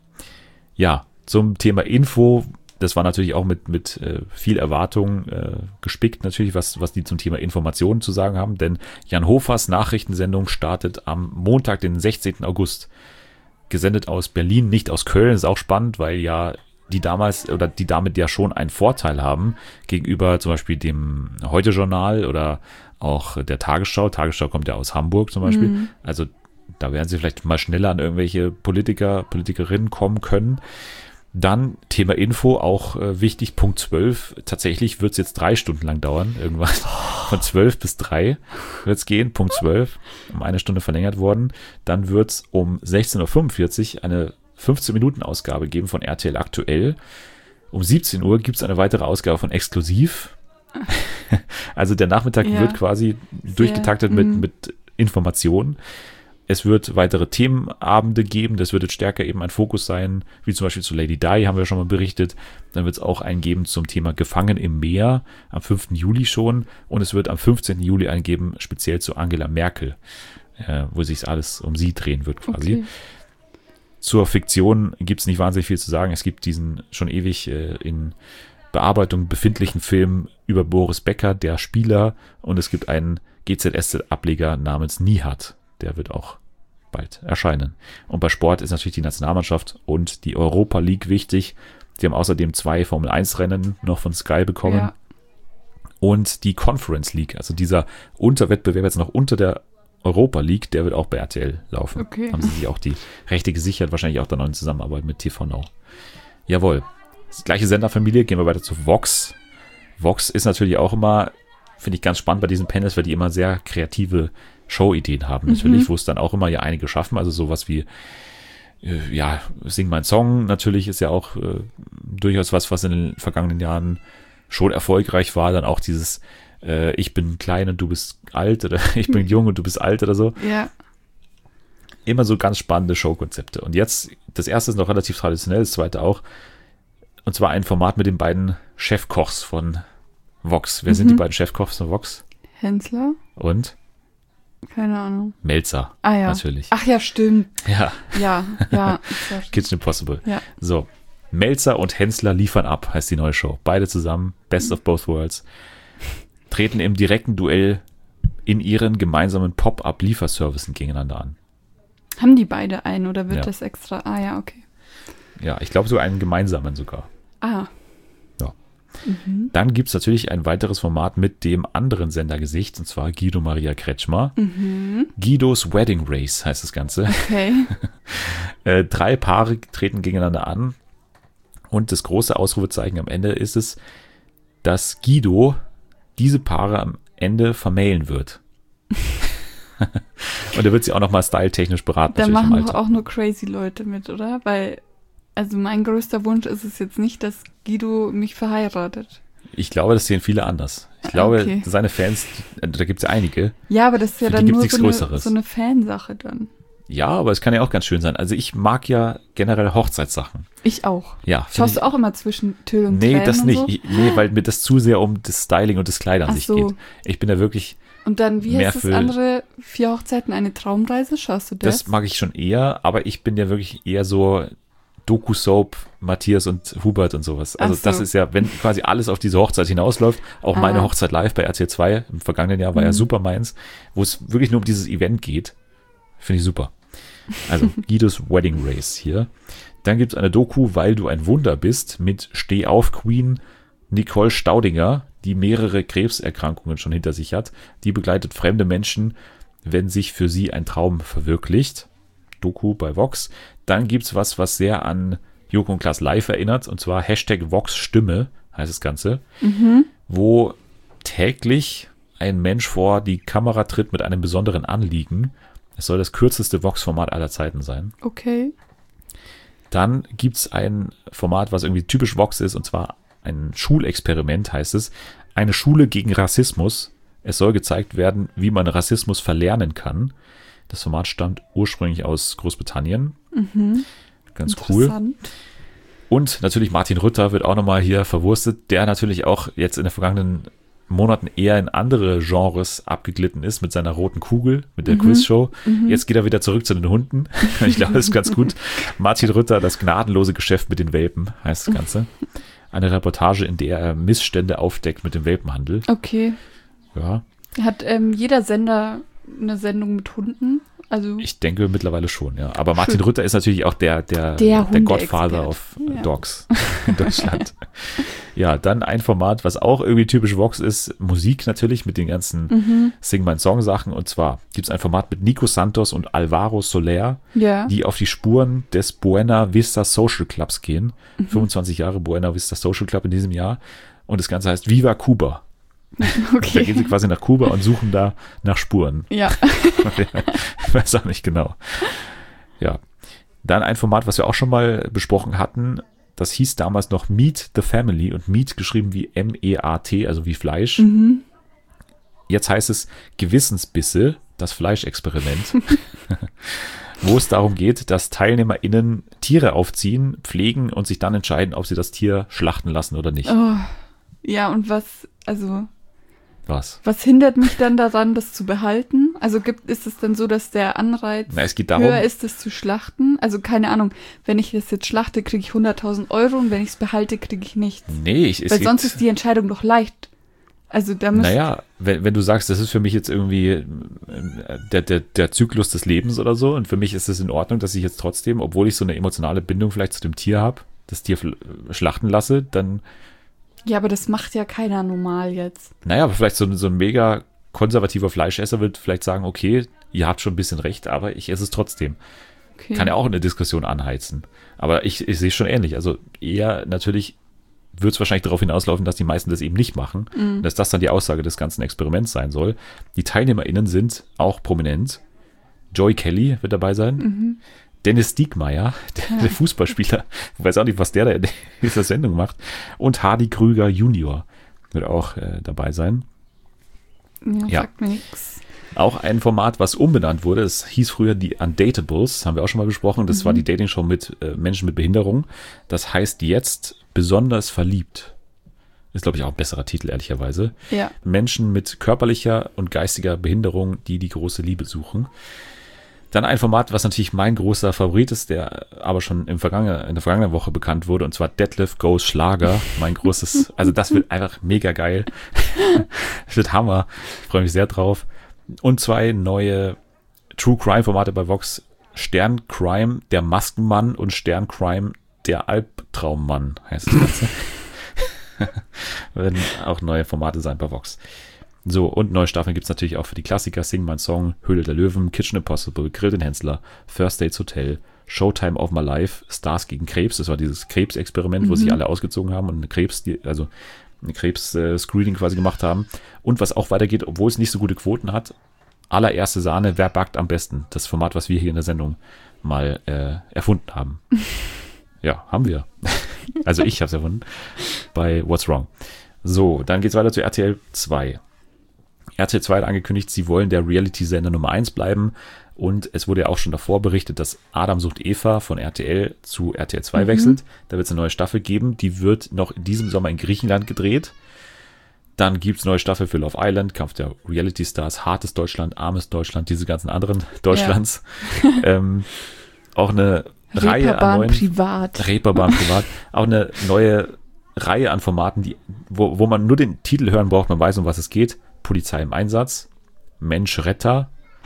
[SPEAKER 1] Ja, zum Thema Info. Das war natürlich auch mit, mit äh, viel Erwartung äh, gespickt natürlich, was, was die zum Thema Informationen zu sagen haben. Denn Jan Hofers Nachrichtensendung startet am Montag, den sechzehnten August. Gesendet aus Berlin, nicht aus Köln. Ist auch spannend, weil ja die damals oder die damit ja schon einen Vorteil haben gegenüber zum Beispiel dem Heute-Journal oder auch der Tagesschau. Tagesschau kommt ja aus Hamburg zum Beispiel. Mhm. Also da werden sie vielleicht mal schneller an irgendwelche Politiker, Politikerinnen kommen können. Dann Thema Info, auch äh, wichtig, Punkt zwölf. Tatsächlich wird es jetzt drei Stunden lang dauern, irgendwann. Von zwölf bis drei wird es gehen, Punkt zwölf, um eine Stunde verlängert worden. Dann wird es um sechzehn Uhr fünfundvierzig eine fünfzehn-Minuten-Ausgabe geben von R T L Aktuell. Um siebzehn Uhr gibt es eine weitere Ausgabe von Exklusiv. Also der Nachmittag ja, wird quasi durchgetaktet mit, mit Informationen. Es wird weitere Themenabende geben, das wird jetzt stärker eben ein Fokus sein, wie zum Beispiel zu Lady Di, haben wir schon mal berichtet. Dann wird es auch einen geben zum Thema Gefangen im Meer, am fünften Juli schon. Und es wird am fünfzehnten Juli einen geben, speziell zu Angela Merkel, äh, wo sich alles um sie drehen wird quasi.
[SPEAKER 2] Okay.
[SPEAKER 1] Zur Fiktion gibt es nicht wahnsinnig viel zu sagen. Es gibt diesen schon ewig äh, in Bearbeitung befindlichen Film über Boris Becker, der Spieler. Und es gibt einen G Z S Z-Ableger namens Nihat. Der wird auch bald erscheinen. Und bei Sport ist natürlich die Nationalmannschaft und die Europa League wichtig. Die haben außerdem zwei Formel eins Rennen noch von Sky bekommen. Ja. Und die Conference League, also dieser Unterwettbewerb jetzt noch unter der Europa League, der wird auch bei R T L laufen.
[SPEAKER 2] Okay.
[SPEAKER 1] Haben sie sich auch die Rechte gesichert, wahrscheinlich auch dann noch in Zusammenarbeit mit T V Now. Jawohl. Das gleiche Senderfamilie, gehen wir weiter zu Vox. Vox ist natürlich auch immer, finde ich ganz spannend bei diesen Panels, weil die immer sehr kreative Show-Ideen haben, natürlich, mhm. wo es dann auch immer ja einige schaffen, also sowas wie äh, ja, Sing mein Song natürlich ist ja auch äh, durchaus was, was in den vergangenen Jahren schon erfolgreich war, dann auch dieses äh, ich bin klein und du bist alt oder ich bin jung und du bist alt oder so.
[SPEAKER 2] Ja.
[SPEAKER 1] Immer so ganz spannende Showkonzepte. Und jetzt, das erste ist noch relativ traditionell, das zweite auch, und zwar ein Format mit den beiden Chefkochs von Vox. Wer mhm. sind die beiden Chefkochs von Vox?
[SPEAKER 2] Hensler.
[SPEAKER 1] Und?
[SPEAKER 2] Keine Ahnung.
[SPEAKER 1] Melzer.
[SPEAKER 2] Ah ja.
[SPEAKER 1] Natürlich.
[SPEAKER 2] Ach ja, stimmt.
[SPEAKER 1] Ja.
[SPEAKER 2] Ja, ja.
[SPEAKER 1] Kitchen Impossible.
[SPEAKER 2] Ja.
[SPEAKER 1] So. Melzer und Hensler liefern ab, heißt die neue Show. Beide zusammen, Best mhm. of Both Worlds, treten im direkten Duell in ihren gemeinsamen Pop-up-Lieferservicen gegeneinander an.
[SPEAKER 2] Haben die beide einen oder wird
[SPEAKER 1] ja.
[SPEAKER 2] das extra? Ah ja, okay.
[SPEAKER 1] Ja, ich glaube sogar einen gemeinsamen sogar.
[SPEAKER 2] Ah.
[SPEAKER 1] Ja.
[SPEAKER 2] Mhm.
[SPEAKER 1] Dann gibt es natürlich ein weiteres Format mit dem anderen Sendergesicht, und zwar Guido Maria Kretschmer.
[SPEAKER 2] Mhm.
[SPEAKER 1] Guidos Wedding Race heißt das Ganze.
[SPEAKER 2] Okay.
[SPEAKER 1] äh, drei Paare treten gegeneinander an. Und das große Ausrufezeichen am Ende ist es, dass Guido diese Paare am Ende vermählen wird. Und er wird sie auch nochmal styletechnisch beraten.
[SPEAKER 2] Da machen doch auch nur crazy Leute mit, oder? Weil, also mein größter Wunsch ist es jetzt nicht, dass Guido mich verheiratet.
[SPEAKER 1] Ich glaube, das sehen viele anders. Ich glaube,
[SPEAKER 2] okay.
[SPEAKER 1] seine Fans, da gibt es ja einige.
[SPEAKER 2] Ja, aber das ist ja dann nur so eine, so eine Fansache dann.
[SPEAKER 1] Ja, aber es kann ja auch ganz schön sein. Also ich mag ja generell Hochzeitssachen.
[SPEAKER 2] Ich auch.
[SPEAKER 1] Ja.
[SPEAKER 2] Schaust du auch immer zwischen Tüll und
[SPEAKER 1] Nee,
[SPEAKER 2] Tränen
[SPEAKER 1] das
[SPEAKER 2] und
[SPEAKER 1] nicht.
[SPEAKER 2] So?
[SPEAKER 1] Ich, nee, weil mir das zu sehr um das Styling und das Kleid an
[SPEAKER 2] Ach
[SPEAKER 1] sich
[SPEAKER 2] so.
[SPEAKER 1] geht. Ich bin da wirklich
[SPEAKER 2] Und dann, wie
[SPEAKER 1] mehr
[SPEAKER 2] heißt das
[SPEAKER 1] für-
[SPEAKER 2] andere? Vier Hochzeiten, eine Traumreise? Schaust du das?
[SPEAKER 1] Das mag ich schon eher, aber ich bin ja wirklich eher so Doku-Soap, Matthias und Hubert und sowas. Also
[SPEAKER 2] Ach so.
[SPEAKER 1] das ist ja, wenn quasi alles auf diese Hochzeit hinausläuft, auch
[SPEAKER 2] Ah.
[SPEAKER 1] meine Hochzeit live bei R T L zwei im vergangenen Jahr war ja
[SPEAKER 2] Mhm.
[SPEAKER 1] super meins, wo es wirklich nur um dieses Event geht. Finde ich super. Also Guidos Wedding Race hier. Dann gibt es eine Doku, Weil du ein Wunder bist, mit Steh auf Queen Nicole Staudinger, die mehrere Krebserkrankungen schon hinter sich hat. Die begleitet fremde Menschen, wenn sich für sie ein Traum verwirklicht. Doku bei Vox. Dann gibt es was, was sehr an Joko und Klaas Live erinnert, und zwar Hashtag Vox Stimme, heißt das Ganze,
[SPEAKER 2] Mhm.
[SPEAKER 1] wo täglich ein Mensch vor die Kamera tritt mit einem besonderen Anliegen. Es soll das kürzeste Vox-Format aller Zeiten sein.
[SPEAKER 2] Okay.
[SPEAKER 1] Dann gibt es ein Format, was irgendwie typisch Vox ist, und zwar ein Schulexperiment, heißt es. Eine Schule gegen Rassismus. Es soll gezeigt werden, wie man Rassismus verlernen kann. Das Format stammt ursprünglich aus Großbritannien.
[SPEAKER 2] Mhm.
[SPEAKER 1] Ganz cool.
[SPEAKER 2] Interessant.
[SPEAKER 1] Und natürlich Martin Rütter wird auch nochmal hier verwurstet, der natürlich auch jetzt in den vergangenen Monaten eher in andere Genres abgeglitten ist mit seiner roten Kugel, mit der
[SPEAKER 2] Mhm.
[SPEAKER 1] Quizshow. Jetzt geht er wieder zurück zu den Hunden. Ich glaube, das ist ganz gut. Martin Rütter, das gnadenlose Geschäft mit den Welpen, heißt das Ganze. Eine Reportage, in der er Missstände aufdeckt mit dem Welpenhandel.
[SPEAKER 2] Okay.
[SPEAKER 1] Ja,
[SPEAKER 2] Hat ähm, jeder Sender eine Sendung mit Hunden? Also
[SPEAKER 1] ich denke mittlerweile schon, ja. Aber Martin
[SPEAKER 2] Schön.
[SPEAKER 1] Rütter ist natürlich auch der, der,
[SPEAKER 2] Der
[SPEAKER 1] der Godfather
[SPEAKER 2] Hundeexpert.
[SPEAKER 1] auf
[SPEAKER 2] Ja.
[SPEAKER 1] Dogs in Deutschland. Ja, dann ein Format, was auch irgendwie typisch Vox ist, Musik natürlich mit den ganzen
[SPEAKER 2] Mhm.
[SPEAKER 1] Sing mein Song Sachen. Und zwar gibt es ein Format mit Nico Santos und Alvaro Soler,
[SPEAKER 2] ja.
[SPEAKER 1] die auf die Spuren des Buena Vista Social Clubs gehen.
[SPEAKER 2] Mhm.
[SPEAKER 1] fünfundzwanzig Jahre Buena Vista Social Club in diesem Jahr. Und das Ganze heißt Viva Cuba. Da gehen sie
[SPEAKER 2] Okay.
[SPEAKER 1] quasi nach Kuba und suchen da nach Spuren.
[SPEAKER 2] Ja.
[SPEAKER 1] Ich weiß auch nicht genau. Ja. Dann ein Format, was wir auch schon mal besprochen hatten. Das hieß damals noch Meet the Family und Meat geschrieben wie M E A T, also wie Fleisch.
[SPEAKER 2] Mhm.
[SPEAKER 1] Jetzt heißt es Gewissensbisse, das Fleischexperiment, wo es darum geht, dass TeilnehmerInnen Tiere aufziehen, pflegen und sich dann entscheiden, ob sie das Tier schlachten lassen oder nicht.
[SPEAKER 2] Oh. Ja, und was, also,
[SPEAKER 1] Was?
[SPEAKER 2] was hindert mich dann daran, das zu behalten? Also gibt, ist es dann so, dass der Anreiz
[SPEAKER 1] Na, es geht darum,
[SPEAKER 2] höher ist, das zu schlachten? Also keine Ahnung, wenn ich das jetzt schlachte, kriege ich hunderttausend Euro und wenn ich es behalte, kriege ich nichts.
[SPEAKER 1] nee, ich, es
[SPEAKER 2] Weil
[SPEAKER 1] geht,
[SPEAKER 2] sonst ist die Entscheidung doch leicht. Also da müsste
[SPEAKER 1] Naja, wenn, wenn du sagst, das ist für mich jetzt irgendwie äh, der, der, der Zyklus des Lebens oder so, und für mich ist es in Ordnung, dass ich jetzt trotzdem, obwohl ich so eine emotionale Bindung vielleicht zu dem Tier habe, das Tier fl- schlachten lasse, dann
[SPEAKER 2] Ja, aber das macht ja keiner normal jetzt.
[SPEAKER 1] Naja, aber vielleicht so, so ein mega konservativer Fleischesser wird vielleicht sagen, okay, ihr habt schon ein bisschen recht, aber ich esse es trotzdem.
[SPEAKER 2] Okay.
[SPEAKER 1] Kann ja auch eine Diskussion anheizen. Aber ich, ich sehe es schon ähnlich. Also eher natürlich wird es wahrscheinlich darauf hinauslaufen, dass die meisten das eben nicht machen.
[SPEAKER 2] Mhm.
[SPEAKER 1] Und dass das dann die Aussage des ganzen Experiments sein soll. Die TeilnehmerInnen sind auch prominent. Joey Kelly wird dabei sein.
[SPEAKER 2] Mhm.
[SPEAKER 1] Dennis Diekmeyer, der, der Fußballspieler. Ich weiß auch nicht, was der da in dieser Sendung macht. Und Hardy Krüger Junior wird auch äh, dabei sein.
[SPEAKER 2] Ja,
[SPEAKER 1] Ja.
[SPEAKER 2] sagt mir nichts.
[SPEAKER 1] Auch ein Format, was umbenannt wurde. Es hieß früher die Undatables, haben wir auch schon mal besprochen. Das
[SPEAKER 2] Mhm.
[SPEAKER 1] war die Dating-Show mit äh, Menschen mit Behinderung. Das heißt jetzt besonders verliebt. Ist, glaube ich, auch ein besserer Titel, ehrlicherweise.
[SPEAKER 2] Ja.
[SPEAKER 1] Menschen mit körperlicher und geistiger Behinderung, die die große Liebe suchen. Dann ein Format, was natürlich mein großer Favorit ist, der aber schon im vergangenen, in der vergangenen Woche bekannt wurde, und zwar Detlef Goes Schlager. Mein großes, also das wird einfach mega geil. Das wird Hammer. Ich freue mich sehr drauf. Und zwei neue True Crime Formate bei Vox. Stern Crime, der Maskenmann, und Stern Crime, der Albtraummann heißt das Ganze. Werden auch neue Formate sein bei Vox. So, und neue Staffeln gibt es natürlich auch für die Klassiker: Sing mein Song, Höhle der Löwen, Kitchen Impossible, Grill den Hensler, First Dates Hotel, Showtime of My Life, Stars gegen Krebs. Das war dieses Krebsexperiment, wo
[SPEAKER 2] Mhm.
[SPEAKER 1] sich alle ausgezogen haben und eine Krebs, also eine Krebs-Screening quasi gemacht haben. Und was auch weitergeht, obwohl es nicht so gute Quoten hat: allererste Sahne, wer backt am besten? Das Format, was wir hier in der Sendung mal äh, erfunden haben. Ja, haben wir. Also ich habe es erfunden bei What's Wrong. So, dann geht's weiter zu R T L zwei. R T L zwei hat angekündigt, sie wollen der Reality-Sender Nummer eins bleiben, und es wurde ja auch schon davor berichtet, dass Adam sucht Eva von R T L zu R T L zwei
[SPEAKER 2] Mhm.
[SPEAKER 1] wechselt. Da wird es eine neue Staffel geben, die wird noch in diesem Sommer in Griechenland gedreht. Dann gibt es eine neue Staffel für Love Island, Kampf der Reality-Stars, hartes Deutschland, armes Deutschland, diese ganzen anderen Deutschlands. ähm, auch eine Reihe an
[SPEAKER 2] Reeperbahn
[SPEAKER 1] neuen
[SPEAKER 2] privat.
[SPEAKER 1] Reeperbahn privat. Auch eine neue Reihe an Formaten, die, wo, wo man nur den Titel hören braucht, man weiß, um was es geht. Polizei im Einsatz, Mensch Retter,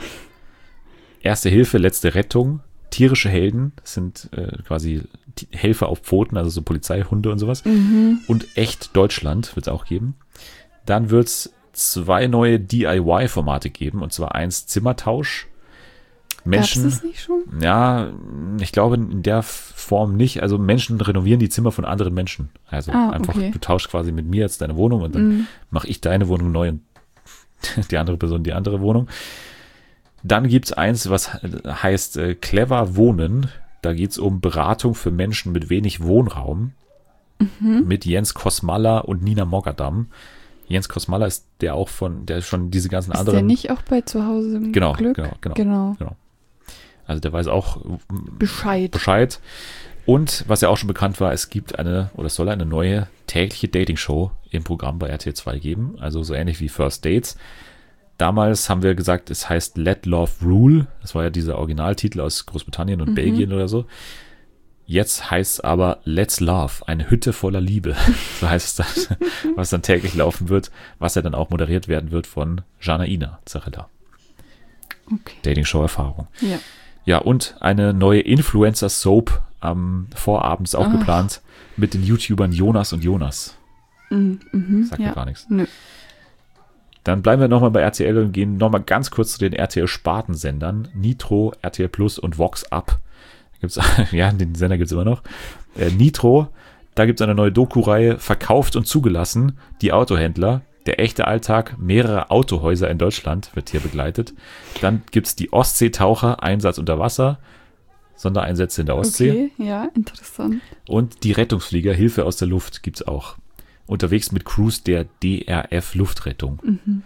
[SPEAKER 1] Erste Hilfe, letzte Rettung, tierische Helden, das sind äh, quasi T- Helfer auf Pfoten, also so Polizeihunde und sowas.
[SPEAKER 2] Mhm.
[SPEAKER 1] Und Echt Deutschland wird es auch geben. Dann wird es zwei neue D I Y-Formate geben, und zwar eins Zimmertausch. Menschen,
[SPEAKER 2] Gab's das nicht schon?
[SPEAKER 1] ja, ich glaube in der Form nicht. Also Menschen renovieren die Zimmer von anderen Menschen. Also
[SPEAKER 2] Ah,
[SPEAKER 1] einfach,
[SPEAKER 2] okay.
[SPEAKER 1] du tauschst quasi mit mir jetzt deine Wohnung, und dann
[SPEAKER 2] Mhm.
[SPEAKER 1] mache ich deine Wohnung neu und die andere Person die andere Wohnung. Dann gibt es eins, was heißt äh, Clever Wohnen. Da geht es um Beratung für Menschen mit wenig Wohnraum.
[SPEAKER 2] Mhm.
[SPEAKER 1] Mit Jens Kosmalla und Nina Mogadam. Jens Kosmalla ist der auch von, der schon diese ganzen
[SPEAKER 2] Ist
[SPEAKER 1] anderen.
[SPEAKER 2] der nicht auch bei Zuhause im
[SPEAKER 1] Genau,
[SPEAKER 2] Glück?
[SPEAKER 1] genau, genau.
[SPEAKER 2] Genau.
[SPEAKER 1] Also der weiß auch
[SPEAKER 2] Bescheid.
[SPEAKER 1] Bescheid. Und was ja auch schon bekannt war, es gibt eine, oder es soll eine neue tägliche Dating-Show im Programm bei R T L zwei geben. Also so ähnlich wie First Dates. Damals haben wir gesagt, es heißt Let Love Rule. Das war ja dieser Originaltitel aus Großbritannien und
[SPEAKER 2] Mhm.
[SPEAKER 1] Belgien oder so. Jetzt heißt es aber Let's Love, eine Hütte voller Liebe. So heißt es dann, was dann täglich laufen wird, was ja dann auch moderiert werden wird von Janaina Zarella.
[SPEAKER 2] Okay.
[SPEAKER 1] Dating-Show-Erfahrung.
[SPEAKER 2] Ja.
[SPEAKER 1] Ja, und eine neue Influencer-Soap am Vorabends auch
[SPEAKER 2] Ach.
[SPEAKER 1] geplant mit den YouTubern Jonas und Jonas.
[SPEAKER 2] Mhm. Mhm.
[SPEAKER 1] Sagt
[SPEAKER 2] ja.
[SPEAKER 1] mir gar nichts.
[SPEAKER 2] Nö.
[SPEAKER 1] Dann bleiben wir nochmal bei R T L und gehen nochmal ganz kurz zu den R T L-Spartensendern. Nitro, R T L Plus und Vox Up. Gibt's, ja, den Sender gibt es immer noch. Äh, Nitro, da gibt es eine neue Doku-Reihe, Verkauft und zugelassen, die Autohändler. Der echte Alltag mehrerer Autohäuser in Deutschland wird hier begleitet. Dann gibt es die Ostseetaucher, Einsatz unter Wasser, Sondereinsätze in der Ostsee.
[SPEAKER 2] Okay, ja, interessant.
[SPEAKER 1] Und die Rettungsflieger, Hilfe aus der Luft, gibt es auch. Unterwegs mit Crews der D R F Luftrettung.
[SPEAKER 2] Mhm.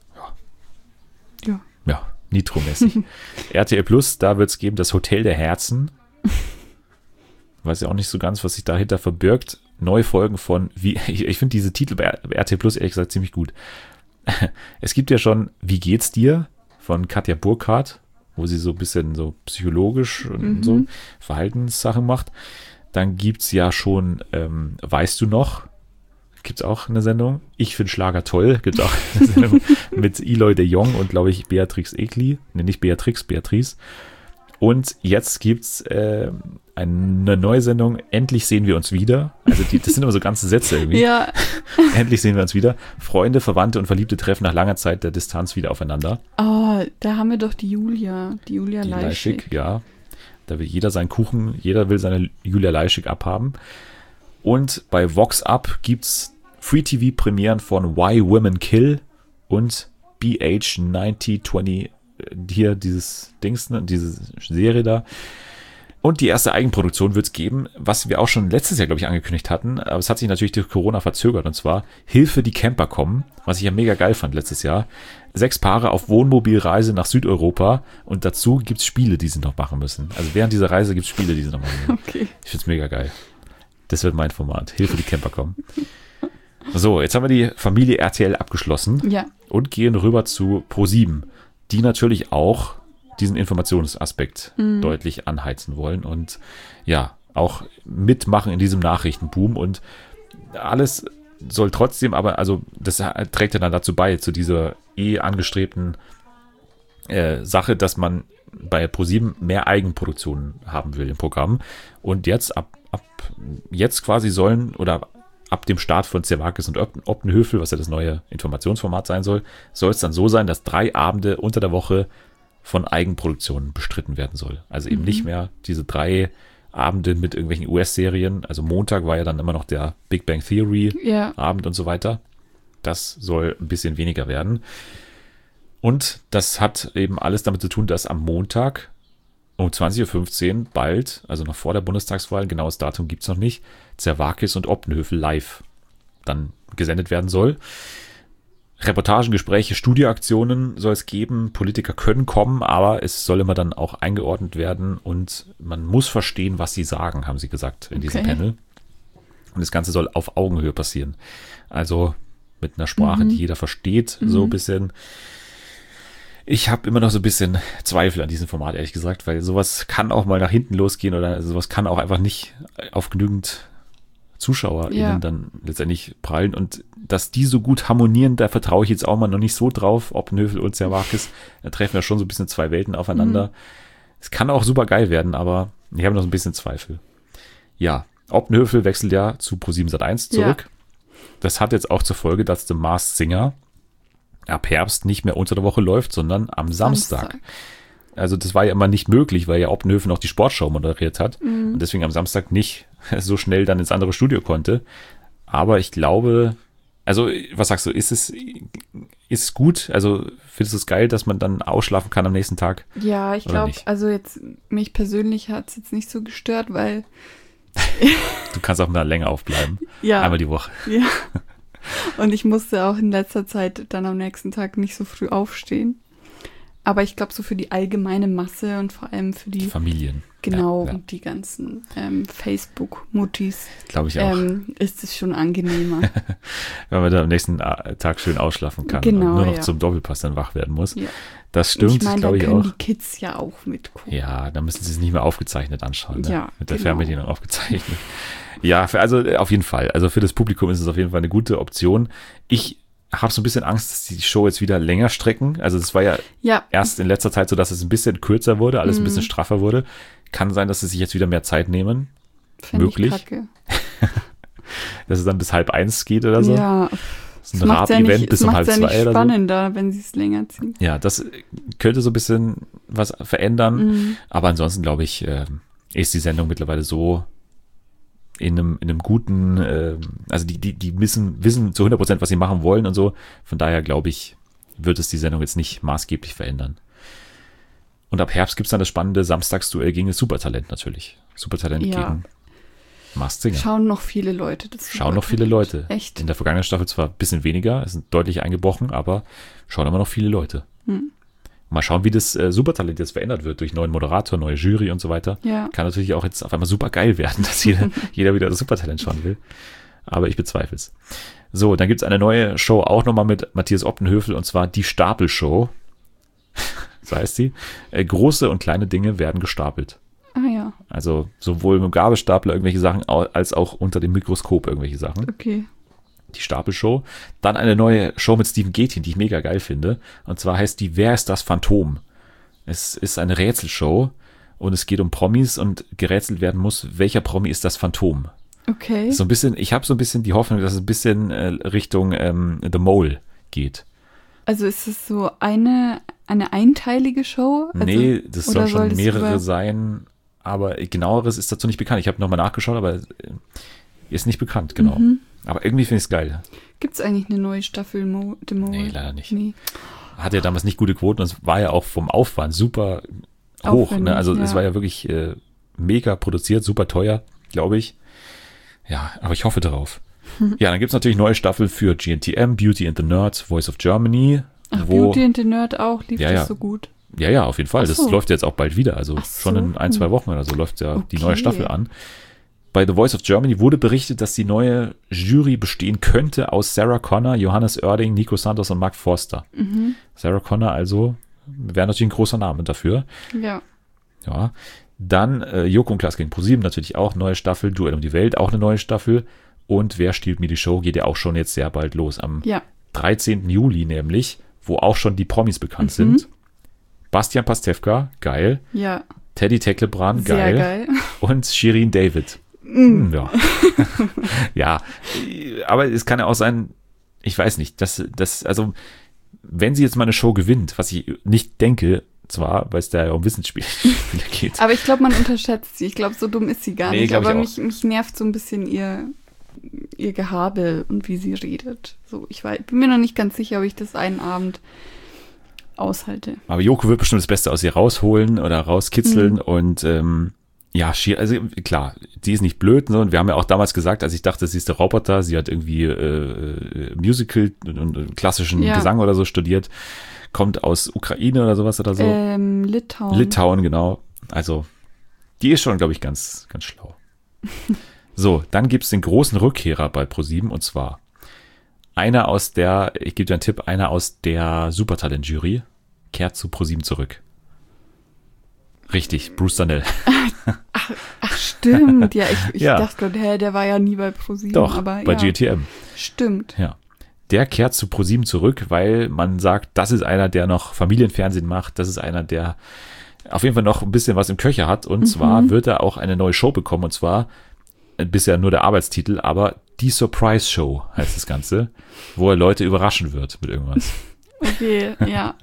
[SPEAKER 2] Ja.
[SPEAKER 1] Ja, Nitro-mäßig. R T L Plus, da wird es geben das Hotel der Herzen. Weiß ja auch nicht so ganz, was sich dahinter verbirgt. Neue Folgen von, wie ich, ich finde diese Titel bei R T L Plus ehrlich gesagt ziemlich gut. Es gibt ja schon Wie geht's dir? Von Katja Burkhardt, wo sie so ein bisschen so psychologisch und
[SPEAKER 2] Mhm.
[SPEAKER 1] so Verhaltenssachen macht. Dann gibt es ja schon ähm, Weißt du noch? Gibt es auch eine Sendung. Ich finde Schlager toll. Gibt es auch eine Sendung mit Eloy de Jong und, glaube ich, Beatrix Egli. Ne, nicht Beatrix, Beatrice. Und jetzt gibt es äh, eine neue Sendung, endlich sehen wir uns wieder. Also die, das sind immer so ganze Sätze irgendwie.
[SPEAKER 2] Ja.
[SPEAKER 1] Endlich sehen wir uns wieder. Freunde, Verwandte und Verliebte treffen nach langer Zeit der Distanz wieder aufeinander.
[SPEAKER 2] Oh, da haben wir doch die Julia, die Julia
[SPEAKER 1] Die
[SPEAKER 2] Leischig.
[SPEAKER 1] Leischig, ja. Da will jeder seinen Kuchen, jeder will seine Julia Leischig abhaben. Und bei Vox Up gibt's Free-T V-Premieren von Why Women Kill und B H neunzig zwanzig, hier dieses Dings, ne, diese Serie da. Und die erste Eigenproduktion wird es geben, was wir auch schon letztes Jahr, glaube ich, angekündigt hatten. Aber es hat sich natürlich durch Corona verzögert. Und zwar Hilfe, die Camper kommen, was ich ja mega geil fand letztes Jahr. Sechs Paare auf Wohnmobilreise nach Südeuropa. Und dazu gibt es Spiele, die sie noch machen müssen. Also während dieser Reise gibt es Spiele, die sie noch machen müssen.
[SPEAKER 2] Okay.
[SPEAKER 1] Ich finde es mega geil. Das wird mein Format. Hilfe, die Camper kommen. So, jetzt haben wir die Familie R T L abgeschlossen.
[SPEAKER 2] Ja.
[SPEAKER 1] Und gehen rüber zu ProSieben, die natürlich auch diesen Informationsaspekt mhm. deutlich anheizen wollen und ja, auch mitmachen in diesem Nachrichtenboom und alles soll trotzdem, aber also das trägt ja dann dazu bei, zu dieser eh angestrebten äh, Sache, dass man bei ProSieben mehr Eigenproduktionen haben will im Programm und jetzt ab, ab jetzt quasi sollen oder ab dem Start von Zervakis und Optenhöfel, was ja das neue Informationsformat sein soll, soll es dann so sein, dass drei Abende unter der Woche von Eigenproduktionen bestritten werden soll. Also eben mhm. nicht mehr diese drei Abende mit irgendwelchen U S-Serien. Also Montag war ja dann immer noch der Big Bang Theory
[SPEAKER 2] ja.
[SPEAKER 1] Abend und so weiter. Das soll ein bisschen weniger werden. Und das hat eben alles damit zu tun, dass am Montag um zwanzig Uhr fünfzehn bald, also noch vor der Bundestagswahl, genaues Datum gibt es noch nicht, Zervakis und Optenhöfel live dann gesendet werden soll. Reportagen, Gespräche, Studioaktionen soll es geben. Politiker können kommen, aber es soll immer dann auch eingeordnet werden und man muss verstehen, was sie sagen, haben sie gesagt in diesem
[SPEAKER 2] okay.
[SPEAKER 1] Panel. Und das Ganze soll auf Augenhöhe passieren. Also mit einer Sprache,
[SPEAKER 2] mhm.
[SPEAKER 1] die jeder versteht, mhm. so ein bisschen. Ich habe immer noch so ein bisschen Zweifel an diesem Format, ehrlich gesagt, weil sowas kann auch mal nach hinten losgehen oder sowas kann auch einfach nicht auf genügend ZuschauerInnen ja. dann letztendlich prallen und dass die so gut harmonieren, da vertraue ich jetzt auch mal noch nicht so drauf, Optenhöfel und Zervakis, da treffen ja schon so ein bisschen zwei Welten aufeinander. Mhm. Es kann auch super geil werden, aber ich habe noch so ein bisschen Zweifel. Ja, Optenhöfel wechselt ja zu ProSieben Sat eins zurück. Ja. Das hat jetzt auch zur Folge, dass The Masked Singer ab Herbst nicht mehr unter der Woche läuft, sondern am Samstag. Samstag. Also das war ja immer nicht möglich, weil ja Optenhöfel noch die Sportschau moderiert hat mhm. und deswegen am Samstag nicht so schnell dann ins andere Studio konnte. Aber ich glaube, also was sagst du, ist es, ist es gut? Also findest du es geil, dass man dann ausschlafen kann am nächsten Tag?
[SPEAKER 2] Ja, ich glaube, also jetzt mich persönlich hat es jetzt nicht so gestört, weil
[SPEAKER 1] du kannst auch mal länger aufbleiben.
[SPEAKER 2] Ja.
[SPEAKER 1] Einmal die Woche.
[SPEAKER 2] Ja. Und ich musste auch in letzter Zeit dann am nächsten Tag nicht so früh aufstehen. Aber ich glaube, so für die allgemeine Masse und vor allem für die, die
[SPEAKER 1] Familien.
[SPEAKER 2] Genau,
[SPEAKER 1] ja, ja.
[SPEAKER 2] und die ganzen ähm, Facebook-Muttis.
[SPEAKER 1] Glaube ich auch.
[SPEAKER 2] Ähm, ist es schon angenehmer.
[SPEAKER 1] Wenn man dann am nächsten Tag schön ausschlafen kann
[SPEAKER 2] genau,
[SPEAKER 1] und nur noch
[SPEAKER 2] ja.
[SPEAKER 1] zum Doppelpass dann wach werden muss.
[SPEAKER 2] Ja.
[SPEAKER 1] Das stimmt,
[SPEAKER 2] ich mein,
[SPEAKER 1] glaube ich auch.
[SPEAKER 2] Da können die Kids ja auch mitgucken.
[SPEAKER 1] Ja, dann müssen sie es nicht mehr aufgezeichnet anschauen. Ne?
[SPEAKER 2] Ja,
[SPEAKER 1] mit der
[SPEAKER 2] genau.
[SPEAKER 1] Fernbedienung aufgezeichnet. Ja, für, also auf jeden Fall. Also für das Publikum ist es auf jeden Fall eine gute Option. Ich habe so ein bisschen Angst, dass die Show jetzt wieder länger strecken. Also es war ja, ja erst in letzter Zeit so, dass es ein bisschen kürzer wurde, alles mm. ein bisschen straffer wurde. Kann sein, dass sie sich jetzt wieder mehr Zeit nehmen.
[SPEAKER 2] Fänd
[SPEAKER 1] Möglich.
[SPEAKER 2] Ich kacke.
[SPEAKER 1] Dass es dann bis halb eins geht oder so.
[SPEAKER 2] Ja.
[SPEAKER 1] So ein Rad-Event ja bis um halb
[SPEAKER 2] ja
[SPEAKER 1] zwei oder so.
[SPEAKER 2] Spannender, wenn sie es länger ziehen.
[SPEAKER 1] Ja, das könnte so ein bisschen was verändern.
[SPEAKER 2] Mm.
[SPEAKER 1] Aber ansonsten, glaube ich, äh, ist die Sendung mittlerweile so in einem, in einem guten, äh, also die, die, die wissen, wissen zu hundert Prozent, was sie machen wollen und so. Von daher, glaube ich, wird es die Sendung jetzt nicht maßgeblich verändern. Und ab Herbst gibt es dann das spannende Samstagsduell gegen das Supertalent natürlich. Supertalent
[SPEAKER 2] ja.
[SPEAKER 1] gegen Masked Singer.
[SPEAKER 2] Schauen noch viele Leute. Das
[SPEAKER 1] schauen noch viele Leute.
[SPEAKER 2] Echt?
[SPEAKER 1] In der vergangenen Staffel zwar ein bisschen weniger, es sind deutlich eingebrochen, aber schauen immer noch viele Leute.
[SPEAKER 2] Hm.
[SPEAKER 1] Mal schauen, wie das äh, Supertalent jetzt verändert wird durch neuen Moderator, neue Jury und so weiter.
[SPEAKER 2] Ja.
[SPEAKER 1] Kann natürlich auch jetzt auf einmal super geil werden, dass jeder, jeder wieder das Supertalent schauen will. Aber ich bezweifle es. So, dann gibt es eine neue Show auch nochmal mit Matthias Optenhöfel und zwar die Stapelshow. So heißt sie. Äh, große und kleine Dinge werden gestapelt.
[SPEAKER 2] Ah ja.
[SPEAKER 1] Also sowohl mit dem Gabelstapler irgendwelche Sachen als auch unter dem Mikroskop irgendwelche Sachen.
[SPEAKER 2] Okay.
[SPEAKER 1] Die Stapelshow. Dann eine neue Show mit Steven Gätjen, die ich mega geil finde. Und zwar heißt die Wer ist das Phantom? Es ist eine Rätselshow und es geht um Promis und gerätselt werden muss, welcher Promi ist das Phantom.
[SPEAKER 2] Okay.
[SPEAKER 1] So ein bisschen, ich habe so ein bisschen die Hoffnung, dass es ein bisschen äh, Richtung ähm, The Mole geht.
[SPEAKER 2] Also ist es so eine, eine einteilige Show? Also,
[SPEAKER 1] nee, das soll schon
[SPEAKER 2] das
[SPEAKER 1] mehrere
[SPEAKER 2] über-
[SPEAKER 1] sein, aber genaueres ist dazu nicht bekannt. Ich habe nochmal nachgeschaut, aber äh, ist nicht bekannt, genau.
[SPEAKER 2] Mhm.
[SPEAKER 1] Aber irgendwie finde ich es geil.
[SPEAKER 2] Gibt es eigentlich eine neue Staffel Mo The Mole?
[SPEAKER 1] Nee, leider nicht.
[SPEAKER 2] Nee.
[SPEAKER 1] Hat ja damals nicht gute Quoten und es war ja auch vom Aufwand super hoch.
[SPEAKER 2] Aufwendig,
[SPEAKER 1] Ne? Also
[SPEAKER 2] ja.
[SPEAKER 1] es war ja wirklich äh, mega produziert, super teuer, glaube ich. Ja, aber ich hoffe darauf. Ja, dann gibt es natürlich neue Staffel für G N T M, Beauty and the Nerd, Voice of Germany.
[SPEAKER 2] Ach,
[SPEAKER 1] wo,
[SPEAKER 2] Beauty and the Nerd auch, lief
[SPEAKER 1] Ja,
[SPEAKER 2] das
[SPEAKER 1] ja.
[SPEAKER 2] so gut?
[SPEAKER 1] Ja, ja, auf jeden Fall.
[SPEAKER 2] Ach
[SPEAKER 1] Das
[SPEAKER 2] so.
[SPEAKER 1] läuft jetzt auch bald wieder. Also
[SPEAKER 2] Ach
[SPEAKER 1] schon
[SPEAKER 2] so.
[SPEAKER 1] in ein, zwei Wochen oder so läuft ja die
[SPEAKER 2] Okay.
[SPEAKER 1] neue Staffel an. Bei The Voice of Germany wurde berichtet, dass die neue Jury bestehen könnte aus Sarah Connor, Johannes Oerding, Nico Santos und Mark Forster.
[SPEAKER 2] Mhm.
[SPEAKER 1] Sarah Connor also wäre natürlich ein großer Name dafür.
[SPEAKER 2] Ja.
[SPEAKER 1] Ja. Dann äh, Joko und Klaas gegen ProSieben natürlich auch, neue Staffel. Duell um die Welt, auch eine neue Staffel. Und Wer stiehlt mir die Show geht ja auch schon jetzt sehr bald los. Am
[SPEAKER 2] Ja.
[SPEAKER 1] dreizehnten Juli nämlich, wo auch schon die Promis bekannt
[SPEAKER 2] Mhm.
[SPEAKER 1] sind. Bastian Pastewka, geil.
[SPEAKER 2] Ja.
[SPEAKER 1] Teddy Tecklebrand,
[SPEAKER 2] Sehr
[SPEAKER 1] geil.
[SPEAKER 2] geil.
[SPEAKER 1] Und Shirin David.
[SPEAKER 2] Mhm.
[SPEAKER 1] Ja. Ja, aber es kann ja auch sein, ich weiß nicht, dass, dass, also, wenn sie jetzt mal eine Show gewinnt, was ich nicht denke, zwar, weil es da ja um Wissensspiele geht.
[SPEAKER 2] Aber ich glaube, man unterschätzt sie. Ich glaube, so dumm ist sie gar
[SPEAKER 1] Nee,
[SPEAKER 2] nicht.
[SPEAKER 1] glaub ich
[SPEAKER 2] Aber
[SPEAKER 1] auch.
[SPEAKER 2] mich, mich nervt so ein bisschen ihr, ihr Gehabe und wie sie redet. So, ich weiß, bin mir noch nicht ganz sicher, ob ich das einen Abend aushalte.
[SPEAKER 1] Aber Joko wird bestimmt das Beste aus ihr rausholen oder rauskitzeln
[SPEAKER 2] Mhm.
[SPEAKER 1] und ähm, ja, Shir- also klar, die ist nicht blöd, ne? Und wir haben ja auch damals gesagt, als ich dachte, sie ist der Roboter, sie hat irgendwie äh, Musical und, und klassischen
[SPEAKER 2] Ja.
[SPEAKER 1] Gesang oder so studiert, kommt aus Ukraine oder sowas oder so.
[SPEAKER 2] Ähm, Litauen.
[SPEAKER 1] Litauen, genau. Also, die ist schon, glaube ich, ganz, ganz schlau. So, dann gibt's den großen Rückkehrer bei ProSieben und zwar einer aus der, ich gebe dir einen Tipp, einer aus der Supertalent-Jury kehrt zu ProSieben zurück. Richtig, Bruce Danell.
[SPEAKER 2] Ach, stimmt. Ja, ich, ich
[SPEAKER 1] Ja.
[SPEAKER 2] dachte gerade, hä, der war ja nie bei ProSieben.
[SPEAKER 1] Doch,
[SPEAKER 2] aber
[SPEAKER 1] bei
[SPEAKER 2] ja,
[SPEAKER 1] G T M.
[SPEAKER 2] Stimmt.
[SPEAKER 1] Ja. Der kehrt zu ProSieben zurück, weil man sagt, das ist einer, der noch Familienfernsehen macht, das ist einer, der auf jeden Fall noch ein bisschen was im Köcher hat und
[SPEAKER 2] Mhm.
[SPEAKER 1] zwar wird er auch eine neue Show bekommen und zwar äh, bisher nur der Arbeitstitel, aber die Surprise Show heißt das Ganze, wo er Leute überraschen wird mit irgendwas.
[SPEAKER 2] Okay, ja.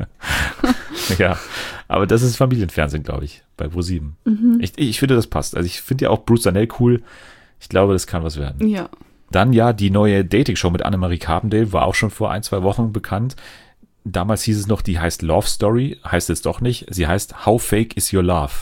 [SPEAKER 1] Ja, aber das ist Familienfernsehen, glaube ich, bei ProSieben.
[SPEAKER 2] Mhm.
[SPEAKER 1] Ich, ich finde, das passt. Also ich finde ja auch Bruce Danell cool. Ich glaube, das kann was werden.
[SPEAKER 2] Ja.
[SPEAKER 1] Dann ja die neue Dating-Show mit Annemarie Carpendale, war auch schon vor ein, zwei Wochen bekannt. Damals hieß es noch, die heißt Love Story, heißt es doch nicht. Sie heißt How Fake Is Your Love?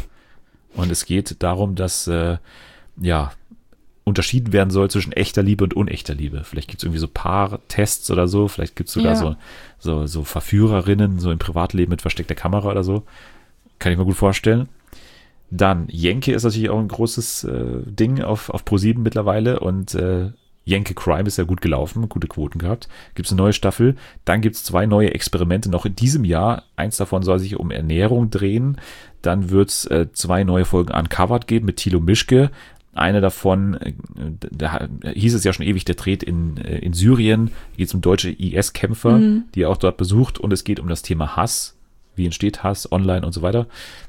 [SPEAKER 1] Und es geht darum, dass äh, ja unterschieden werden soll zwischen echter Liebe und unechter Liebe. Vielleicht gibt es irgendwie so Paar-Tests oder so. Vielleicht gibt es sogar
[SPEAKER 2] Ja.
[SPEAKER 1] so, so, so Verführerinnen, so im Privatleben mit versteckter Kamera oder so. Kann ich mir gut vorstellen. Dann, Jenke ist natürlich auch ein großes äh, Ding auf, auf ProSieben mittlerweile und äh, Jenke Crime ist ja gut gelaufen, gute Quoten gehabt. Gibt es eine neue Staffel. Dann gibt es zwei neue Experimente noch in diesem Jahr. Eins davon soll sich um Ernährung drehen. Dann wird es äh, zwei neue Folgen Uncovered geben mit Thilo Mischke. Eine davon, äh, da hieß es ja schon ewig, der dreht in, äh, in Syrien. Da geht es um deutsche I S-Kämpfer,
[SPEAKER 2] Mhm.
[SPEAKER 1] die er auch dort besucht. Und es geht um das Thema Hass. Wie entsteht Hass online und so weiter.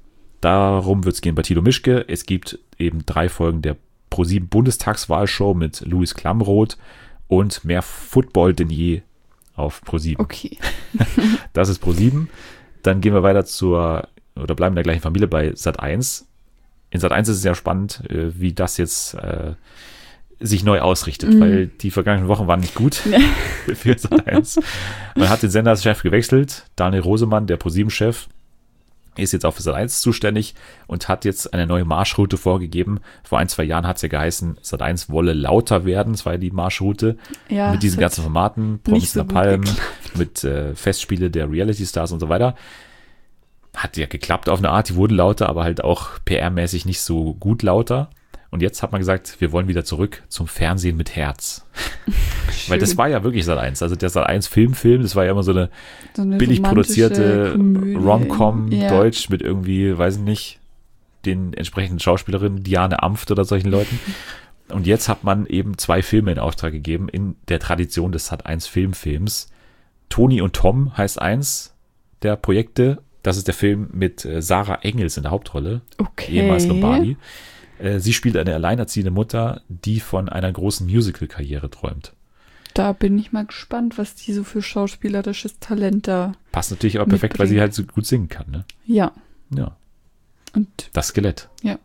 [SPEAKER 1] Darum wird es gehen bei Thilo Mischke. Es gibt eben drei Folgen der ProSieben Bundestagswahlshow mit Louis Klamroth und mehr Football denn je auf ProSieben.
[SPEAKER 2] Okay.
[SPEAKER 1] Das ist ProSieben. Dann gehen wir weiter zur, oder bleiben in der gleichen Familie bei Sat eins. In Sat eins ist es sehr spannend, äh, wie das jetzt äh, sich neu ausrichtet,
[SPEAKER 2] Mhm.
[SPEAKER 1] weil die vergangenen Wochen waren nicht gut für Sat eins. Man hat den Senderchef gewechselt, Daniel Rosemann, der ProSieben-Chef, ist jetzt auch für Sat eins zuständig und hat jetzt eine neue Marschroute vorgegeben. Vor ein, zwei Jahren hat es ja geheißen, Sat eins wolle lauter werden, das war ja die Marschroute,
[SPEAKER 2] Ja,
[SPEAKER 1] mit diesen
[SPEAKER 2] das
[SPEAKER 1] ganzen Formaten, Promis
[SPEAKER 2] so
[SPEAKER 1] in der
[SPEAKER 2] gut
[SPEAKER 1] Palm,
[SPEAKER 2] geklappt.
[SPEAKER 1] mit äh, Festspiele der Reality-Stars und so weiter. Hat ja geklappt auf eine Art, die wurden lauter, aber halt auch P R-mäßig nicht so gut lauter. Und jetzt hat man gesagt, wir wollen wieder zurück zum Fernsehen mit Herz. Weil das
[SPEAKER 2] schön.
[SPEAKER 1] war ja wirklich Sat eins. Also der Sat eins Filmfilm, das war ja immer so eine
[SPEAKER 2] So eine
[SPEAKER 1] billig
[SPEAKER 2] romantische
[SPEAKER 1] produzierte
[SPEAKER 2] Komödie.
[SPEAKER 1] Rom-Com
[SPEAKER 2] Ja.
[SPEAKER 1] Deutsch mit irgendwie, weiß ich nicht, den entsprechenden Schauspielerinnen, Diane Amft oder solchen Leuten. Und jetzt hat man eben zwei Filme in Auftrag gegeben in der Tradition des Sat eins Filmfilms. Toni und Tom heißt eins der Projekte. Das ist der Film mit äh, Sarah Engels in der Hauptrolle,
[SPEAKER 2] Okay.
[SPEAKER 1] ehemals Lombardi. Äh, sie spielt eine alleinerziehende Mutter, die von einer großen Musical-Karriere träumt.
[SPEAKER 2] Da bin ich mal gespannt, was die so für schauspielerisches Talent da.
[SPEAKER 1] Passt natürlich aber perfekt, weil sie
[SPEAKER 2] Mitbringen.
[SPEAKER 1] halt so gut singen kann, ne?
[SPEAKER 2] Ja.
[SPEAKER 1] Ja.
[SPEAKER 2] Und
[SPEAKER 1] Das Skelett.
[SPEAKER 2] ja.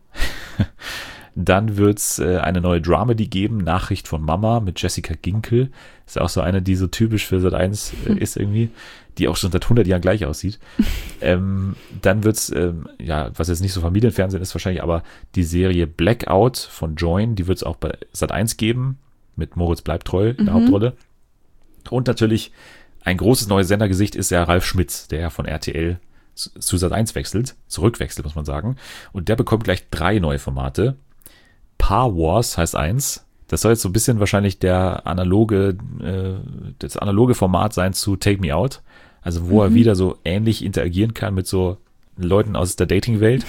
[SPEAKER 1] Dann wird es äh, eine neue Dramedy geben, Nachricht von Mama mit Jessica Ginkel. Ist auch so eine, die so typisch für Sat eins äh, ist irgendwie, die auch schon seit hundert Jahren gleich aussieht. ähm, dann wird es, ähm, ja, was jetzt nicht so Familienfernsehen ist wahrscheinlich, aber die Serie Blackout von Join, die wird es auch bei Sat eins geben, mit Moritz bleibt treu in der
[SPEAKER 2] Mhm.
[SPEAKER 1] Hauptrolle. Und natürlich ein großes neues Sendergesicht ist ja Ralf Schmitz, der ja von R T L zu zu Sat eins wechselt, zurückwechselt, muss man sagen. Und der bekommt gleich drei neue Formate. Paar Wars heißt eins. Das soll jetzt so ein bisschen wahrscheinlich der analoge, äh, das analoge Format sein zu Take Me Out. Also wo er wieder so ähnlich interagieren kann mit so Leuten aus der Dating-Welt.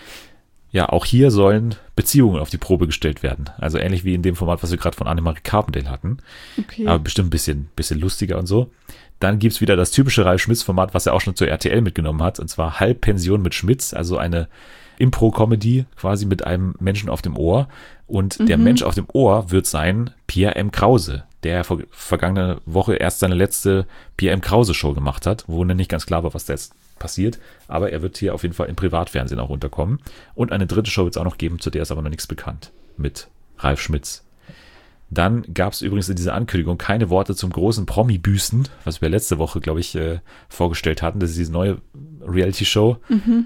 [SPEAKER 1] Ja, auch hier sollen Beziehungen auf die Probe gestellt werden. Also ähnlich wie in dem Format, was wir gerade von Annemarie Carpendale hatten.
[SPEAKER 2] Okay.
[SPEAKER 1] Aber bestimmt ein bisschen, bisschen lustiger und so. Dann gibt's wieder das typische Ralf Schmitz-Format, was er auch schon zur R T L mitgenommen hat. Und zwar Halbpension mit Schmitz, also eine Impro-Comedy quasi mit einem Menschen auf dem Ohr. Und der Mensch auf dem Ohr wird sein Pierre M. Krause, der vor, vergangene Woche erst seine letzte Pierre M. Krause-Show gemacht hat, wo dann nicht ganz klar war, was da jetzt passiert. Aber er wird hier auf jeden Fall im Privatfernsehen auch unterkommen. Und eine dritte Show wird es auch noch geben, zu der ist aber noch nichts bekannt, mit Ralf Schmitz. Dann gab es übrigens in dieser Ankündigung keine Worte zum großen Promi-Büßen, was wir letzte Woche, glaube ich, äh, vorgestellt hatten. Das ist diese neue Reality-Show.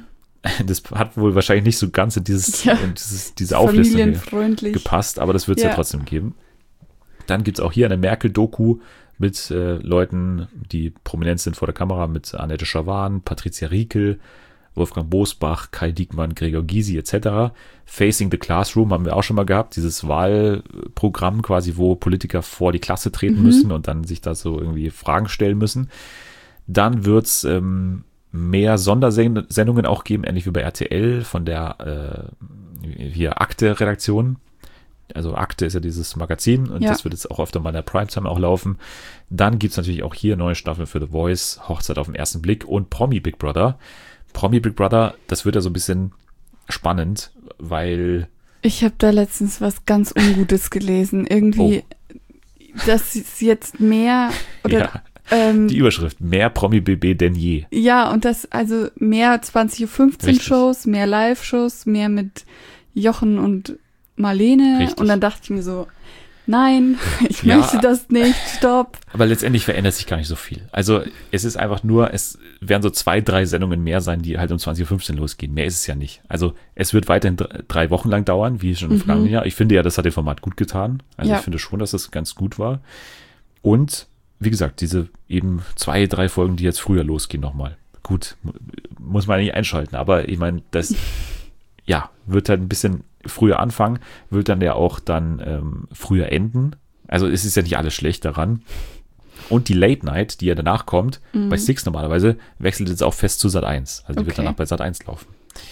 [SPEAKER 1] Das hat wohl wahrscheinlich nicht so ganz in, dieses,
[SPEAKER 2] Ja.
[SPEAKER 1] in dieses, diese Auflistung hier
[SPEAKER 2] Familienfreundlich.
[SPEAKER 1] gepasst, aber das wird es ja.
[SPEAKER 2] Ja.
[SPEAKER 1] trotzdem geben. Dann gibt es auch hier eine Merkel-Doku mit äh, Leuten, die prominent sind vor der Kamera, mit Annette Schawan, Patricia Riekel, Wolfgang Bosbach, Kai Diekmann, Gregor Gysi et cetera. Facing the Classroom haben wir auch schon mal gehabt, dieses Wahlprogramm quasi, wo Politiker vor die Klasse treten
[SPEAKER 2] Mhm.
[SPEAKER 1] müssen und dann sich da so irgendwie Fragen stellen müssen. Dann wird es ähm, mehr Sondersendungen auch geben, ähnlich wie bei R T L von der äh, hier Akte-Redaktion. Also Akte ist ja dieses Magazin und
[SPEAKER 2] Ja.
[SPEAKER 1] das wird jetzt auch öfter mal in der Primetime auch laufen. Dann gibt es natürlich auch hier neue Staffeln für The Voice, Hochzeit auf den ersten Blick und Promi Big Brother. Promi Big Brother, das wird ja so ein bisschen spannend, weil
[SPEAKER 2] Ich habe da letztens was ganz Ungutes gelesen. Irgendwie, dass es jetzt mehr oder
[SPEAKER 1] ja,
[SPEAKER 2] ähm,
[SPEAKER 1] die Überschrift, mehr Promi B B denn je.
[SPEAKER 2] ja, und das also mehr zwanzig Uhr fünfzehn
[SPEAKER 1] Richtig.
[SPEAKER 2] Shows, mehr Live-Shows, mehr mit Jochen und Marlene.
[SPEAKER 1] Richtig.
[SPEAKER 2] Und dann dachte ich mir so, nein, ich
[SPEAKER 1] Ja.
[SPEAKER 2] möchte das nicht, stopp.
[SPEAKER 1] Aber letztendlich verändert sich gar nicht so viel. Also es ist einfach nur, es werden so zwei, drei Sendungen mehr sein, die halt um zwanzig Uhr fünfzehn losgehen. Mehr ist es ja nicht. Also es wird weiterhin dr- drei Wochen lang dauern, wie schon im
[SPEAKER 2] Mhm.
[SPEAKER 1] vergangenen Jahr. Ich finde ja, das hat dem Format gut getan. Also
[SPEAKER 2] Ja.
[SPEAKER 1] ich finde schon, dass das ganz gut war. Und wie gesagt, diese eben zwei, drei Folgen, die jetzt früher losgehen nochmal. Gut, mu- muss man nicht einschalten. Aber ich meine, das ja, wird halt ein bisschen früher anfangen, wird dann ja auch dann ähm, früher enden. Also es ist ja nicht alles schlecht daran. Und die Late Night, die ja danach kommt, bei Six normalerweise, wechselt jetzt auch fest zu Sat eins. Also die wird
[SPEAKER 2] Okay.
[SPEAKER 1] danach bei Sat eins laufen.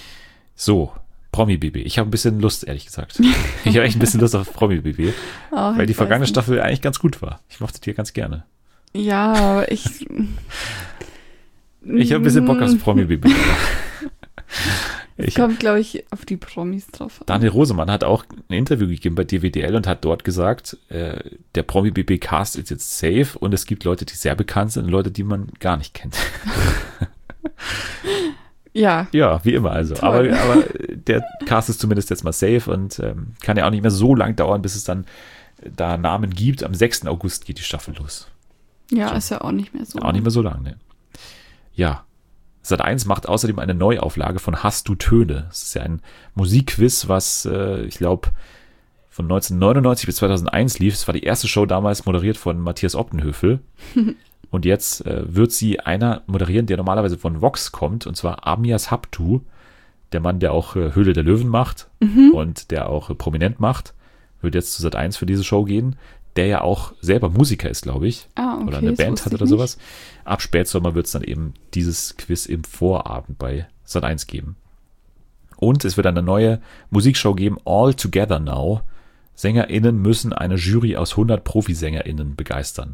[SPEAKER 1] So, Promi B B. Ich habe ein bisschen Lust, ehrlich gesagt. Ich habe echt ein bisschen Lust auf Promi B B,
[SPEAKER 2] Oh,
[SPEAKER 1] weil die
[SPEAKER 2] ich
[SPEAKER 1] vergangene
[SPEAKER 2] weiß nicht.
[SPEAKER 1] Staffel eigentlich ganz gut war. Ich mochte die ganz gerne.
[SPEAKER 2] Ja, aber ich.
[SPEAKER 1] Ich habe ein bisschen Bock aufs Promi B B.
[SPEAKER 2] Es
[SPEAKER 1] Ich,
[SPEAKER 2] kommt, glaube ich, auf die Promis drauf an.
[SPEAKER 1] Daniel Rosemann hat auch ein Interview gegeben bei D W D L und hat dort gesagt, äh, der Promi B B Cast ist jetzt safe und es gibt Leute, die sehr bekannt sind und Leute, die man gar nicht kennt.
[SPEAKER 2] Ja,
[SPEAKER 1] Ja, wie immer also. Aber,
[SPEAKER 2] Toll.
[SPEAKER 1] aber der Cast ist zumindest jetzt mal safe und ähm, kann ja auch nicht mehr so lang dauern, bis es dann da Namen gibt. Am sechsten August geht die Staffel los.
[SPEAKER 2] ja,
[SPEAKER 1] So.
[SPEAKER 2] ist ja auch nicht mehr so.
[SPEAKER 1] Auch nicht mehr so lang, ne? Ja. Sat eins macht außerdem eine Neuauflage von Hast du Töne? Das ist ja ein Musikquiz, was äh, ich glaube von neunzehnhundertneunundneunzig bis zweitausendeins lief. Es war die erste Show damals moderiert von Matthias Optenhöfel. Und jetzt äh, wird sie einer moderieren, der normalerweise von Vox kommt, und zwar Amias Haptu, der Mann, der auch äh, Höhle der Löwen macht und der auch äh, prominent macht, wird jetzt zu Sat eins für diese Show gehen, der ja auch selber Musiker ist, glaube ich.
[SPEAKER 2] Ah, okay,
[SPEAKER 1] oder eine
[SPEAKER 2] das
[SPEAKER 1] Band
[SPEAKER 2] wusste
[SPEAKER 1] hat
[SPEAKER 2] ich
[SPEAKER 1] oder
[SPEAKER 2] nicht.
[SPEAKER 1] sowas. Ab Spätsommer wird es dann eben dieses Quiz im Vorabend bei Sat eins geben. Und es wird eine neue Musikshow geben, All Together Now. SängerInnen müssen eine Jury aus hundert ProfiSängerInnen begeistern.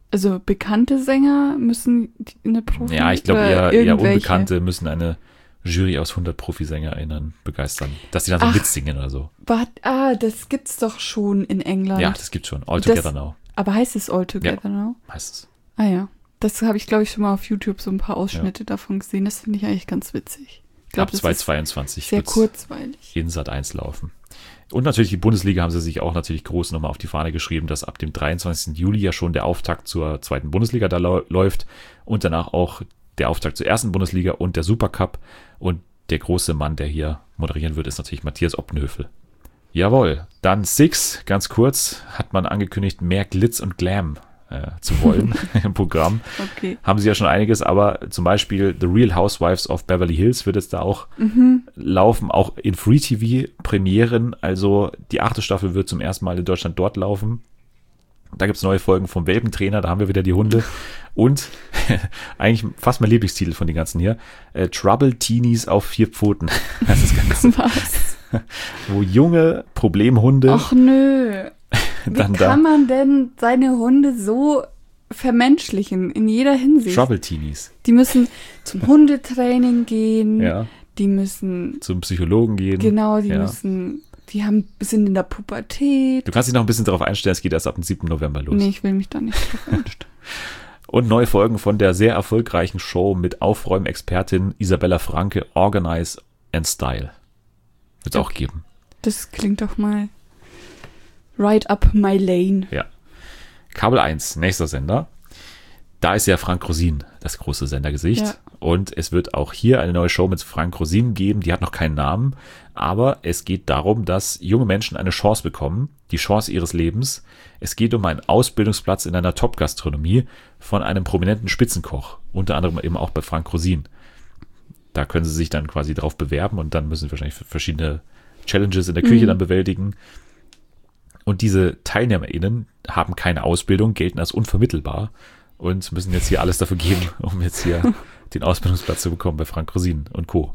[SPEAKER 2] Also bekannte Sänger müssen eine Profi...
[SPEAKER 1] Ja, ich glaube
[SPEAKER 2] oder
[SPEAKER 1] eher, eher
[SPEAKER 2] irgendwelche?
[SPEAKER 1] Unbekannte müssen eine Jury aus hundert Profisänger*innen begeistern. Dass die dann so
[SPEAKER 2] Ach.
[SPEAKER 1] mitsingen oder so.
[SPEAKER 2] But, ah, das gibt's doch schon in England.
[SPEAKER 1] Ja, das gibt's schon. All Together
[SPEAKER 2] Das-
[SPEAKER 1] Now
[SPEAKER 2] Aber heißt es All Together Now?
[SPEAKER 1] heißt es.
[SPEAKER 2] Ah ja. Das habe ich, glaube ich, schon mal auf YouTube so ein paar Ausschnitte davon gesehen. Das finde ich eigentlich ganz witzig. Ich glaube,
[SPEAKER 1] Ab
[SPEAKER 2] das ist
[SPEAKER 1] zweitausendzweiundzwanzig
[SPEAKER 2] sehr
[SPEAKER 1] wird's
[SPEAKER 2] kurzweilig.
[SPEAKER 1] in Sat eins laufen. Und natürlich die Bundesliga haben sie sich auch natürlich groß nochmal auf die Fahne geschrieben, dass ab dem dreiundzwanzigsten Juli ja schon der Auftakt zur zweiten Bundesliga da lau- läuft und danach auch der Auftakt zur ersten Bundesliga und der Supercup. Und der große Mann, der hier moderieren wird, ist natürlich Matthias Oppenhövel. Jawohl, dann Six, ganz kurz, hat man angekündigt, mehr Glitz und Glam äh, zu wollen im Programm.
[SPEAKER 2] Okay.
[SPEAKER 1] Haben sie ja schon einiges, aber zum Beispiel The Real Housewives of Beverly Hills wird jetzt da auch laufen, auch in Free T V Premieren, also die achte Staffel wird zum ersten Mal in Deutschland dort laufen. Da gibt es neue Folgen vom Welpentrainer, da haben wir wieder die Hunde und eigentlich fast mein Lieblingstitel von den ganzen hier, äh, Trouble Teenies auf vier Pfoten. Das ist ganz,
[SPEAKER 2] Was?
[SPEAKER 1] wo junge Problemhunde
[SPEAKER 2] Ach nö. Wie
[SPEAKER 1] dann
[SPEAKER 2] kann
[SPEAKER 1] da
[SPEAKER 2] man denn seine Hunde so vermenschlichen in jeder Hinsicht?
[SPEAKER 1] Trouble Teenies,
[SPEAKER 2] Die müssen zum Hundetraining gehen,
[SPEAKER 1] ja,
[SPEAKER 2] die müssen,
[SPEAKER 1] zum Psychologen gehen.
[SPEAKER 2] genau, die
[SPEAKER 1] ja.
[SPEAKER 2] müssen, die haben, sind in der Pubertät.
[SPEAKER 1] Du kannst dich noch ein bisschen darauf einstellen, es geht erst ab dem siebten November los.
[SPEAKER 2] Nee, ich will mich da nicht drauf einstellen.
[SPEAKER 1] Und neue Folgen von der sehr erfolgreichen Show mit Aufräumexpertin Isabella Franke, Organize and Style. Wird es auch geben.
[SPEAKER 2] Das klingt doch mal right up my lane.
[SPEAKER 1] Ja. Kabel eins, nächster Sender. Da ist ja Frank Rosin das große Sendergesicht.
[SPEAKER 2] Ja.
[SPEAKER 1] Und es wird auch hier eine neue Show mit Frank Rosin geben. Die hat noch keinen Namen. Aber es geht darum, dass junge Menschen eine Chance bekommen. Die Chance ihres Lebens. Es geht um einen Ausbildungsplatz in einer Top-Gastronomie von einem prominenten Spitzenkoch. Unter anderem eben auch bei Frank Rosin. Da können sie sich dann quasi drauf bewerben und dann müssen sie wahrscheinlich verschiedene Challenges in der Küche
[SPEAKER 2] Mhm.
[SPEAKER 1] dann bewältigen. Und diese TeilnehmerInnen haben keine Ausbildung, gelten als unvermittelbar und müssen jetzt hier alles dafür geben, um jetzt hier den Ausbildungsplatz zu bekommen bei Frank Rosin und Co.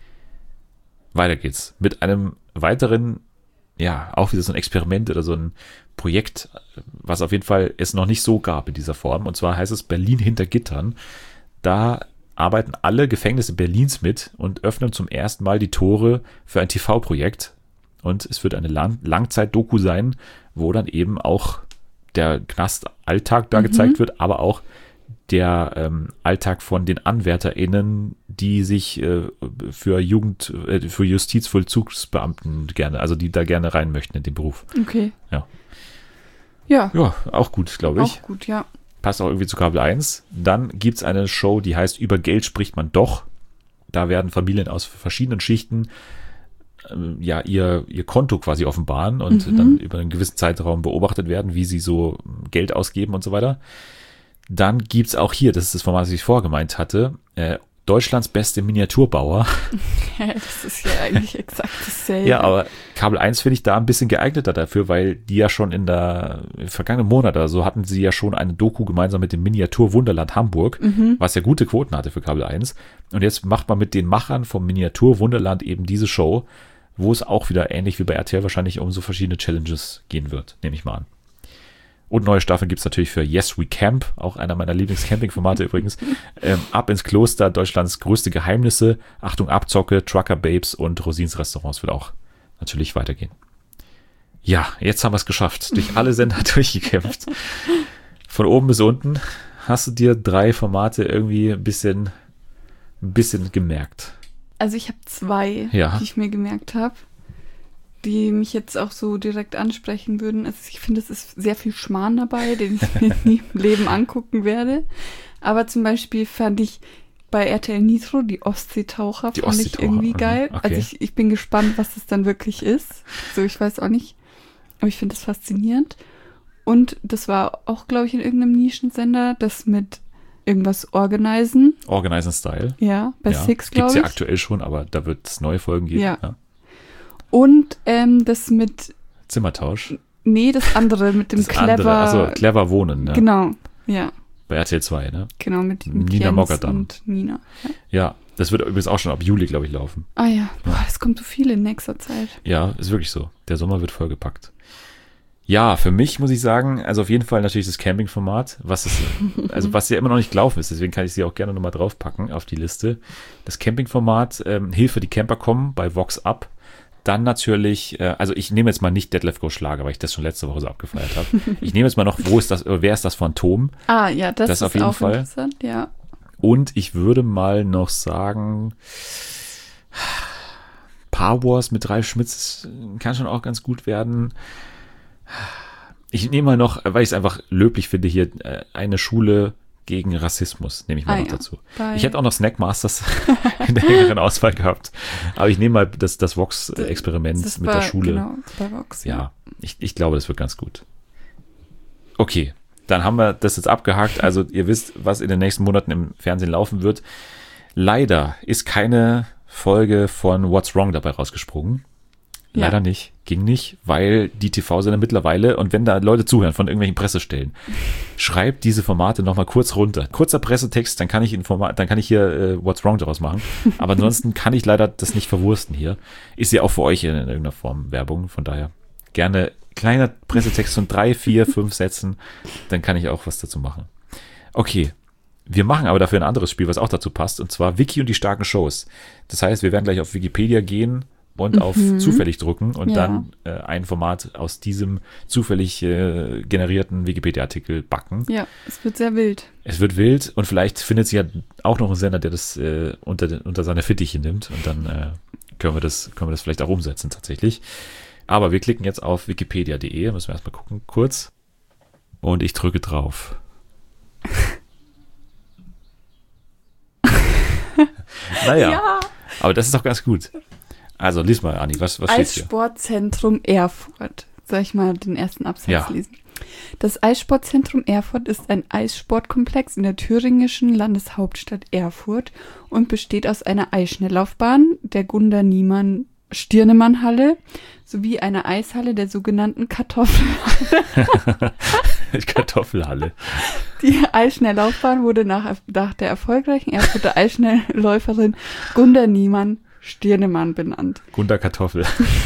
[SPEAKER 1] Weiter geht's mit einem weiteren, ja, auch wieder so ein Experiment oder so ein Projekt, was auf jeden Fall es noch nicht so gab in dieser Form. Und zwar heißt es Berlin hinter Gittern. Da arbeiten alle Gefängnisse Berlins mit und öffnen zum ersten Mal die Tore für ein T V-Projekt. Und es wird eine Lang- Langzeit-Doku sein, wo dann eben auch der Knastalltag da
[SPEAKER 2] Mhm.
[SPEAKER 1] gezeigt wird, aber auch der ähm, Alltag von den AnwärterInnen, die sich äh, für Jugend, äh, für Justizvollzugsbeamten gerne, also die da gerne rein möchten in den Beruf.
[SPEAKER 2] Okay.
[SPEAKER 1] Ja.
[SPEAKER 2] Ja,
[SPEAKER 1] Ja, auch gut, glaube ich.
[SPEAKER 2] auch gut, ja.
[SPEAKER 1] Passt auch irgendwie zu Kabel eins. Dann gibt's eine Show, die heißt Über Geld spricht man doch. Da werden Familien aus verschiedenen Schichten ähm, ja ihr, ihr Konto quasi offenbaren und
[SPEAKER 2] Mhm.
[SPEAKER 1] dann über einen gewissen Zeitraum beobachtet werden, wie sie so Geld ausgeben und so weiter. Dann gibt's auch hier, das ist das Format, das ich vorgemeint hatte, äh, Deutschlands beste Miniaturbauer.
[SPEAKER 2] Das ist ja eigentlich exakt dasselbe.
[SPEAKER 1] Ja, aber Kabel eins finde ich da ein bisschen geeigneter dafür, weil die ja schon in der im vergangenen Monat oder so hatten sie ja schon eine Doku gemeinsam mit dem Miniaturwunderland Hamburg, was ja gute Quoten hatte für Kabel eins. Und jetzt macht man mit den Machern vom Miniaturwunderland eben diese Show, wo es auch wieder ähnlich wie bei R T L wahrscheinlich um so verschiedene Challenges gehen wird, nehme ich mal an. Und neue Staffeln gibt's natürlich für Yes We Camp, auch einer meiner Lieblings-Camping-Formate übrigens. Ähm, Ab ins Kloster, Deutschlands größte Geheimnisse, Achtung Abzocke, Trucker Babes und Rosins Restaurants wird auch natürlich weitergehen. Ja, jetzt haben wir es geschafft. Durch alle Sender durchgekämpft. Von oben bis unten. Hast du dir drei Formate irgendwie ein bisschen, ein bisschen gemerkt?
[SPEAKER 2] Also ich habe zwei,
[SPEAKER 1] Ja.
[SPEAKER 2] die ich mir gemerkt habe, die mich jetzt auch so direkt ansprechen würden. Also ich finde, es ist sehr viel Schmarrn dabei, den ich mir nie im Leben angucken werde. Aber zum Beispiel fand ich bei R T L Nitro die Ostseetaucher,
[SPEAKER 1] Die
[SPEAKER 2] fand ich
[SPEAKER 1] Ostseetaucher,
[SPEAKER 2] irgendwie
[SPEAKER 1] mhm,
[SPEAKER 2] geil.
[SPEAKER 1] okay.
[SPEAKER 2] Also ich, ich bin gespannt, was es dann wirklich ist. So, ich weiß auch nicht. Aber ich finde es faszinierend. Und das war auch, glaube ich, in irgendeinem Nischensender, das mit irgendwas organisen.
[SPEAKER 1] Organize and Style.
[SPEAKER 2] Ja, bei
[SPEAKER 1] Ja,
[SPEAKER 2] Six,
[SPEAKER 1] gibt's
[SPEAKER 2] glaube
[SPEAKER 1] ja
[SPEAKER 2] ich.
[SPEAKER 1] aktuell schon, aber da wird es neue Folgen geben.
[SPEAKER 2] Ja.
[SPEAKER 1] Ja.
[SPEAKER 2] Und ähm, das mit,
[SPEAKER 1] Zimmertausch.
[SPEAKER 2] nee, das andere, mit dem
[SPEAKER 1] Das
[SPEAKER 2] Clever.
[SPEAKER 1] andere, also clever wohnen, ne?
[SPEAKER 2] Genau, ja,
[SPEAKER 1] Bei R T L zwei, ne?
[SPEAKER 2] genau, mit, mit
[SPEAKER 1] Nina
[SPEAKER 2] Jens
[SPEAKER 1] Moggerdamm.
[SPEAKER 2] und Nina. Ja.
[SPEAKER 1] Ja, das wird übrigens auch schon ab Juli, glaube ich, laufen.
[SPEAKER 2] Ah ja, boah, es kommt so viel in nächster Zeit.
[SPEAKER 1] Ja, ist wirklich so. Der Sommer wird vollgepackt. Ja, für mich muss ich sagen, also auf jeden Fall natürlich das Camping-Format, was es, also was ja immer noch nicht gelaufen ist, deswegen kann ich sie auch gerne nochmal draufpacken auf die Liste. Das Camping-Format, ähm, Hilfe, die Camper kommen bei Vox Up. Dann natürlich, äh, also ich nehme jetzt mal nicht Detlef Go Schlager, weil ich das schon letzte Woche so abgefeiert habe. Ich nehme jetzt mal noch, wo ist das, wer ist das Phantom?
[SPEAKER 2] Ah, ja, das,
[SPEAKER 1] Das
[SPEAKER 2] ist
[SPEAKER 1] auf jeden
[SPEAKER 2] auch
[SPEAKER 1] Fall.
[SPEAKER 2] interessant, ja.
[SPEAKER 1] Und ich würde mal noch sagen, Power Wars mit Ralf Schmitz kann schon auch ganz gut werden. Ich nehme mal noch, weil ich es einfach löblich finde, hier äh, eine Schule gegen Rassismus, nehme ich mal
[SPEAKER 2] Ah,
[SPEAKER 1] noch
[SPEAKER 2] ja.
[SPEAKER 1] dazu.
[SPEAKER 2] Bei-
[SPEAKER 1] Ich hätte auch noch Snackmasters in der engeren Auswahl gehabt, aber ich nehme mal das, das Vox-Experiment
[SPEAKER 2] Das
[SPEAKER 1] mit
[SPEAKER 2] war,
[SPEAKER 1] der Schule.
[SPEAKER 2] Genau, bei Vox.
[SPEAKER 1] Ja, ich, ich glaube, das wird ganz gut. Okay, dann haben wir das jetzt abgehakt. Also ihr wisst, was in den nächsten Monaten im Fernsehen laufen wird. Leider ist keine Folge von What's Wrong dabei rausgesprungen.
[SPEAKER 2] Ja.
[SPEAKER 1] Leider nicht. Ging nicht, weil die T V-Sender mittlerweile, und wenn da Leute zuhören von irgendwelchen Pressestellen, schreibt diese Formate nochmal kurz runter. Kurzer Pressetext, dann kann ich, in Format, dann kann ich hier äh, What's Wrong daraus machen. Aber ansonsten kann ich leider das nicht verwursten hier. Ist ja auch für euch in, in irgendeiner Form Werbung, von daher gerne kleiner Pressetext von drei, vier, fünf Sätzen, dann kann ich auch was dazu machen. Okay, wir machen aber dafür ein anderes Spiel, was auch dazu passt, und zwar Wiki und die starken Shows. Das heißt, wir werden gleich auf Wikipedia gehen und auf zufällig drücken und
[SPEAKER 2] Ja.
[SPEAKER 1] dann äh, ein Format aus diesem zufällig äh, generierten Wikipedia-Artikel backen.
[SPEAKER 2] Ja, es wird sehr wild.
[SPEAKER 1] Es wird wild und vielleicht findet sich ja auch noch ein Sender, der das äh, unter, den- unter seine Fittiche nimmt und dann äh, können wir das, können wir das vielleicht auch umsetzen tatsächlich. Aber wir klicken jetzt auf wikipedia punkt de, müssen wir erstmal gucken, kurz. Und ich drücke drauf. Naja,
[SPEAKER 2] Ja.
[SPEAKER 1] aber das ist doch ganz gut. Also, lies mal, Anni, was, was steht hier?
[SPEAKER 2] Eissportzentrum Erfurt. Soll ich mal den ersten Absatz
[SPEAKER 1] Ja.
[SPEAKER 2] lesen? Das Eissportzentrum Erfurt ist ein Eissportkomplex in der thüringischen Landeshauptstadt Erfurt und besteht aus einer Eisschnelllaufbahn, der Gunda-Niemann-Stirnemann-Halle sowie einer Eishalle der sogenannten Kartoffelhalle.
[SPEAKER 1] Kartoffelhalle.
[SPEAKER 2] Die Eisschnelllaufbahn wurde nach, nach der erfolgreichen Erfurter Eisschnellläuferin Gunda Niemann-Stirnemann benannt.
[SPEAKER 1] Gunda Kartoffel.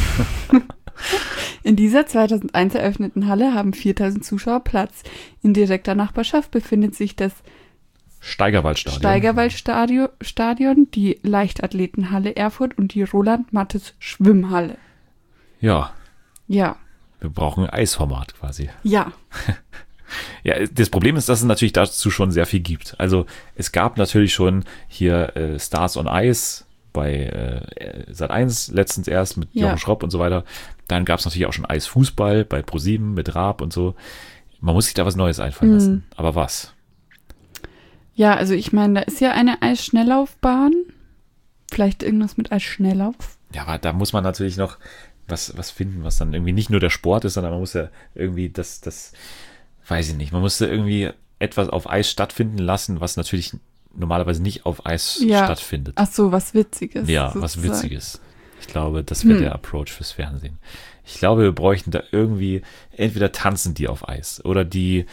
[SPEAKER 2] In dieser zweitausendeins eröffneten Halle haben viertausend Zuschauer Platz. In direkter Nachbarschaft befindet sich das
[SPEAKER 1] Steigerwaldstadion.
[SPEAKER 2] Steigerwaldstadion, Stadion, die Leichtathletenhalle Erfurt und die Roland-Mattes-Schwimmhalle.
[SPEAKER 1] Ja,
[SPEAKER 2] Ja,
[SPEAKER 1] wir brauchen ein Eisformat quasi.
[SPEAKER 2] ja,
[SPEAKER 1] Ja, das Problem ist, dass es natürlich dazu schon sehr viel gibt. Also es gab natürlich schon hier äh, Stars on Ice bei äh, Sat eins letztens erst mit
[SPEAKER 2] Ja.
[SPEAKER 1] Jochen Schropp und so weiter. Dann gab es natürlich auch schon Eisfußball bei ProSieben mit Raab und so. Man muss sich da was Neues einfallen
[SPEAKER 2] Mhm.
[SPEAKER 1] lassen. Aber was?
[SPEAKER 2] ja, also ich meine, da ist ja eine Eisschnelllaufbahn. Vielleicht irgendwas mit Eisschnelllauf.
[SPEAKER 1] Ja, aber da muss man natürlich noch was, was finden, was dann irgendwie nicht nur der Sport ist, sondern man muss ja irgendwie das, das, weiß ich nicht, man muss ja irgendwie etwas auf Eis stattfinden lassen, was natürlich normalerweise nicht auf Eis
[SPEAKER 2] Ja.
[SPEAKER 1] stattfindet.
[SPEAKER 2] Ach so, was Witziges.
[SPEAKER 1] Ja, was
[SPEAKER 2] sozusagen.
[SPEAKER 1] Witziges. Ich glaube, das wäre
[SPEAKER 2] Hm.
[SPEAKER 1] der Approach fürs Fernsehen. Ich glaube, wir bräuchten da irgendwie, entweder tanzen die auf Eis oder die,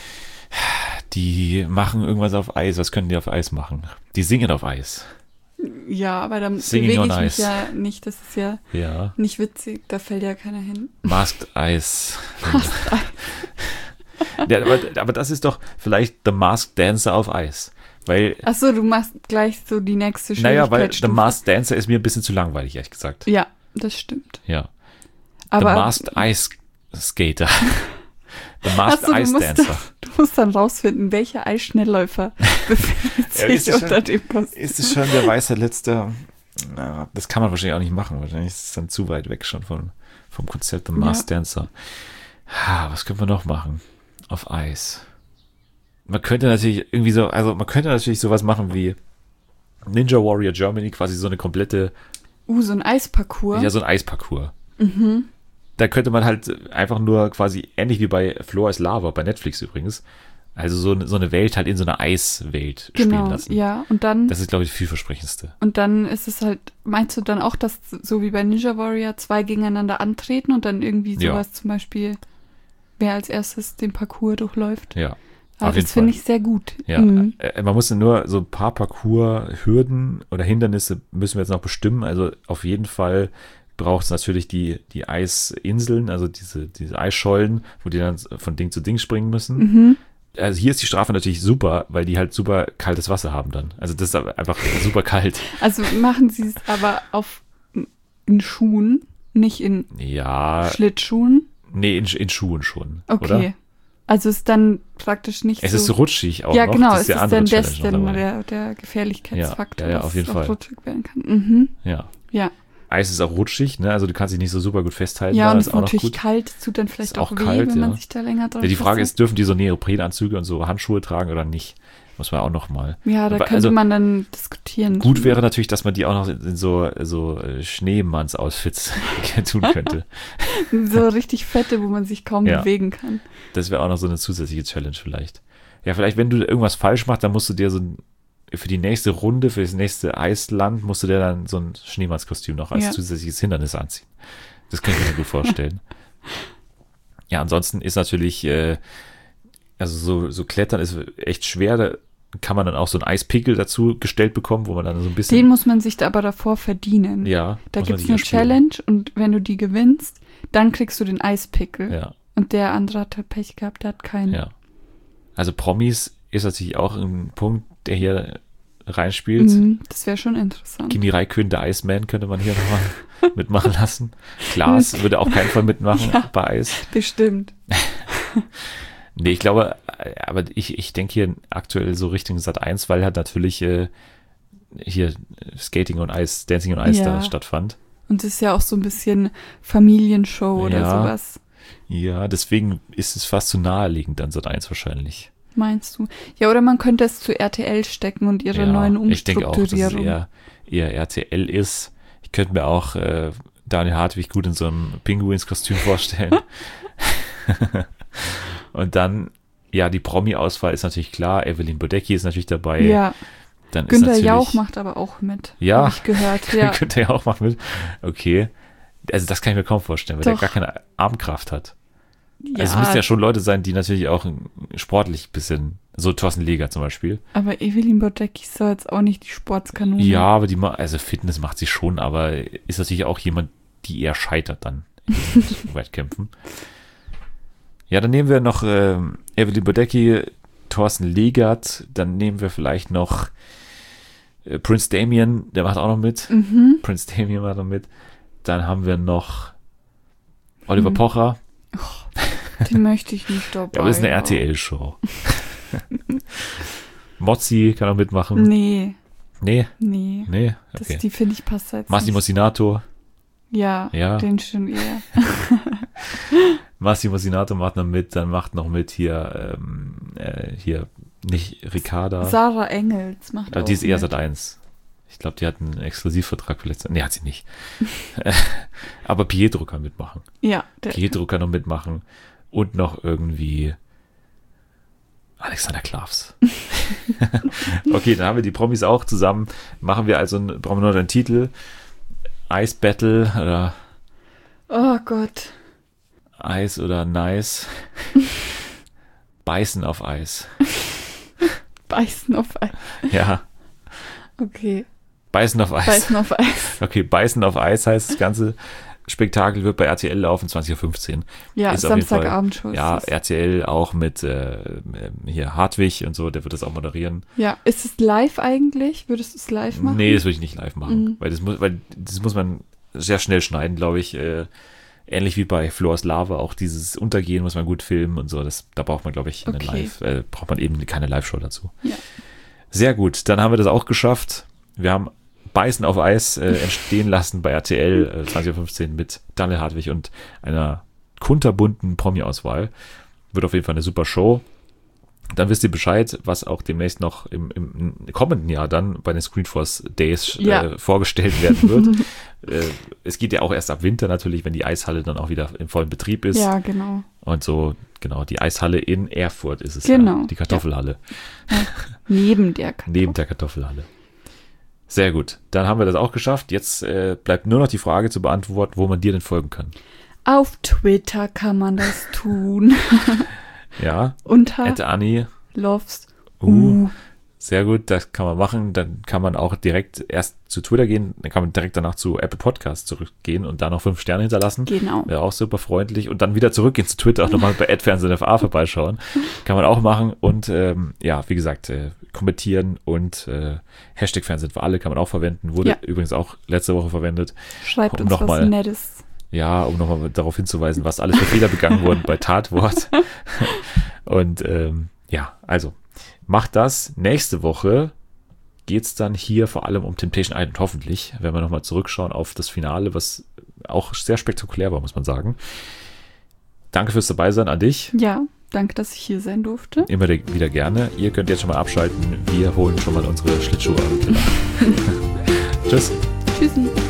[SPEAKER 1] die machen irgendwas auf Eis. Was können die auf Eis machen? Die singen auf Eis.
[SPEAKER 2] Ja, aber dann
[SPEAKER 1] Singing
[SPEAKER 2] bewege
[SPEAKER 1] on
[SPEAKER 2] ich mich
[SPEAKER 1] Ice.
[SPEAKER 2] ja nicht. Das ist ja
[SPEAKER 1] Ja.
[SPEAKER 2] nicht witzig. Da fällt ja keiner hin.
[SPEAKER 1] Masked Eis. Ja, aber, aber das ist doch vielleicht The Masked Dancer auf Eis. Weil,
[SPEAKER 2] Ach so, du machst gleich so die nächste
[SPEAKER 1] naja, weil The
[SPEAKER 2] Schwierigkeitsstufe.
[SPEAKER 1] Masked Dancer ist mir ein bisschen zu langweilig, ehrlich gesagt.
[SPEAKER 2] Ja, das stimmt.
[SPEAKER 1] Ja.
[SPEAKER 2] Aber
[SPEAKER 1] The Masked Ice Skater. The
[SPEAKER 2] Ach
[SPEAKER 1] Masked
[SPEAKER 2] so, du
[SPEAKER 1] Ice
[SPEAKER 2] musst,
[SPEAKER 1] Dancer.
[SPEAKER 2] du musst dann rausfinden, welcher Eisschnellläufer befindet
[SPEAKER 1] Ja,
[SPEAKER 2] sich
[SPEAKER 1] ist es schon-
[SPEAKER 2] unter dem Kostüm.
[SPEAKER 1] Ist es schon der weiße letzte? Na, das kann man wahrscheinlich auch nicht machen. Wahrscheinlich ist es dann zu weit weg schon vom, vom Konzept The Masked Dancer. Ha, was können wir noch machen? Auf Eis. Man könnte natürlich irgendwie so, also man könnte natürlich sowas machen wie Ninja Warrior Germany, quasi so eine komplette,
[SPEAKER 2] Uh, so ein Eisparcours.
[SPEAKER 1] ja, so ein Eisparcours.
[SPEAKER 2] Mhm.
[SPEAKER 1] Da könnte man halt einfach nur quasi, ähnlich wie bei Floor is Lava, bei Netflix übrigens, also so, eine- so eine Welt halt in so einer Eiswelt spielen
[SPEAKER 2] Genau,
[SPEAKER 1] lassen.
[SPEAKER 2] ja. Und dann,
[SPEAKER 1] Das ist, glaube ich, das vielversprechendste.
[SPEAKER 2] und dann ist es halt, meinst du dann auch, dass so wie bei Ninja Warrior zwei gegeneinander antreten und dann irgendwie
[SPEAKER 1] Ja.
[SPEAKER 2] sowas zum Beispiel, wer als erstes den Parcours durchläuft?
[SPEAKER 1] Ja.
[SPEAKER 2] Aber
[SPEAKER 1] auf jeden
[SPEAKER 2] das finde
[SPEAKER 1] Fall.
[SPEAKER 2] ich sehr gut.
[SPEAKER 1] Ja,
[SPEAKER 2] Mhm.
[SPEAKER 1] äh, man muss nur so ein paar Parcours-Hürden oder Hindernisse müssen wir jetzt noch bestimmen. Also auf jeden Fall braucht es natürlich die, die Eisinseln, also diese, diese Eisschollen, wo die dann von Ding zu Ding springen müssen.
[SPEAKER 2] Mhm.
[SPEAKER 1] Also hier ist die Strafe natürlich super, weil die halt super kaltes Wasser haben dann. Also das ist einfach super kalt.
[SPEAKER 2] Also machen sie es aber auf in Schuhen, nicht in
[SPEAKER 1] Ja.
[SPEAKER 2] Schlittschuhen?
[SPEAKER 1] Nee, in, in Schuhen schon,
[SPEAKER 2] Okay.
[SPEAKER 1] oder?
[SPEAKER 2] Also ist dann praktisch nicht
[SPEAKER 1] Es
[SPEAKER 2] so...
[SPEAKER 1] ist so rutschig auch
[SPEAKER 2] ja,
[SPEAKER 1] noch.
[SPEAKER 2] genau,
[SPEAKER 1] Das
[SPEAKER 2] es
[SPEAKER 1] ist der
[SPEAKER 2] ist
[SPEAKER 1] andere
[SPEAKER 2] dann
[SPEAKER 1] Challenge
[SPEAKER 2] das
[SPEAKER 1] noch
[SPEAKER 2] dann
[SPEAKER 1] dabei.
[SPEAKER 2] der, der Gefährlichkeitsfaktor,
[SPEAKER 1] Ja, ja, ja, auf jeden
[SPEAKER 2] dass es
[SPEAKER 1] Fall.
[SPEAKER 2] auch rutschig werden kann. Mhm.
[SPEAKER 1] Ja.
[SPEAKER 2] Ja.
[SPEAKER 1] Eis ist auch rutschig, ne? Also du kannst dich nicht so super gut festhalten.
[SPEAKER 2] Ja,
[SPEAKER 1] da
[SPEAKER 2] und
[SPEAKER 1] ist
[SPEAKER 2] es ist
[SPEAKER 1] auch noch
[SPEAKER 2] natürlich
[SPEAKER 1] gut.
[SPEAKER 2] kalt, es tut dann vielleicht
[SPEAKER 1] Ist
[SPEAKER 2] auch,
[SPEAKER 1] auch
[SPEAKER 2] weh,
[SPEAKER 1] kalt,
[SPEAKER 2] wenn man
[SPEAKER 1] ja.
[SPEAKER 2] sich da länger drauf
[SPEAKER 1] Ja, die Frage
[SPEAKER 2] festhält.
[SPEAKER 1] ist, dürfen die so Neoprenanzüge und so Handschuhe tragen oder nicht? Muss man auch noch mal.
[SPEAKER 2] Ja, da
[SPEAKER 1] Aber
[SPEAKER 2] könnte
[SPEAKER 1] also,
[SPEAKER 2] man dann diskutieren.
[SPEAKER 1] Gut wäre natürlich, dass man die auch noch in so, so äh, Schneemanns-Outfits tun könnte.
[SPEAKER 2] So richtig fette, wo man sich kaum
[SPEAKER 1] Ja.
[SPEAKER 2] bewegen kann.
[SPEAKER 1] Das wäre auch noch so eine zusätzliche Challenge vielleicht. Ja, vielleicht, wenn du irgendwas falsch machst, dann musst du dir so ein, für die nächste Runde, für das nächste Eisland, musst du dir dann so ein Schneemannskostüm noch als
[SPEAKER 2] Ja.
[SPEAKER 1] zusätzliches Hindernis anziehen. Das kann ich mir gut vorstellen. Ja, ansonsten ist natürlich, äh, also so, so Klettern ist echt schwer, da kann man dann auch so einen Eispickel dazu gestellt bekommen, wo man dann so ein bisschen...
[SPEAKER 2] Den muss man sich da aber davor verdienen.
[SPEAKER 1] ja,
[SPEAKER 2] Da
[SPEAKER 1] muss man
[SPEAKER 2] gibt es
[SPEAKER 1] sich
[SPEAKER 2] eine
[SPEAKER 1] erspielen.
[SPEAKER 2] Challenge und wenn du die gewinnst, dann kriegst du den Eispickel.
[SPEAKER 1] Ja,
[SPEAKER 2] Und der andere hat halt Pech gehabt, der hat keinen.
[SPEAKER 1] ja. Also Promis ist natürlich auch ein Punkt, der hier reinspielt.
[SPEAKER 2] Mhm, das wäre schon interessant.
[SPEAKER 1] Kimi Räikkönen, der Iceman, könnte man hier nochmal mitmachen lassen. Klaas würde auf keinen Fall mitmachen
[SPEAKER 2] Ja.
[SPEAKER 1] bei Eis.
[SPEAKER 2] Bestimmt.
[SPEAKER 1] Nee, ich glaube, aber ich, ich denke hier aktuell so Richtung Sat eins, weil halt natürlich äh, hier Skating und Eis, Dancing und Eis
[SPEAKER 2] Ja.
[SPEAKER 1] da stattfand.
[SPEAKER 2] Und es ist ja auch so ein bisschen Familienshow oder
[SPEAKER 1] Ja.
[SPEAKER 2] sowas,
[SPEAKER 1] Ja, deswegen ist es fast zu naheliegend an Sat eins wahrscheinlich.
[SPEAKER 2] meinst du? Ja, oder man könnte es zu R T L stecken und ihre
[SPEAKER 1] Ja,
[SPEAKER 2] neuen
[SPEAKER 1] ich denke auch, dass es
[SPEAKER 2] Umstrukturierungen.
[SPEAKER 1] eher, eher R T L ist. Ich könnte mir auch äh, Daniel Hartwig gut in so einem Pinguins-Kostüm vorstellen. Und dann, ja, die Promi-Auswahl ist natürlich klar. Evelyn Bodecki ist natürlich dabei.
[SPEAKER 2] Ja,
[SPEAKER 1] Dann ist
[SPEAKER 2] Günther
[SPEAKER 1] natürlich,
[SPEAKER 2] Jauch macht aber auch mit.
[SPEAKER 1] Ja.
[SPEAKER 2] Habe ich gehört. Ja.
[SPEAKER 1] Günther Jauch macht mit. Okay. Also das kann ich mir kaum vorstellen, weil
[SPEAKER 2] Doch.
[SPEAKER 1] der gar keine Armkraft hat.
[SPEAKER 2] ja,
[SPEAKER 1] Also es müssen ja schon Leute sein, die natürlich auch sportlich ein bisschen, so Thorsten Leger zum Beispiel.
[SPEAKER 2] aber Evelyn Bodecki ist doch jetzt auch nicht die Sportskanone.
[SPEAKER 1] Ja, aber die, ma- also Fitness macht sie schon, aber ist natürlich auch jemand, die eher scheitert dann in diesen Wettkämpfen. Ja, dann nehmen wir noch ähm, Evelyn Bodecki, Thorsten Legert, dann nehmen wir vielleicht noch äh, Prince Damien, der macht auch noch mit.
[SPEAKER 2] Mhm.
[SPEAKER 1] Prince Damien macht noch mit. Dann haben wir noch Oliver
[SPEAKER 2] Mhm.
[SPEAKER 1] Pocher.
[SPEAKER 2] Den möchte ich nicht dabei.
[SPEAKER 1] Ja, aber das ist eine R T L-Show. Mozzi kann auch mitmachen.
[SPEAKER 2] Nee,
[SPEAKER 1] Nee,
[SPEAKER 2] nee.
[SPEAKER 1] nee,
[SPEAKER 2] Das,
[SPEAKER 1] okay.
[SPEAKER 2] die finde ich passt jetzt
[SPEAKER 1] Massimo
[SPEAKER 2] nicht.
[SPEAKER 1] Sinato.
[SPEAKER 2] Ja,
[SPEAKER 1] Ja.
[SPEAKER 2] den schon eher.
[SPEAKER 1] Massimo Sinato macht noch mit, dann macht noch mit hier, ähm, äh, hier, nicht Ricarda.
[SPEAKER 2] Sarah Engels macht
[SPEAKER 1] Aber
[SPEAKER 2] auch
[SPEAKER 1] die ist eher
[SPEAKER 2] mit.
[SPEAKER 1] Sat eins. Ich glaube, die hat einen Exklusivvertrag vielleicht. Nee, hat sie nicht. Aber Pietro kann mitmachen.
[SPEAKER 2] Ja, der,
[SPEAKER 1] Pietro kann noch mitmachen. Und noch irgendwie Alexander Klavs. Okay, dann haben wir die Promis auch zusammen. Machen wir also, einen, brauchen wir noch einen Titel. Ice Battle oder
[SPEAKER 2] oh Gott.
[SPEAKER 1] Eis oder Nice. Beißen auf Eis.
[SPEAKER 2] Beißen auf Eis.
[SPEAKER 1] Ja,
[SPEAKER 2] Okay,
[SPEAKER 1] Beißen auf Eis.
[SPEAKER 2] Beißen auf Eis.
[SPEAKER 1] Okay, Beißen auf Eis heißt das ganze Spektakel, wird bei R T L laufen, zwanzig Uhr fünfzehn.
[SPEAKER 2] Ja,
[SPEAKER 1] Ist auf jeden Fall-
[SPEAKER 2] Samstagabendshow.
[SPEAKER 1] Ja,
[SPEAKER 2] ist es.
[SPEAKER 1] R T L auch mit äh, hier Hartwig und so, der wird das auch moderieren.
[SPEAKER 2] Ja, ist es live eigentlich? Würdest du es live machen?
[SPEAKER 1] Nee, das würde ich nicht live machen,
[SPEAKER 2] Mhm.
[SPEAKER 1] weil, das muss, weil das muss man sehr schnell schneiden, glaube ich. Äh, ähnlich wie bei Floors Lava, auch dieses Untergehen muss man gut filmen und so. Das, da braucht man, glaube ich, eine
[SPEAKER 2] Okay.
[SPEAKER 1] Live, äh, braucht man eben keine Live-Show dazu.
[SPEAKER 2] Ja.
[SPEAKER 1] Sehr gut, dann haben wir das auch geschafft. Wir haben Beißen auf Eis äh, entstehen lassen bei R T L äh, zwanzig Uhr fünfzehn mit Daniel Hartwig und einer kunterbunten Promi-Auswahl. Wird auf jeden Fall eine super Show. Dann wisst ihr Bescheid, was auch demnächst noch im, im kommenden Jahr dann bei den Screenforce Days äh,
[SPEAKER 2] Ja.
[SPEAKER 1] vorgestellt werden wird. äh, es geht ja auch erst ab Winter natürlich, wenn die Eishalle dann auch wieder im vollen Betrieb ist.
[SPEAKER 2] Ja, genau.
[SPEAKER 1] Und so, genau, die Eishalle in Erfurt ist es
[SPEAKER 2] Genau.
[SPEAKER 1] ja, die Kartoffelhalle.
[SPEAKER 2] Neben der Kartoffel.
[SPEAKER 1] Neben der Kartoffelhalle. Sehr gut. Dann haben wir das auch geschafft. Jetzt äh, bleibt nur noch die Frage zu beantworten, wo man dir denn folgen kann.
[SPEAKER 2] Auf Twitter kann man das tun.
[SPEAKER 1] Ja,
[SPEAKER 2] Unter
[SPEAKER 1] at Anni.
[SPEAKER 2] Loves.
[SPEAKER 1] Uh,
[SPEAKER 2] Uh.
[SPEAKER 1] Sehr gut, das kann man machen. Dann kann man auch direkt erst zu Twitter gehen, dann kann man direkt danach zu Apple Podcasts zurückgehen und da noch fünf Sterne hinterlassen.
[SPEAKER 2] Genau.
[SPEAKER 1] Wäre auch super freundlich. Und dann wieder zurückgehen zu Twitter, auch nochmal bei at fernsehenfa vorbeischauen. Kann man auch machen. Und ähm, ja, wie gesagt, äh, kommentieren und äh, Hashtag Fernsehen für alle kann man auch verwenden. Wurde
[SPEAKER 2] Ja.
[SPEAKER 1] übrigens auch letzte Woche verwendet.
[SPEAKER 2] Schreibt
[SPEAKER 1] Um
[SPEAKER 2] uns
[SPEAKER 1] noch
[SPEAKER 2] was
[SPEAKER 1] mal-
[SPEAKER 2] Nettes.
[SPEAKER 1] Ja, um nochmal darauf hinzuweisen, was alles für Fehler begangen wurden bei Tatwort. Und ähm, ja, also macht das. Nächste Woche geht's dann hier vor allem um Temptation Island, hoffentlich, wenn wir nochmal zurückschauen auf das Finale, was auch sehr spektakulär war, muss man sagen. Danke fürs Dabeisein an dich.
[SPEAKER 2] Ja, danke, dass ich hier sein durfte.
[SPEAKER 1] Immer de- wieder gerne. Ihr könnt jetzt schon mal abschalten. Wir holen schon mal unsere Schlittschuhe am Keller. Tschüss.
[SPEAKER 2] Tschüssi.